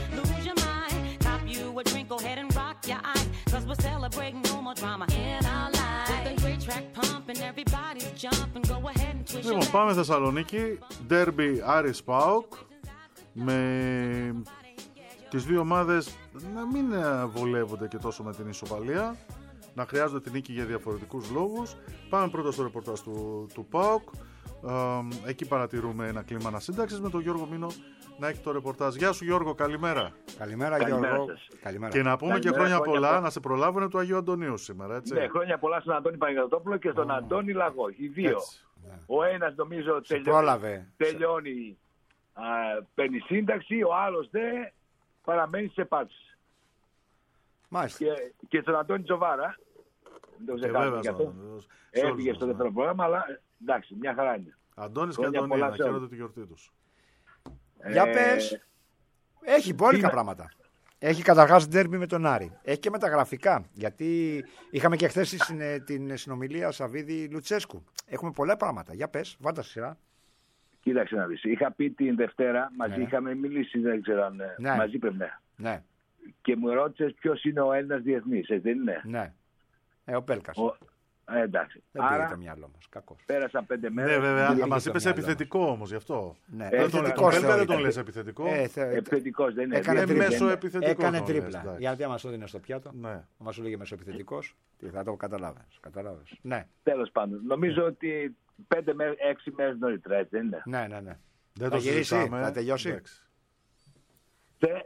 lose your mind. Cop you a drink, go ahead and rock your eyes. Cause we're celebrating no more drama in our lives. With a great track pumping, everybody's jumping. Go ahead and twist your Λοιπόν, πάμε Θεσσαλονίκη. Ντέρμπι Άρης ΠΑΟΚ. Με τις δύο ομάδες να μην βολεύονται και τόσο με την ισοπαλία, να χρειάζονται την νίκη για διαφορετικούς λόγους. Πάμε πρώτα στο ρεπορτάζ του, του ΠΑΟΚ. Ε, εκεί παρατηρούμε ένα κλίμα ανασύνταξης με τον Γιώργο Μήνο να έχει το ρεπορτάζ. Γεια σου Γιώργο, καλημέρα. Καλημέρα, καλημέρα Γιώργο. Σας. Καλημέρα. Και να πούμε Καλημέρα, και χρόνια, χρόνια πολλά, πολλά. να σε προλάβουν του Αγίου Αντωνίου σήμερα, έτσι. Ναι, χρόνια πολλά στον Αντώνη Παναγιωτόπουλο και στον oh. Αντώνη Λαγό. Οι δύο. Ναι. Ο ένας νομίζω τελειώνει, τελειώνει α, παίρνει σύνταξη, ο άλλος δε παραμένει σε πάτηση. Μάλιστα. Και, και στον Αντώνη Τζοβάρα, δεν το ξεχάσουμε και αυτό, έφυγε στο δεύτερο πρόγραμμα, αλλά εντάξει, μια χαρά είναι. Αντώνης και Αντωνία, να χαίρονται τη γιορτή τους. Για ε... πες, έχει μπόλικα είναι... πράγματα. Έχει καταρχάς ντέρμπι με τον Άρη. Έχει και μεταγραφικά. Γιατί είχαμε και χθες την συνομιλία Σαββίδη Λουτσέσκου. Έχουμε πολλά πράγματα. Για πες, βάντα σειρά. Κοίταξε να δεις. Είχα πει την Δευτέρα, μαζί ναι. είχαμε μιλήσει, δεν ξέρω αν. Ναι. Μαζί πρέπει να. Ναι. Και μου ρώτησες ποιος είναι ο Έλληνας διεθνής, έτσι δεν είναι. Ναι. Ε, ο Πέλκας. Ο... Ε, εντάξει. Δεν πήγε το μυαλό μας. Κακός. Πέρασαν πέντε μέρες. Ναι, βέβαια. Μας είπες επιθετικό όμως γι' αυτό. Ναι. Ε, τον Πέλκα δεν τον λες επιθετικό. Ε, θε... Επιθετικός δεν είναι. Έκανε τρίπλα. Μέσο επιθετικός. Έκανε τρίπλα. Γιατί άμα σου έδινε στο πιάτο, ναι. άμα σου λέγε μέσο επιθετικός, θα το καταλάβεις. Κατάλαβες. Ναι. Τέλος πάντων. Νομίζω ότι πέντε με έξι μέρες νωρίτερα, έτσι δεν είναι. Ναι, ναι, ναι. Δεν θα το γυρίσει, συζητάμε. θα τελειώσει. Τε...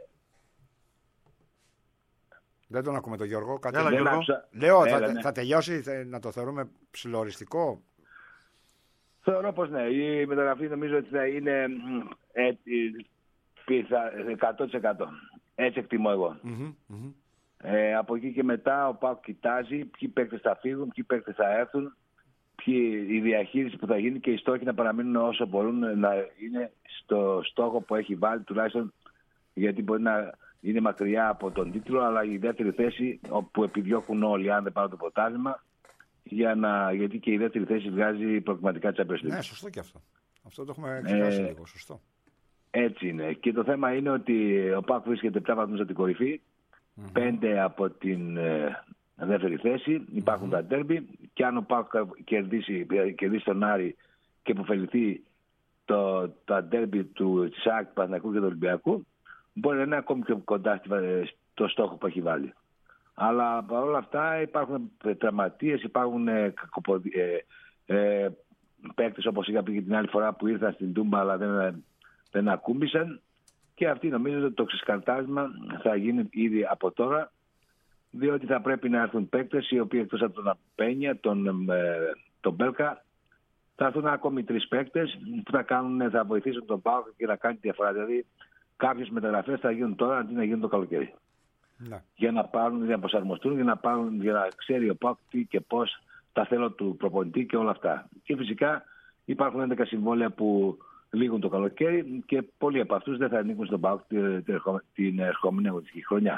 Δεν τον ακούμε τον Γιώργο. Κάτι Έλα, Γιώργο. Λέω, Έλα, θα, ναι. θα τελειώσει, θα, να το θεωρούμε ψιλοοριστικό. Θεωρώ πως ναι. Η μεταγραφή νομίζω ότι θα είναι ε, εκατό τοις εκατό. Έτσι εκτιμώ εγώ. Mm-hmm, mm-hmm. Ε, από εκεί και μετά ο ΠΑΟΚ κοιτάζει ποιοι παίκτες θα φύγουν, ποιοι παίκτες θα έρθουν, ποιοι, η διαχείριση που θα γίνει και οι στόχοι να παραμείνουν όσο μπορούν να είναι στο στόχο που έχει βάλει, τουλάχιστον γιατί μπορεί να είναι μακριά από τον τίτλο, αλλά η δεύτερη θέση όπου επιδιώκουν όλοι αν δεν πάρουν το πρωτάθλημα, για να, γιατί και η δεύτερη θέση βγάζει προκριματικά Champions League. Ναι, σωστό και αυτό. Αυτό το έχουμε εξετάσει ε, λίγο, σωστό. Έτσι είναι. Και το θέμα είναι ότι ο ΠΑΟΚ βρίσκεται επτά βαθμούς από την κορυφή, mm-hmm. πέντε από την ε, δεύτερη θέση, υπάρχουν mm-hmm. τα ντέρμπι και αν ο ΠΑΟΚ κερδίσει, κερδίσει τον Άρη και υποφεληθεί το, τα ντέρμπι του ΣΑΚ, Παναθηναϊκού και του Ολυμπιακού, μπορεί να είναι ακόμη πιο κοντά στο στόχο που έχει βάλει. Αλλά παρόλα αυτά υπάρχουν τραυματίες, υπάρχουν ε, ε, ε, παίκτες όπως είχα πει και την άλλη φορά που ήρθαν στην Τούμπα αλλά δεν, δεν ακούμπησαν και αυτοί νομίζω ότι το ξεσκαρτάσμα θα γίνει ήδη από τώρα, διότι θα πρέπει να έρθουν παίκτες οι οποίοι εκτός από τον Απένια, τον, ε, τον Μπέλκα, θα έρθουν ακόμη τρεις παίκτες που θα, κάνουν, θα βοηθήσουν τον ΠΑΟΚ και να κάνει τη διαφορά. Δηλαδή κάποιες μεταγραφές θα γίνουν τώρα αντί να γίνουν το καλοκαίρι. Ναι. Για να πάρουν, για να προσαρμοστούν, για να, πάρουν, για να ξέρει ο ΠΑΟΚ τι και πώς τα θέλω του προπονητή και όλα αυτά. Και φυσικά υπάρχουν έντεκα συμβόλαια που λήγουν το καλοκαίρι και πολλοί από αυτούς δεν θα ανήκουν στον ΠΑΟΚ την ερχόμενη αγωνιστική χρονιά.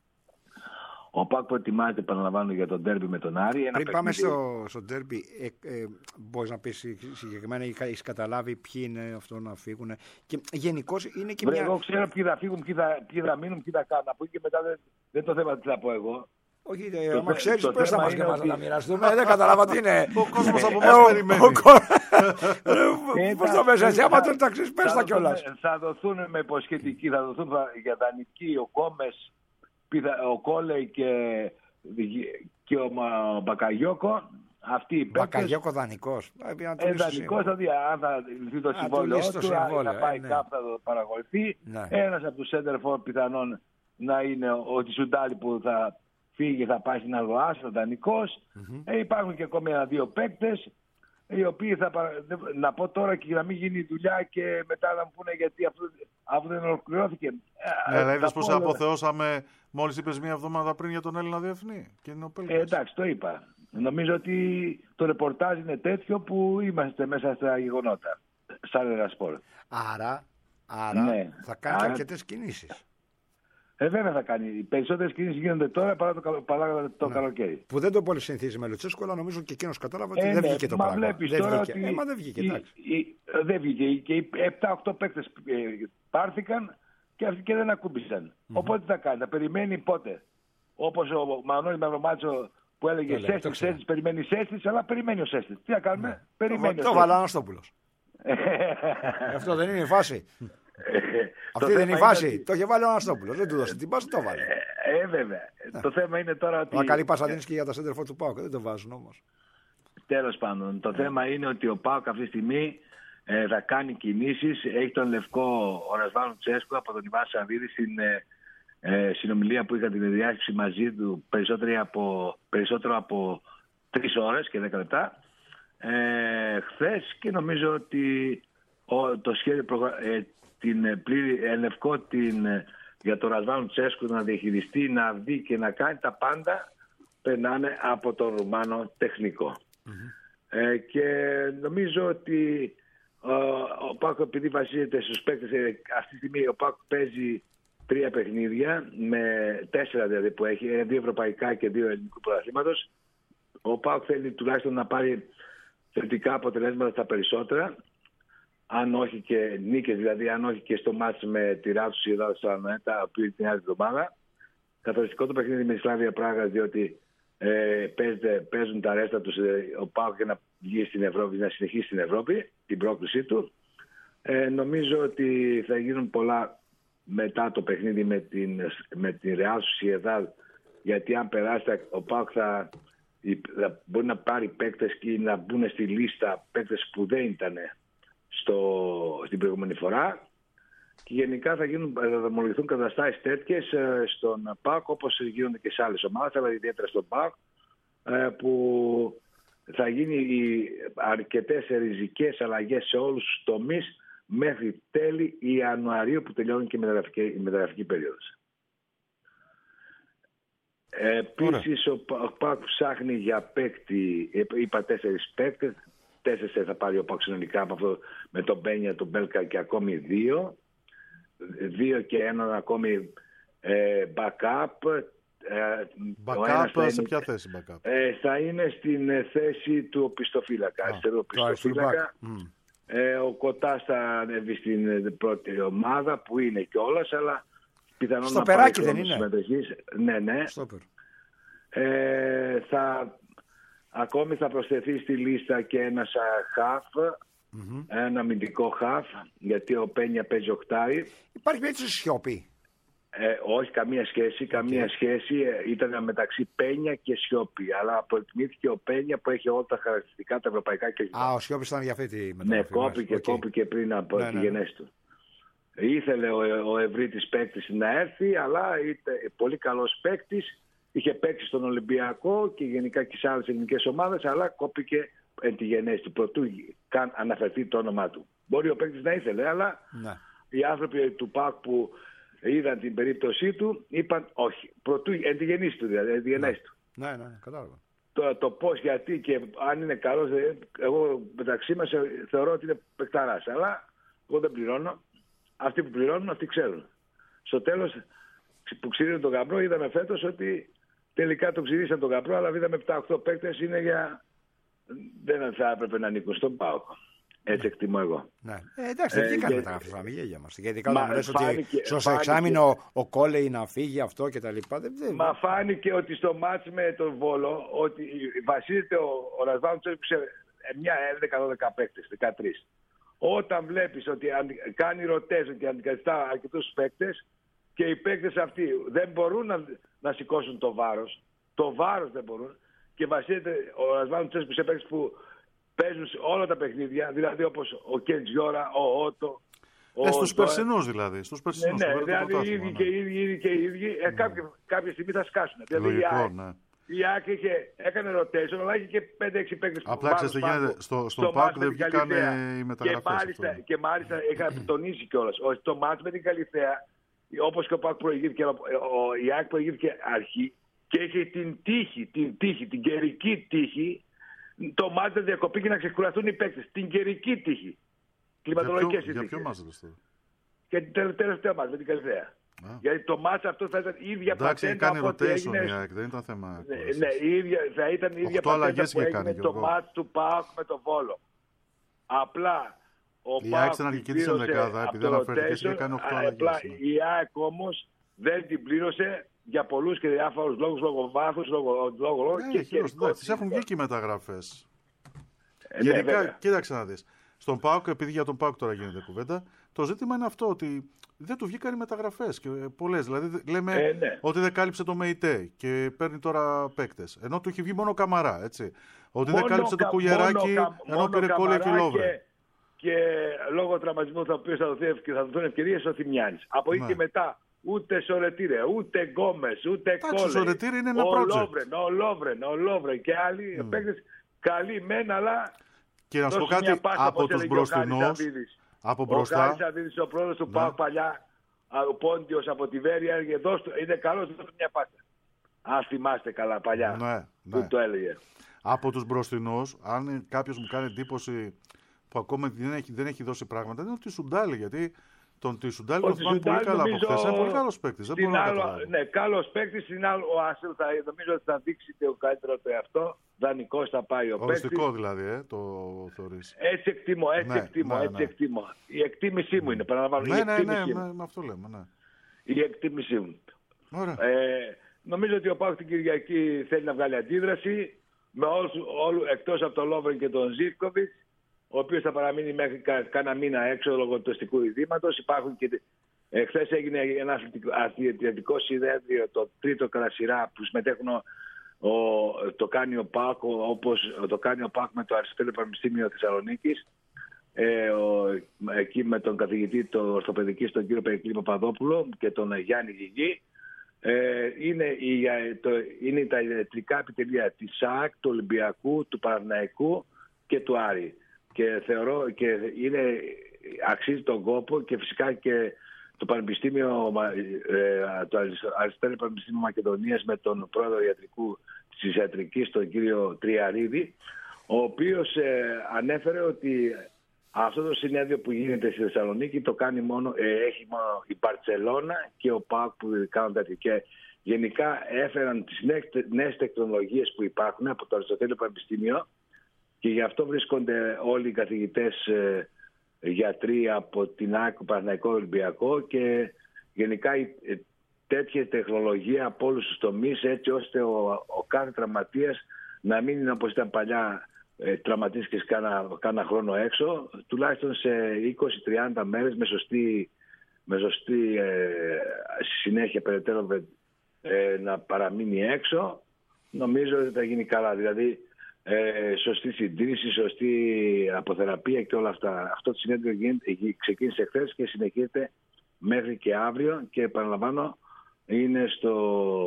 Ο ΠΑΟΚ προετοιμάζεται, επαναλαμβάνω, για τον ντέρμπι με τον Άρη. Πριν πάμε στο, στο ντέρμπι, ε, ε, μπορείς να πεις συγκεκριμένα, έχεις καταλάβει ποιοι είναι αυτό να φύγουν. Και γενικώς είναι και Βρε, μια... Εγώ ξέρω ποιοι θα φύγουν, ποιοι θα, ποιοι θα μείνουν, ποιοι θα κάνουν. Από εκεί και μετά δεν, δεν το θέμα τι θα πω εγώ. Όχι, άμα ξέρεις πες θα μας και μας να μοιραστούμε, δεν καταλάβα τι είναι. Ο κόσμος από μας περιμένει. Πώς το μέσα, εσύ άμα δεν τα ξέρεις πες τα κιόλας. Θα δοθούν με υποσχετική, θα δοθούν για δανεική ο Κόμες, ο Κόλεϊ και, και ο Μπακαγιώκο. Αυτοί οι παίκτες. Μπακαγιώκο δανεικός. Ε, δανεικός, δηλαδή αν θα λυθεί το συμβόλαιο του, αν θα πάει κάπου θα το παρακολουθεί. Ένας από τους σέντερφορ πιθανόν να είναι ο Τσιουντάλη που θα φύγει, θα πάει στην Αλγοάς, ο δανεικός. Mm-hmm. Ε, υπάρχουν και ακόμη ένα-δύο παίκτες, οι οποίοι θα παρα... να πω τώρα και να μην γίνει δουλειά και μετά να μου πούνε γιατί αυτό, αυτό δεν ολοκληρώθηκε. Ναι, αλλά είδες πως αποθεώσαμε μόλις είπες μία εβδομάδα πριν για τον Έλληνα διεθνή. Και είναι ο ε, εντάξει, το είπα. Νομίζω ότι το ρεπορτάζ είναι τέτοιο που είμαστε μέσα στα γεγονότα. Σαν Εργασπόρ. Άρα, άρα ναι. θα κάνει άρα... αρκετές κινήσεις. Ε, βέβαια θα κάνει. Οι περισσότερες κινήσεις γίνονται τώρα παρά το, καλο... παρά το ναι. καλοκαίρι. Που δεν το πολύ συνηθίζει με Λουτσέσκο, αλλά νομίζω και εκείνος κατάλαβε ότι ε, δεν ναι, βγήκε το μα πράγμα. Βλέπεις δεν τώρα βγήκε. Ότι... Ε, μα δεν βγήκε, εντάξει. Η, η, δεν βγήκε. Και οι επτά οκτώ παίκτες πάρθηκαν και αυτοί και δεν ακούμπησαν. Mm-hmm. Οπότε τι θα κάνει, θα περιμένει πότε. Όπως ο Μανώλης Μαυρομάτσο που έλεγε Σέστης, Σέστης, περιμένει Σέστης, αλλά περιμένει ο Σέστης. Τι θα κάνουμε, ναι. περιμένει. Το βάλε ο Αναστόπουλος. Αυτό δεν είναι η φάση. Αυτή δεν είναι η φάση. Είναι... Το είχε βάλει ο Αναστόπουλος. Δεν του δώσε την πάση, το βάλε. Ε, ε βέβαια. Ναι. Το θέμα είναι τώρα ότι. Μα καλή πάσα δίνεις και για τα σέντερφορ του ΠΑΟΚ. Δεν το βάζουν όμως. Τέλος πάντων. Το θέμα είναι ότι ο ΠΑΟΚ αυτή τη στιγμή ε, θα κάνει κινήσεις. Έχει τον λευκό ο Ρασβάνο Τσέσκο από τον Ιβάν Σαββίδη στην ε, ε, συνομιλία που είχα την διάσκεψη μαζί του από, περισσότερο από τρεις ώρες και δέκα λεπτά. Ε, χθες και νομίζω ότι ο, το σχέδιο προγρα... ε, την πλήρη ε, λευκό την, ε, για τον Ρασβάνο Τσέσκο να διαχειριστεί, να δει και να κάνει τα πάντα περνάνε από τον Ρουμάνο τεχνικό. Mm-hmm. Ε, και νομίζω ότι ο, ο Πάκο επειδή βασίζεται στους παίκτες, ε, αυτή τη στιγμή ο Πάκο παίζει τρία παιχνίδια, με τέσσερα δηλαδή που έχει, δύο ευρωπαϊκά και δύο ελληνικού πρωταθλήματος. Ο Πάκο θέλει τουλάχιστον να πάρει θετικά αποτελέσματα στα περισσότερα, αν όχι και νίκες, δηλαδή αν όχι και στο μάτς με τη Ράτσου Σιεδάδο στο Ανέτα, που είναι την άλλη εβδομάδα. Καθοριστικό το παιχνίδι με τη Σλάβια Πράγα, διότι ε, παίζεται, παίζουν τα ρέστα τους ε, ο ΠΑΟΚ για να βγει στην Ευρώπη, να συνεχίσει στην Ευρώπη την πρόκλησή του. Ε, νομίζω ότι θα γίνουν πολλά μετά το παιχνίδι με την, με την Real Sociedad, γιατί αν περάσει ο ΠΑΟΚ θα, θα μπορεί να πάρει παίκτες και να μπουν στη λίστα παίκτες που δεν ήταν στο, στην προηγούμενη φορά, και γενικά θα, γίνουν, θα δρομολογηθούν καταστάσεις τέτοιες στον ΠΑΟΚ όπως γίνονται και σε άλλες ομάδες, αλλά ιδιαίτερα στον ΠΑΟΚ, που θα γίνει αρκετές ριζικές αλλαγές σε όλους τους τομείς μέχρι τέλη Ιανουαρίου που τελειώνει και η μεταγραφική, η μεταγραφική περίοδος. Επίσης ο ΠΑΟΚ ψάχνει για παίκτη, είπα τέσσερις παίκτες, τέσσερις θα πάρει ο ΠΑΟΚ συνολικά από αυτό, με τον Μπένια, τον Μπέλκα και ακόμη δύο. Δύο και έναν ακόμη ε, backup. Ε, backup θα σε είναι, ποια θέση backup? Ε, θα είναι στην ε, θέση του οπισθοφύλακα. Αριστερό οπισθοφύλακα. Mm. Ε, ο Κωτάς θα ανέβει στην πρώτη ομάδα που είναι κιόλας, αλλά πιθανόν στο να περάκι πάρει δεν είναι. Συμμετοχής. Ναι, ναι. Ε, θα, ακόμη θα προσθεθεί στη λίστα και ένας χαφ. Mm-hmm. Ένα αμυντικό χαφ, γιατί ο Πένια παίζει οκτάρι. Υπάρχει περίπτωση σιώπη? Ε, όχι, καμία σχέση. Καμία okay. σχέση. Ε, ήταν μεταξύ Πένια και Σιώπη. Αλλά αποτιμήθηκε ο Πένια που έχει όλα τα χαρακτηριστικά τα ευρωπαϊκά και Α, ο Σιώπης ήταν για αυτή τη μεταγραφή. Ναι, κόπηκε, okay. κόπηκε πριν από ναι, τη ναι. γενέση του. Ήθελε ο, ο ευρύτης παίκτης να έρθει, αλλά ήταν πολύ καλός παίκτης. Είχε παίξει στον Ολυμπιακό και γενικά και σε άλλες ελληνικές ομάδες, αλλά κόπηκε εν τη γενέση του. Πρωτού καν αναφερθεί το όνομά του. Μπορεί ο παίκτης να ήθελε, αλλά ναι. οι άνθρωποι του ΠΑΟΚ που είδαν την περίπτωσή του είπαν όχι. Πρωτού εν τη γενέση του, δηλαδή, εν τη γενέση του. Ναι, ναι, ναι, κατάλαβα. Το, το πώς, γιατί και αν είναι καλός, εγώ μεταξύ μας θεωρώ ότι είναι παικταράς. Αλλά εγώ δεν πληρώνω. Αυτοί που πληρώνουν, αυτοί ξέρουν. Στο τέλος που ξηρίζουν τον γαμπρό, είδαμε φέτος ότι τελικά τον ξηρίσαν τον γαμπρό, αλλά είδαμε επτά οκτώ παίκτες είναι για. Δεν θα έπρεπε να ανήκουν στον ΠΑΟΚ. Έτσι εκτιμώ εγώ. Ναι. Ε, εντάξει, δεν βγήκαν μεταγραφές να μην γέλια μας. Γιατί καλά μου λες ότι στο εξάμηνο ο Κόλεϊ να φύγει αυτό και τα λοιπά. Δεν, δεν... Μα φάνηκε ότι στο μάτς με τον Βόλο ότι βασίζεται ο, ο Ρασβάνο Τσέσκου σε μια έντεκα δώδεκα παίκτες, δεκατρείς. Όταν βλέπεις ότι κάνει ρωτές και αντικαθιστά αρκετούς παίκτες και οι παίκτες αυτοί δεν μπορούν να, να σηκώσουν το βάρος, το βάρος δεν μπορούν, και βασίζεται ο Ρασβάνο Τσέσκου σε παίκτες που παίζουν σε όλα τα παιχνίδια, δηλαδή όπως ο Κεντζιόρα, ο Ότο. Ε, στους περσινούς δηλαδή. Στους περσινούς, ναι, ναι, δηλαδή οι ίδιοι και οι ίδιοι, οι ίδιοι και οι ίδιοι ε, κάποια, κάποια στιγμή θα σκάσουν. Δηλαδή λογικό, ναι. Η Άκη είχε, έκανε rotation, αλλά είχε και πέντε έξι παίκτες που απλά ξέρετε, γίνεται, στο, στο ΠΑΟΚ δεν βγήκαν οι μεταγραφές. Και μάλιστα, αυτό. και μάλιστα είχα τονίσει κιόλας ότι το μάτς με την Καλιθέα, όπως και ο ΠΑΟΚ προηγήθηκε, η Άκη προηγήθηκε αρχή και είχε την τύχη, την τύχη, την καιρική τύχη, το μάτς να διακοπεί και να ξεκουραστούν οι παίκτες. Την καιρική τύχη. Κλιματολογικές συνθήκες. Για ποιο μάτς αυτό? Και την τελευταία μάτς με την Καλιθέα. Α. Γιατί το μάτς αυτό θα ήταν η ίδια πατέντα από ό,τι έγινε. Εντάξει, δεν ήταν θέμα. Ναι, ναι, η ίδια, θα ήταν η ίδια πατέντα που έγινε το μάτς του ΠΑΟΚ με το Βόλο. Απλά Η ΑΕΚ στην αρχική της ενδεκάδα, επειδή αναφέρθηκες, είχε κάνει οκτώ αλλαγές. Η ΑΕΚ όμως δεν την πλήρωσε για πολλούς και διάφορους λόγους, λόγω βάθους, λόγω λόγω. Ναι, και τις έχουν βγει και οι μεταγραφές. Ε, Γενικά, ναι, κοίταξε να δεις. Στον ΠΑΟΚ, επειδή για τον ΠΑΟΚ τώρα γίνεται κουβέντα, το ζήτημα είναι αυτό ότι δεν του βγήκαν οι μεταγραφές. Πολλές. Δηλαδή, λέμε ε, ναι. ότι δεν κάλυψε το ΜΕΙΤΕ και παίρνει τώρα παίκτες. Ενώ του έχει βγει μόνο Καμαρά. Έτσι. Ότι μόνο δεν κάλυψε κα, το Κουγεράκι, μόνο, ενώ πήρε Κόλλια και Λόβρε. Και, και λόγω τραυματισμού θα, θα, θα δοθούν ευκαιρίες στο Θημιάνης. Από εκεί ναι. και μετά. Ούτε Σορετήρε, ούτε Γκόμες, ούτε Κόλλε. Ο Σορετήρε είναι ένα ο project. Λόβρεν, ο Λόβρεν, ο Λόβρεν και άλλοι mm. παίκτες καλοί μεν, αλλά. Και να σου πω κάτι από τους μπροστινούς. Από μπροστά. Ο Χάρης Αβίδης, ο πρόεδρος του ναι. ΠΑΟΚ παλιά, ο Πόντιος από τη Βέρεια, είναι καλός, δώστε μια πάσα. Αν θυμάστε καλά παλιά ναι, που ναι. το έλεγε. Από τους μπροστινούς, αν κάποιος μου κάνει εντύπωση που ακόμα δεν έχει, δεν έχει δώσει πράγματα, είναι ο Τισουντάλη, γιατί τον Τισουντάλη τον θυμάμαι πολύ καλά από χθες. Είναι πολύ καλός παίκτης. Δεν μπορώ να καταλάβω. Ναι, καλός παίκτης. Ο Άσελ νομίζω ότι θα δείξει το καλύτερο του εαυτό. Δανεικός θα πάει ο παίκτης. Οριστικό δηλαδή, ε, το θεωρείς. Έτσι εκτιμώ, έτσι ναι, εκτιμώ, ναι, έτσι ναι. εκτιμώ. Η εκτίμησή μου είναι, παραλαμβάνω. Ναι, η ναι, ναι, ναι, με αυτό λέμε, ναι. Η εκτίμησή μου. Ωραία. Ε, νομίζω ότι ο ΠΑΟΚ την Κυριακή θέλει να βγάλει αντίδραση, με όλους, όλους, εκτός από τον Λόβρεν και τον Ζίβκοβιτς, ο οποίος θα παραμείνει μέχρι κα, κάνα μήνα έξω λόγω του αστικού ειδήματος. Υπάρχουν και εχθές έγινε ένα αθλητικό συνέδριο, το τρίτο κατά σειρά, που συμμετέχουν ο, ο, το κάνει ο ΠΑΟΚ, όπως το κάνει ο ΠΑΟΚ με το Αριστοτέλειο Πανεπιστήμιο Θεσσαλονίκης, ε, ο, εκεί με τον καθηγητή το ορθοπαιδικής, τον κύριο Περικλή Παπαδόπουλο και τον Γιάννη Γιγή. Ε, είναι, η, το, είναι τα ιατρικά επιτελεία της ΣΑΚ, του Ολυμπιακού, του Παναθηναϊκού και του Άρη. Και θεωρώ και είναι, αξίζει τον κόπο, και φυσικά και το Πανεπιστήμιο, ε, το Αριστοτέλειο Πανεπιστήμιο Μακεδονίας με τον πρόεδρο ιατρικού της ιατρικής, τον κύριο Τριαρίδη, ο οποίος ε, ανέφερε ότι αυτό το συνέδριο που γίνεται στη Θεσσαλονίκη το κάνει μόνο, ε, έχει μόνο η Μπαρτσελώνα και ο ΠΑΟΚ που κάνουν τέτοια. Και γενικά έφεραν τις νέες τεχνολογίες που υπάρχουν από το Αριστοτέλειο Πανεπιστήμιο, και γι' αυτό βρίσκονται όλοι οι καθηγητές ε, γιατροί από την ΑΕΚ, Παναθηναϊκό, Ολυμπιακό, και γενικά η, ε, τέτοια τεχνολογία από όλους τους τομείς, έτσι ώστε ο, ο κάθε τραυματίας να μην είναι όπως ήταν παλιά, ε, τραυματίστηκες κάνα, κάνα χρόνο έξω, τουλάχιστον σε είκοσι με τριάντα μέρες με σωστή, με σωστή ε, συνέχεια περαιτέρω ε, να παραμείνει έξω. Νομίζω ότι θα γίνει καλά. Δηλαδή, Ε, σωστή συντήρηση, σωστή αποθεραπεία και όλα αυτά. Αυτό το συνέδριο γίνεται, ξεκίνησε χθες και συνεχίζεται μέχρι και αύριο, και επαναλαμβάνω είναι στο,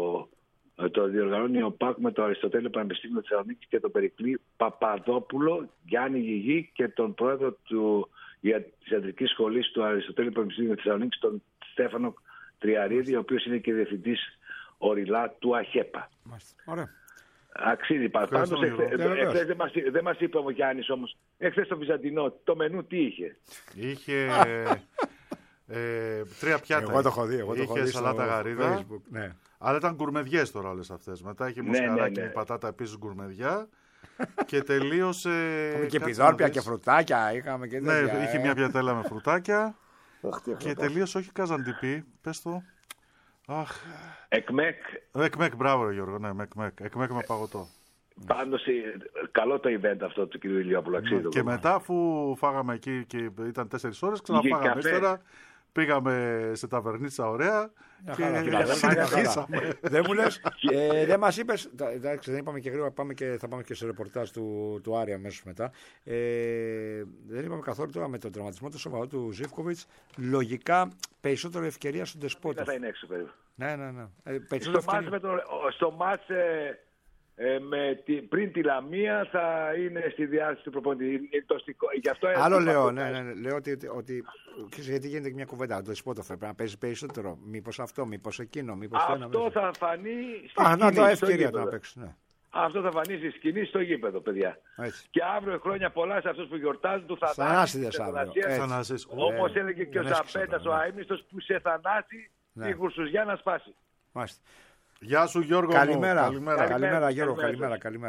το διοργανώνει ο ΠΑΟΚ με το Αριστοτέλειο Πανεπιστήμιο Θεσσαλονίκης και τον Περικλή Παπαδόπουλο, Γιάννη Γιγή, και τον πρόεδρο του, για, της ιατρικής σχολής του Αριστοτέλειου Πανεπιστήμιου Θεσσαλονίκης, τον Στέφανο Τριαρίδη, ο οποίος είναι και διευθυντής οριλά του ΑΧΕΠΑ. Ωραία. Αξίζει πάρα. Πάντως εχθές δεν μας, δεν μας είπε ο Γιάννης όμως. Εχθές στο Βυζαντινό το μενού τι είχε? Είχε ε, τρία πιάτα. Εγώ το έχω δει. Εγώ το είχε έχω σαλάτα γαρίδα. Ναι. Αλλά ήταν γκουρμεδιές τώρα όλες αυτές. Μετά είχε μοσχαράκι ναι, ναι, ναι. με πατάτα επίσης γκουρμεδιά. Και τελείωσε. Είχαμε και πιδόρπια και φρουτάκια. Είχαμε και ναι, είχε ε. μια πιατέλα με φρουτάκια. Και τελείωσε, όχι καζαντιπί, πες το. Αχ. Εκμεκ. Εκμεκ, μπράβο Γιώργο, ναι, εκμεκ. Εκμεκ με παγωτό. Πάντως καλό το event αυτό του κ. Ηλιόπουλου, αξίζει. Και μετά, αφού φάγαμε εκεί και ήταν τέσσερις ώρες, ξαναφάγαμε ύστερα. Πήγαμε σε ταβερνίτσα ωραία και συνεχίσαμε. Δεν μου λες, δεν μας είπες, εντάξει δεν είπαμε και γρήγορα, θα πάμε και σε ρεπορτάζ του Άρη αμέσως μετά. Δεν είπαμε καθόλου τώρα με τον τραυματισμό του σοβαρού του Ζίβκοβιτς, λογικά περισσότερο ευκαιρία στον Ντεσπότοφ. Θα είναι έξω περίπου. Ναι, ναι, ναι. Στο μάτς Ε, με τη, πριν τη Λαμία θα είναι στη διάθεση του προπονητή. Άλλο λέω, ναι, ναι, ναι, λέω ότι, ότι ξέρεις, γιατί γίνεται μια κουβέντα. Το Σπότοφ πρέπει να παίζει περισσότερο. Μήπως αυτό, μήπως εκείνο, μήπως αυτό. Αυτό ένα, θα φανεί στη Α, σκηνή. Να το ευκαιρία το να παίξει. Ναι. Αυτό θα φανεί στη σκηνή στο γήπεδο, παιδιά. Έτσι. Και αύριο χρόνια πολλά σε αυτούς που γιορτάζουν του Θανάσιδες αύριο. Όπως έλεγε και ο Ζαπέτας ο αείμνηστος που σε θανάσει τη γουρσουζιά να σπάσει. Μάλιστα. Γεια σου Γιώργο. Καλημέρα. Καλημέρα. Καλημέρα, καλημέρα Γιώργο. Καλημέρα, καλημέρα. καλημέρα.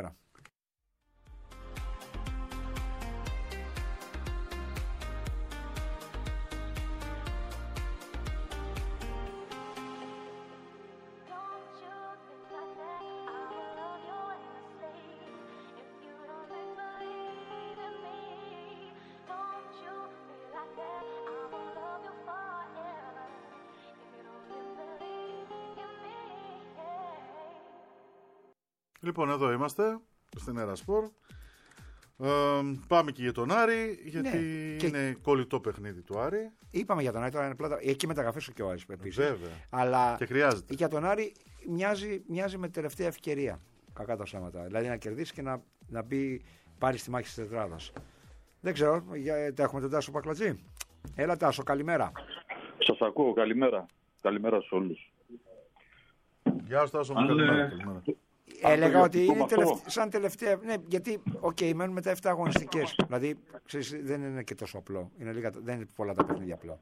Λοιπόν, εδώ είμαστε στην Ερασπορ. Ε, πάμε και για τον Άρη, γιατί ναι, και... είναι κολλητό παιχνίδι του Άρη. Είπαμε για τον Άρη, τώρα είναι πλάτα. Έχει και μεταγραφές και ο Άρης επίσης. Βέβαια. Αλλά και χρειάζεται. Για τον Άρη μοιάζει, μοιάζει με τελευταία ευκαιρία. Κακά τα ψέματα. Δηλαδή να κερδίσει και να, να μπει πάρει στη μάχη της τετράδας. Δεν ξέρω, για, έχουμε τον Τάσο Πακλατζή. Έλα Τάσο, καλημέρα. Σας ακούω, καλημέρα. Καλημέρα σε όλους. Γεια σας Τάσο, καλημέρα. καλημέρα. Έλεγα ότι είναι τελευταία, σαν τελευταία. Ναι, γιατί, οκ, okay, μένουν μετά επτά αγωνιστικές. Δηλαδή, ξέρεις, δεν είναι και τόσο απλό. Είναι λίγα, δεν είναι πολλά τα παιχνίδια απλό.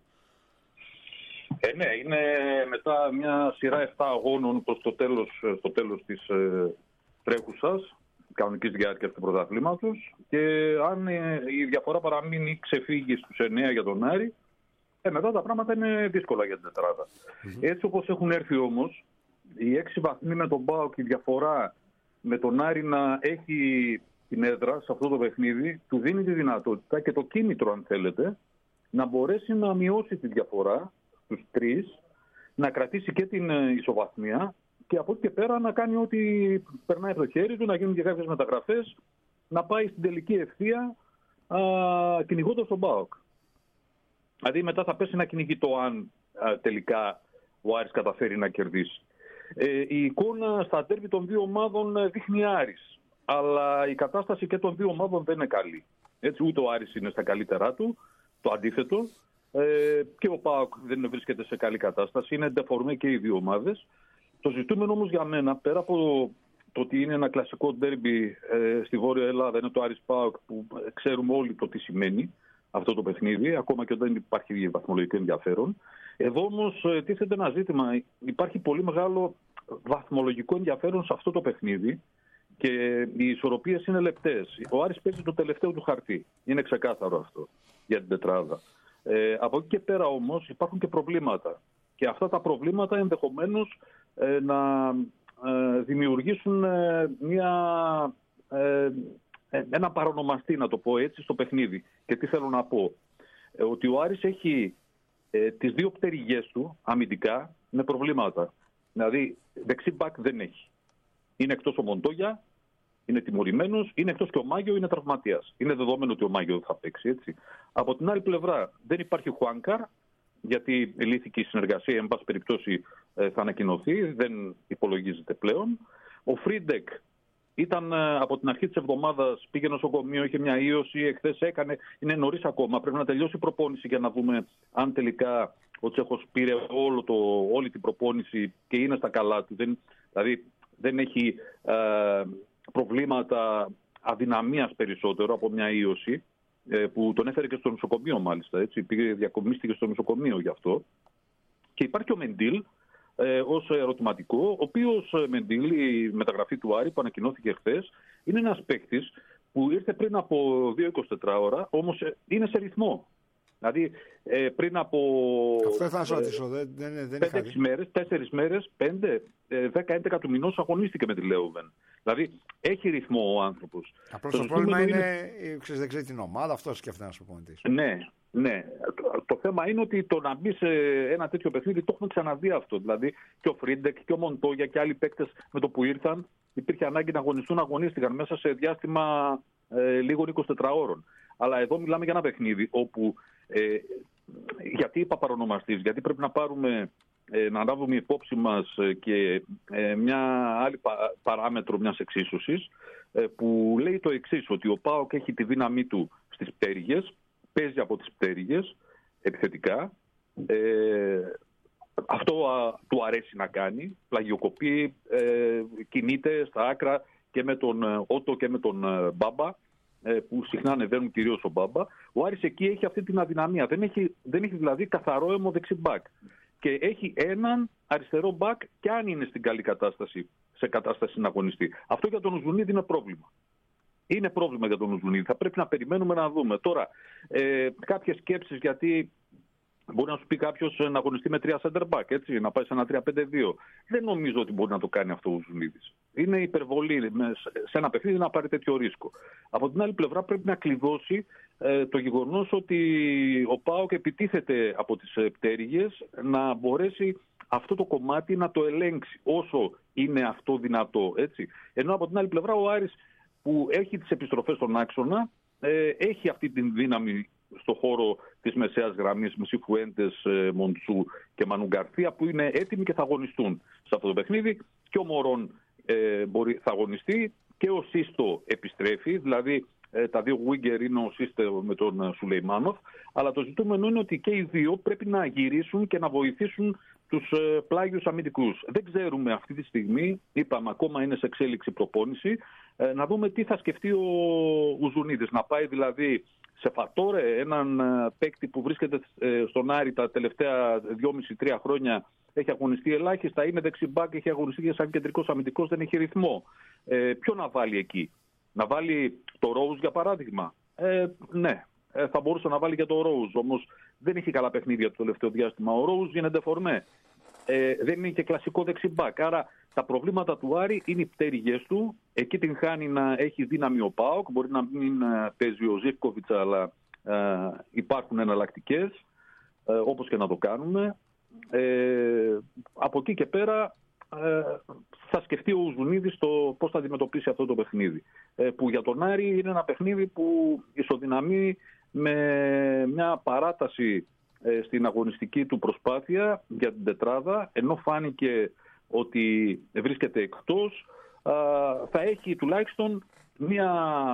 Ε, ναι, είναι μετά μια σειρά επτά αγώνων προς το τέλος, στο τέλος της ε, τρέχουσας, κανονικής διάρκειας του πρωταθλήματος. Και αν ε, η διαφορά παραμείνει ξεφύγει στους εννέα για τον Άρη, ε, μετά τα πράγματα είναι δύσκολα για την τετράδα. Mm-hmm. Έτσι όπως έχουν έρθει όμως, οι έξι βαθμοί με τον ΠΑΟΚ και η διαφορά με τον Άρη να έχει την έδρα σε αυτό το παιχνίδι, του δίνει τη δυνατότητα και το κίνητρο, αν θέλετε, να μπορέσει να μειώσει τη διαφορά στους τρεις, να κρατήσει και την ισοβαθμία και από εκεί και πέρα να κάνει ό,τι περνάει από το χέρι του, να γίνουν και κάποιες μεταγραφές, να πάει στην τελική ευθεία κυνηγώντας τον ΠΑΟΚ. Δηλαδή μετά θα πέσει να κυνηγεί το αν α, τελικά ο Άρης καταφέρει να κερδίσει. Ε, η εικόνα στα ντέρμπι των δύο ομάδων δείχνει Άρης, αλλά η κατάσταση και των δύο ομάδων δεν είναι καλή. Έτσι, ούτε ο Άρης είναι στα καλύτερά του, το αντίθετο, ε, και ο ΠΑΟΚ δεν βρίσκεται σε καλή κατάσταση, είναι ντεφορμέ και οι δύο ομάδες. Το ζητούμενο όμως για μένα, πέρα από το ότι είναι ένα κλασικό ντέρμπι ε, στη Βόρεια Ελλάδα, είναι το Άρης ΠΑΟΚ που ξέρουμε όλοι το τι σημαίνει αυτό το παιχνίδι, ακόμα και όταν υπάρχει βαθμολογικό ενδιαφέρον. Εδώ όμως τίθεται ένα ζήτημα. Υπάρχει πολύ μεγάλο βαθμολογικό ενδιαφέρον σε αυτό το παιχνίδι και οι ισορροπίες είναι λεπτές. Ο Άρης παίζει το τελευταίο του χαρτί. Είναι ξεκάθαρο αυτό για την τετράδα. Ε, από εκεί και πέρα όμως υπάρχουν και προβλήματα. Και αυτά τα προβλήματα ενδεχομένως ε, να ε, δημιουργήσουν ε, μια... Ε, ένα παρονομαστή, να το πω έτσι, στο παιχνίδι. Και τι θέλω να πω. Ε, ότι ο Άρης έχει ε, τις δύο πτερυγές του αμυντικά με προβλήματα. Δηλαδή, δεξί μπακ δεν έχει. Είναι εκτός ο Μοντόγια, είναι τιμωρημένος, είναι εκτός και ο Μάγιο, είναι τραυματίας. Είναι δεδομένο ότι ο Μάγιο θα παίξει, έτσι. Από την άλλη πλευρά δεν υπάρχει Χουάνκαρ, γιατί λύθηκε η συνεργασία, εν πάση περιπτώσει ε, θα ανακοινωθεί, δεν υπολογίζεται πλέον. Ο Φρίντεκ ήταν από την αρχή της εβδομάδας, πήγε νοσοκομείο, είχε μια ίωση, εχθές έκανε, είναι νωρίς ακόμα. Πρέπει να τελειώσει η προπόνηση για να δούμε αν τελικά ο Τσέχος πήρε όλο το, όλη την προπόνηση και είναι στα καλά του. Δεν, δηλαδή δεν έχει ε, προβλήματα αδυναμίας περισσότερο από μια ίωση ε, που τον έφερε και στο νοσοκομείο μάλιστα. Έτσι, πήγε, διακομίστηκε στο νοσοκομείο γι' αυτό. Και υπάρχει ο Μεντίλ, Ε, ως ερωτηματικό, ο οποίος Μεντίλ, η μεταγραφή του Άρη που ανακοινώθηκε χθες, είναι ένας παίκτης που ήρθε πριν από δύο είκοσι τέσσερα ώρα, όμως είναι σε ρυθμό. Δηλαδή ε, πριν από αυτό θα σας ρωτήσω, δεν, δεν, δεν πέντε έξι μέρες, τέσσερις μέρες, πέντε, δέκα έντεκα του μηνός αγωνίστηκε με τη Λέουβεν. Δηλαδή έχει ρυθμό ο άνθρωπος. Απλώς το, το πρόβλημα είναι, είναι... Ξέρεις, δεν ξέρει την ομάδα, αυτό σκέφτεται να σου πω. Ναι, ναι. Το, το θέμα είναι ότι το να μπει σε ένα τέτοιο παιχνίδι το έχουμε ξαναδεί αυτό. Δηλαδή και ο Φρίντεκ και ο Μοντόγια και άλλοι παίκτες με το που ήρθαν υπήρχε ανάγκη να αγωνιστούν, αγωνίστηκαν μέσα σε διάστημα ε, λίγων είκοσι τέσσερις ώρων. Αλλά εδώ μιλάμε για ένα παιχνίδι όπου, ε, γιατί είπα παρονομαστής, γιατί πρέπει να πάρουμε, ε, να λάβουμε υπόψη μας και ε, μια άλλη πα, παράμετρο μιας εξίσωσης, ε, που λέει το εξής, ότι ο ΠΑΟΚ έχει τη δύναμή του στις πτέρυγες, παίζει από τις πτέρυγες επιθετικά, ε, αυτό α, του αρέσει να κάνει, πλαγιοκοπεί, ε, κινείται στα άκρα και με τον ε, Ότο και με τον ε, Μπάμπα, που συχνά ανεβαίνουν κυρίως ο Μπάμπα. Ο Άρης εκεί έχει αυτή την αδυναμία. Δεν έχει, δεν έχει δηλαδή καθαρό έμο δεξί μπακ. Και έχει έναν αριστερό μπακ και αν είναι στην καλή κατάσταση, σε κατάσταση να αγωνιστεί. Αυτό για τον Ουζουνίδη είναι πρόβλημα. Είναι πρόβλημα για τον Ουζουνίδη. Θα πρέπει να περιμένουμε να δούμε. Τώρα, ε, κάποιες σκέψεις, γιατί μπορεί να σου πει κάποιος να αγωνιστεί με τρία center back, έτσι, να πάει σε ένα τρία πέντε δύο. Δεν νομίζω ότι μπορεί να το κάνει αυτό ο Ουζουνίδης. Είναι υπερβολή σε ένα παιχνίδι να πάρει τέτοιο ρίσκο. Από την άλλη πλευρά πρέπει να κλειδώσει ε, το γεγονός ότι ο ΠΑΟΚ επιτίθεται από τις πτέρυγες να μπορέσει αυτό το κομμάτι να το ελέγξει όσο είναι αυτό δυνατό. Έτσι. Ενώ από την άλλη πλευρά ο Άρης που έχει τις επιστροφές στον άξονα, ε, έχει αυτή την δύναμη στο χώρο της μεσαίας γραμμής με Σιφουέντες, ε, Μοντσού και Μανου Γκαρθία που είναι έτοιμοι και θα αγωνιστούν σε αυτό το παιχνίδι. Και ο Μωρόν ε, μπορεί, θα αγωνιστεί και ο Σίστο επιστρέφει, δηλαδή ε, τα δύο Winger είναι ο Σίστο με τον ε, Σουλεϊμάνοφ, αλλά το ζητούμενο είναι ότι και οι δύο πρέπει να γυρίσουν και να βοηθήσουν τους ε, πλάγιους αμυντικούς. Δεν ξέρουμε αυτή τη στιγμή, είπαμε ακόμα είναι σε εξέλιξη προπόνηση, ε, να δούμε τι θα σκεφτεί ο Ουζουνίδης, να πάει δηλαδή σε Φατόρε, έναν ε, παίκτη που βρίσκεται ε, στον Άρη τα τελευταία δυόμισι τρία χρόνια, έχει αγωνιστεί ελάχιστα, είναι δεξιμπάκ, έχει αγωνιστεί και σαν κεντρικός αμυντικός, δεν έχει ρυθμό. Ε, ποιο να βάλει εκεί, να βάλει το Ρόουζ για παράδειγμα. Ε, ναι, ε, θα μπορούσε να βάλει και το Ρόουζ, όμως δεν έχει καλά παιχνίδια το τελευταίο διάστημα. Ο Ρόουζ γίνεται φορμέ. Ε, δεν είναι και κλασικό δεξιμπάκ. Άρα τα προβλήματα του Άρη είναι οι πτέρυγες του. Εκεί την χάνει να έχει δύναμη ο ΠΑΟΚ. Μπορεί να μην ε, παίζει ο Ζίβκοβιτς, αλλά ε, υπάρχουν εναλλακτικές, ε, όπως και να το κάνουμε. Ε, από εκεί και πέρα ε, θα σκεφτεί ο Ουζουνίδης το πώς θα αντιμετωπίσει αυτό το παιχνίδι. Ε, που για τον Άρη είναι ένα παιχνίδι που ισοδυναμεί με μια παράταση ε, στην αγωνιστική του προσπάθεια για την τετράδα, ενώ φάνηκε ότι βρίσκεται εκτός, α, θα έχει τουλάχιστον μια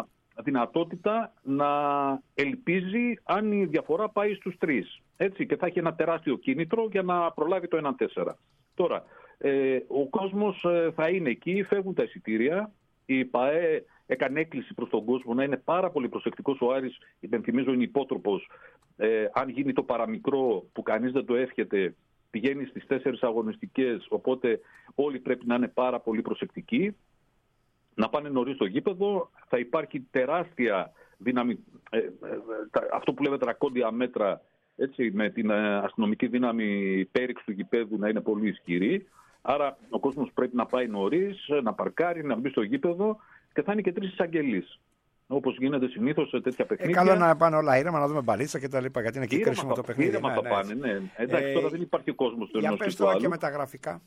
δυνατότητα να ελπίζει αν η διαφορά πάει στους τρεις. Έτσι, και θα έχει ένα τεράστιο κίνητρο για να προλάβει το ένα τέσσερα. Τώρα, ε, ο κόσμος ε, θα είναι εκεί, φεύγουν τα εισιτήρια. Η ΠΑΕ έκανε έκκληση προς τον κόσμο να είναι πάρα πολύ προσεκτικός. Ο Άρης, υπενθυμίζω, είναι υπότροπος. Ε, αν γίνει το παραμικρό που κανείς δεν το εύχεται, πηγαίνει στις τέσσερις αγωνιστικές, οπότε όλοι πρέπει να είναι πάρα πολύ προσεκτικοί. Να πάνε νωρίς στο γήπεδο, θα υπάρχει τεράστια δύναμη, ε, ε, τα, αυτό που λέμε τρακόντια μέτρα, έτσι, με την ε, αστυνομική δύναμη πέριξη του γηπέδου να είναι πολύ ισχυρή. Άρα ο κόσμος πρέπει να πάει νωρίς, να παρκάρει, να μπει στο γήπεδο και θα είναι και τρεις εισαγγελείς. Όπως γίνεται συνήθως σε τέτοια παιχνίδια. Ε, καλό να πάνε όλα ήρεμα, να δούμε μπαλίτσα και τα λοιπά, γιατί είναι και κρίσιμο το παιχνίδι. Ήρεμα θα πάνε, ναι. Εντάξει, ε, τώρα δεν υπάρχει κόσμος στο ενός Για πες τώρα και με τα γραφικά.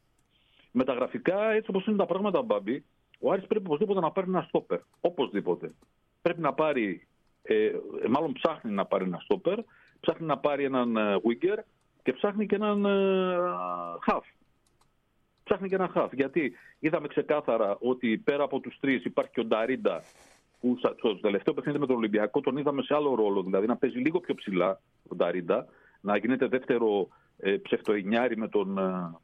Με τα γραφικά, έτσι όπως είναι τα πράγματα, Μπάμπη, ο Άρης πρέπει οπωσδήποτε να πάρει ένα στόπερ. Οπωσδήποτε. Πρέπει να πάρει, ε, μάλλον ψάχνει να πάρει ένα στόπερ, ψάχνει να πάρει έναν winger και ψάχνει και έναν half. Ψάχνει και έναν half. Γιατί είδαμε ξεκάθαρα ότι πέρα από τους τρεις υπάρχει και ο Νταρίντα, που στο τελευταίο παιχνίδι με τον Ολυμπιακό τον είδαμε σε άλλο ρόλο. Δηλαδή να παίζει λίγο πιο ψηλά ο Νταρίντα, να γίνεται δεύτερο ε, ψευτοεννιάρι με τον,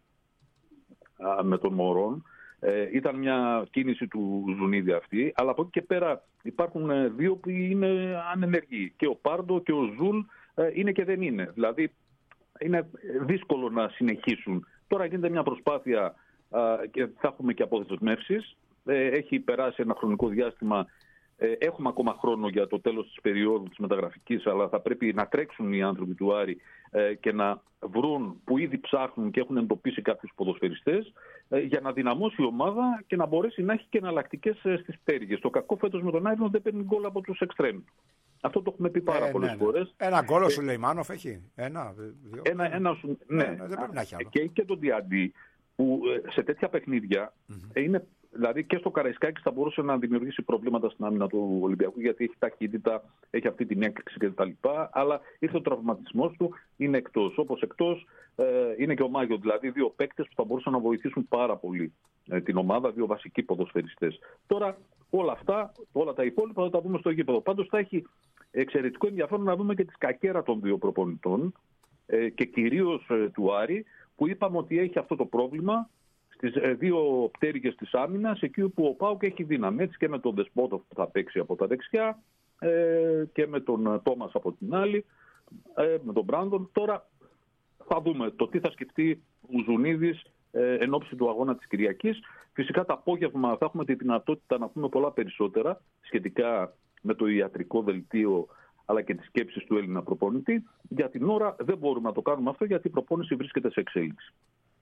ε, με τον Μωρόν. Ε, ήταν μια κίνηση του Ζουνίδη αυτή, αλλά από εκεί και πέρα υπάρχουν δύο που είναι ανενεργοί. Και ο Πάρντο και ο Ζουλ ε, είναι και δεν είναι. Δηλαδή είναι δύσκολο να συνεχίσουν. Τώρα γίνεται μια προσπάθεια ε, και θα έχουμε και αποδεσμεύσεις. Ε, έχει περάσει ένα χρονικό διάστημα. Ε, έχουμε ακόμα χρόνο για το τέλος της περίοδου της μεταγραφικής, αλλά θα πρέπει να τρέξουν οι άνθρωποι του Άρη ε, και να βρουν που ήδη ψάχνουν και έχουν εντοπίσει κάποιους ποδοσφαιριστές ε, για να δυναμώσει η ομάδα και να μπορέσει να έχει και εναλλακτικές ε, στις πτέρυγες. Το κακό φέτος με τον Άρη δεν παίρνει γκολ από τους εξτρέμ. Αυτό το έχουμε πει πάρα ε, πολλές ναι, ναι. φορές. Ένα γκολ ο Σουλεϊμάνοφ έχει. Ένα, δύο. Ένα, ένα, ναι, ναι, δεν πρέπει να έχει άλλο. Και, και τον Διαντή που ε, σε τέτοια παιχνίδια mm-hmm. ε, είναι. Δηλαδή και στο Καραϊσκάκη θα μπορούσε να δημιουργήσει προβλήματα στην άμυνα του Ολυμπιακού, γιατί έχει ταχύτητα, έχει αυτή την έκρηξη κτλ. Αλλά ήρθε ο τραυματισμός του, είναι εκτός. Όπως εκτός ε, είναι και ο Μάγιο, δηλαδή δύο παίκτες που θα μπορούσαν να βοηθήσουν πάρα πολύ ε, την ομάδα, δύο βασικοί ποδοσφαιριστές. Τώρα όλα αυτά, όλα τα υπόλοιπα θα τα δούμε στο γήπεδο. Πάντως θα έχει εξαιρετικό ενδιαφέρον να δούμε και τη σκακέρα των δύο προπονητών ε, και κυρίως ε, του Άρη, που είπαμε ότι έχει αυτό το πρόβλημα στις δύο πτέρυγες της άμυνας, εκεί όπου ο ΠΑΟΚ έχει δύναμη. Έτσι και με τον Δεσπότοφ που θα παίξει από τα δεξιά ε, και με τον Τόμας από την άλλη, ε, με τον Μπράντον. Τώρα θα δούμε το τι θα σκεφτεί ο Ζουνίδης ε, εν ώψη του αγώνα της Κυριακής. Φυσικά το απόγευμα θα έχουμε τη δυνατότητα να πούμε πολλά περισσότερα σχετικά με το ιατρικό δελτίο αλλά και τις σκέψεις του Έλληνα προπονητή. Για την ώρα δεν μπορούμε να το κάνουμε αυτό, γιατί η προπόνηση βρίσκεται σε εξέλιξη.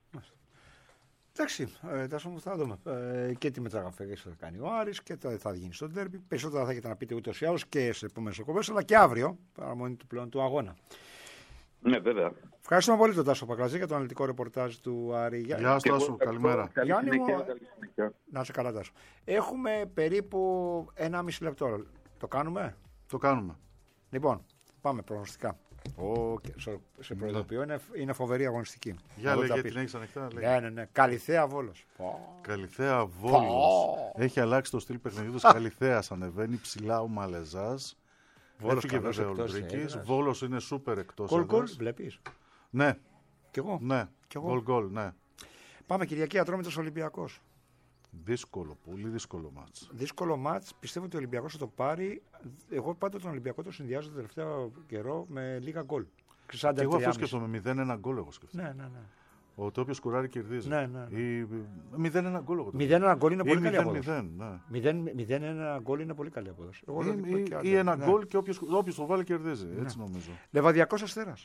Εντάξει, ε, θα δούμε ε, και τι μεταγραφές θα κάνει ο Άρης και θα, θα γίνει στο ντέρμπι. Περισσότερα θα έχετε να πείτε ούτως ή άλλως και σε επόμενες εκπομπές, αλλά και αύριο, παραμονή του πλέον του αγώνα. Ναι, βέβαια. Ευχαριστούμε πολύ τον Τάσο Πακλαζή για το αναλυτικό ρεπορτάζ του Άρη. Γεια σου, Τάσο, καλημέρα. Γιάννη μου, να είσαι καλά, Τάσο. Έχουμε περίπου ένα μισή λεπτό. Το κάνουμε? Το κάνουμε. Λοιπόν, πάμε προγνωστικά. Oh, σε προειδοποιώ, είναι, είναι φοβερή αγωνιστική. Για λέγε, γιατί την έχεις ανοιχτά. Ναι, ναι, ναι. Καλιθέα Βόλος. Καλιθέα Βόλος. Έχει αλλάξει το στυλ παιχνιδιού του. Καλιθέας ανεβαίνει ψηλά ο Μαλεζάς. Έφυγε βέβαια ο Λουντρίκης. Βόλος είναι σούπερ εκτός. Γκολ γκολ, βλέπεις? Ναι. Κι εγώ. Ναι. Γκολ γκολ, ναι. Πάμε Κυριακή, Ατρόμητος Ολυμπιακός. Δύσκολο, πολύ δύσκολο μάτς. Δύσκολο μάτς. Πιστεύω ότι ο Ολυμπιακός θα το πάρει. Εγώ πάντα τον Ολυμπιακό το συνδυάζω το τελευταίο καιρό με λίγα γκολ. Και εγώ αυτό σκέφτομαι. μηδέν ένα γκολ εγώ σκέφτομαι. Ναι, ναι, ναι. Ότι όποιος σκοράρει κερδίζει. Ναι, ναι, ναι. Ή... μηδέν ένα γκολ εγώ. μηδέν ένα γκολ είναι πολύ καλή απόδοση. μηδέν ένα γκολ είναι πολύ καλή απόδοση. Ή, ή, ή ένα γκολ ναι. Και όποιος το βάλει κερδίζει. Ναι. Έτσι νομίζω. Λεβαδιακός Αστέρας.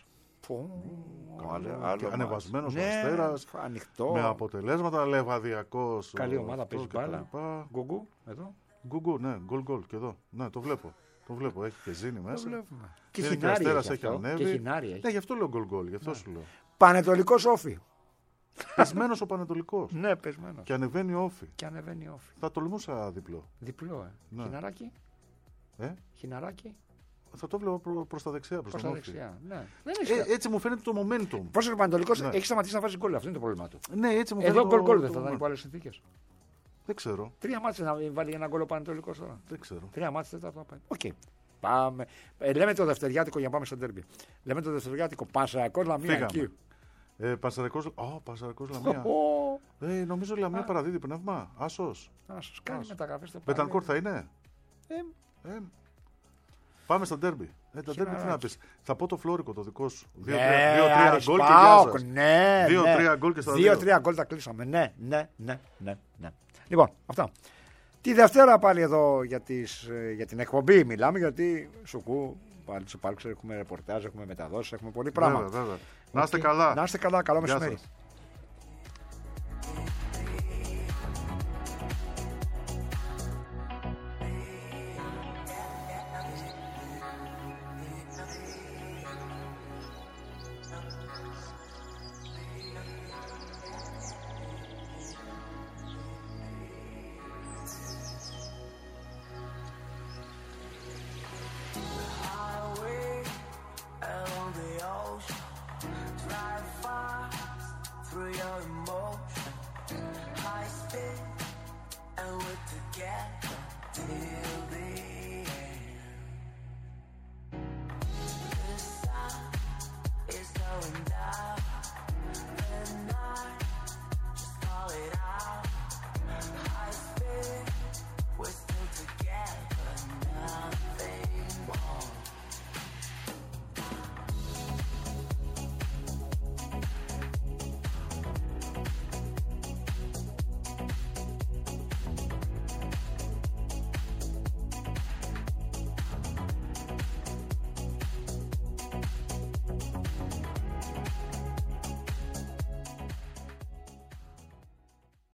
Ανεβασμένος ο Αστέρας. Ανοιχτό. Με αποτελέσματα. Λεβαδιακός. Καλή ομάδα, παίζει μπάλα. Γκουγκού, εδώ. Γκουγκού, ναι, γκολ γκολ και εδώ. Ναι, το βλέπω. Το βλέπω, έχει και ζήνη μέσα. Και χινάρι έχει, έχει ανέβει. Και χινάρι έχει. Ναι, γι' αυτό λέω γκολ γκολ, γι' αυτό ναι. Σου λέω. Πανετολικός Όφι. Πεσμένος ο Πανετολικός. Ναι, πεσμένος. Και ανεβαίνει ο Όφι. Και ανεβαίνει Όφι. Θα τολμούσα διπλό. Διπλό, ε. Ναι. Χιναράκι. Ε? Χιναράκι. Θα το βλέπω προ, προς τα δεξιά. Προς προς τα δεξιά. Ναι. Ε, έτσι μου φαίνεται το momentum. Πώς ο Πανετολικός ναι. Έχει σταματήσει να βάζει γκολ, αυτό είναι το πρόβλημα του. Ναι, έτσι μου φαίνεται. Εδώ γκολ γκολ δεν θα ήταν υπό άλλες συνθήκες. Δεν ξέρω. Τρία μάτια να βάλει ένα γκολ ο Πανετολικός τώρα. Δεν ξέρω. Τρία μάτια δεν θα πάει. Οκ. Πάμε. Ε, λέμε το Δευτεριάτικο για να πάμε στο ντέρμπι. Λέμε το Δευτεριάτικο. Πανσεραϊκός Λαμία εκεί. Ε, Πανσεραϊκός oh, Πανσεραϊκός Λαμία. Oh. Ε, νομίζω Λαμία ah. παραδίδει πνεύμα. Άσος. Άσος. Κάνει μεταγραφές στο Μπετανκόρ θα είναι. Ε. Ε. Πάμε στο ντέρμπι. Ε, το ντέρμπι τι να πεις. Θα πω το φλόρικο το δικό σου. δύο τρία γκολ και γεια σας. Ναι, δύο τρία γκολ και στα δύο. δύο τρία γκολ τα κλείσαμε. Ναι, ναι, ναι, ναι, ναι. Λοιπόν, αυτά. Τη Δευτέρα πάλι εδώ για, τις, για την εκπομπή μιλάμε, γιατί σουκού πάλι του υπάρξε, έχουμε ρεπορτάζ, έχουμε μεταδόσεις, έχουμε πολύ πράγμα. Βέβαια, βέβαια. Να είστε καλά. Να είστε καλά, καλό μεσημέρι.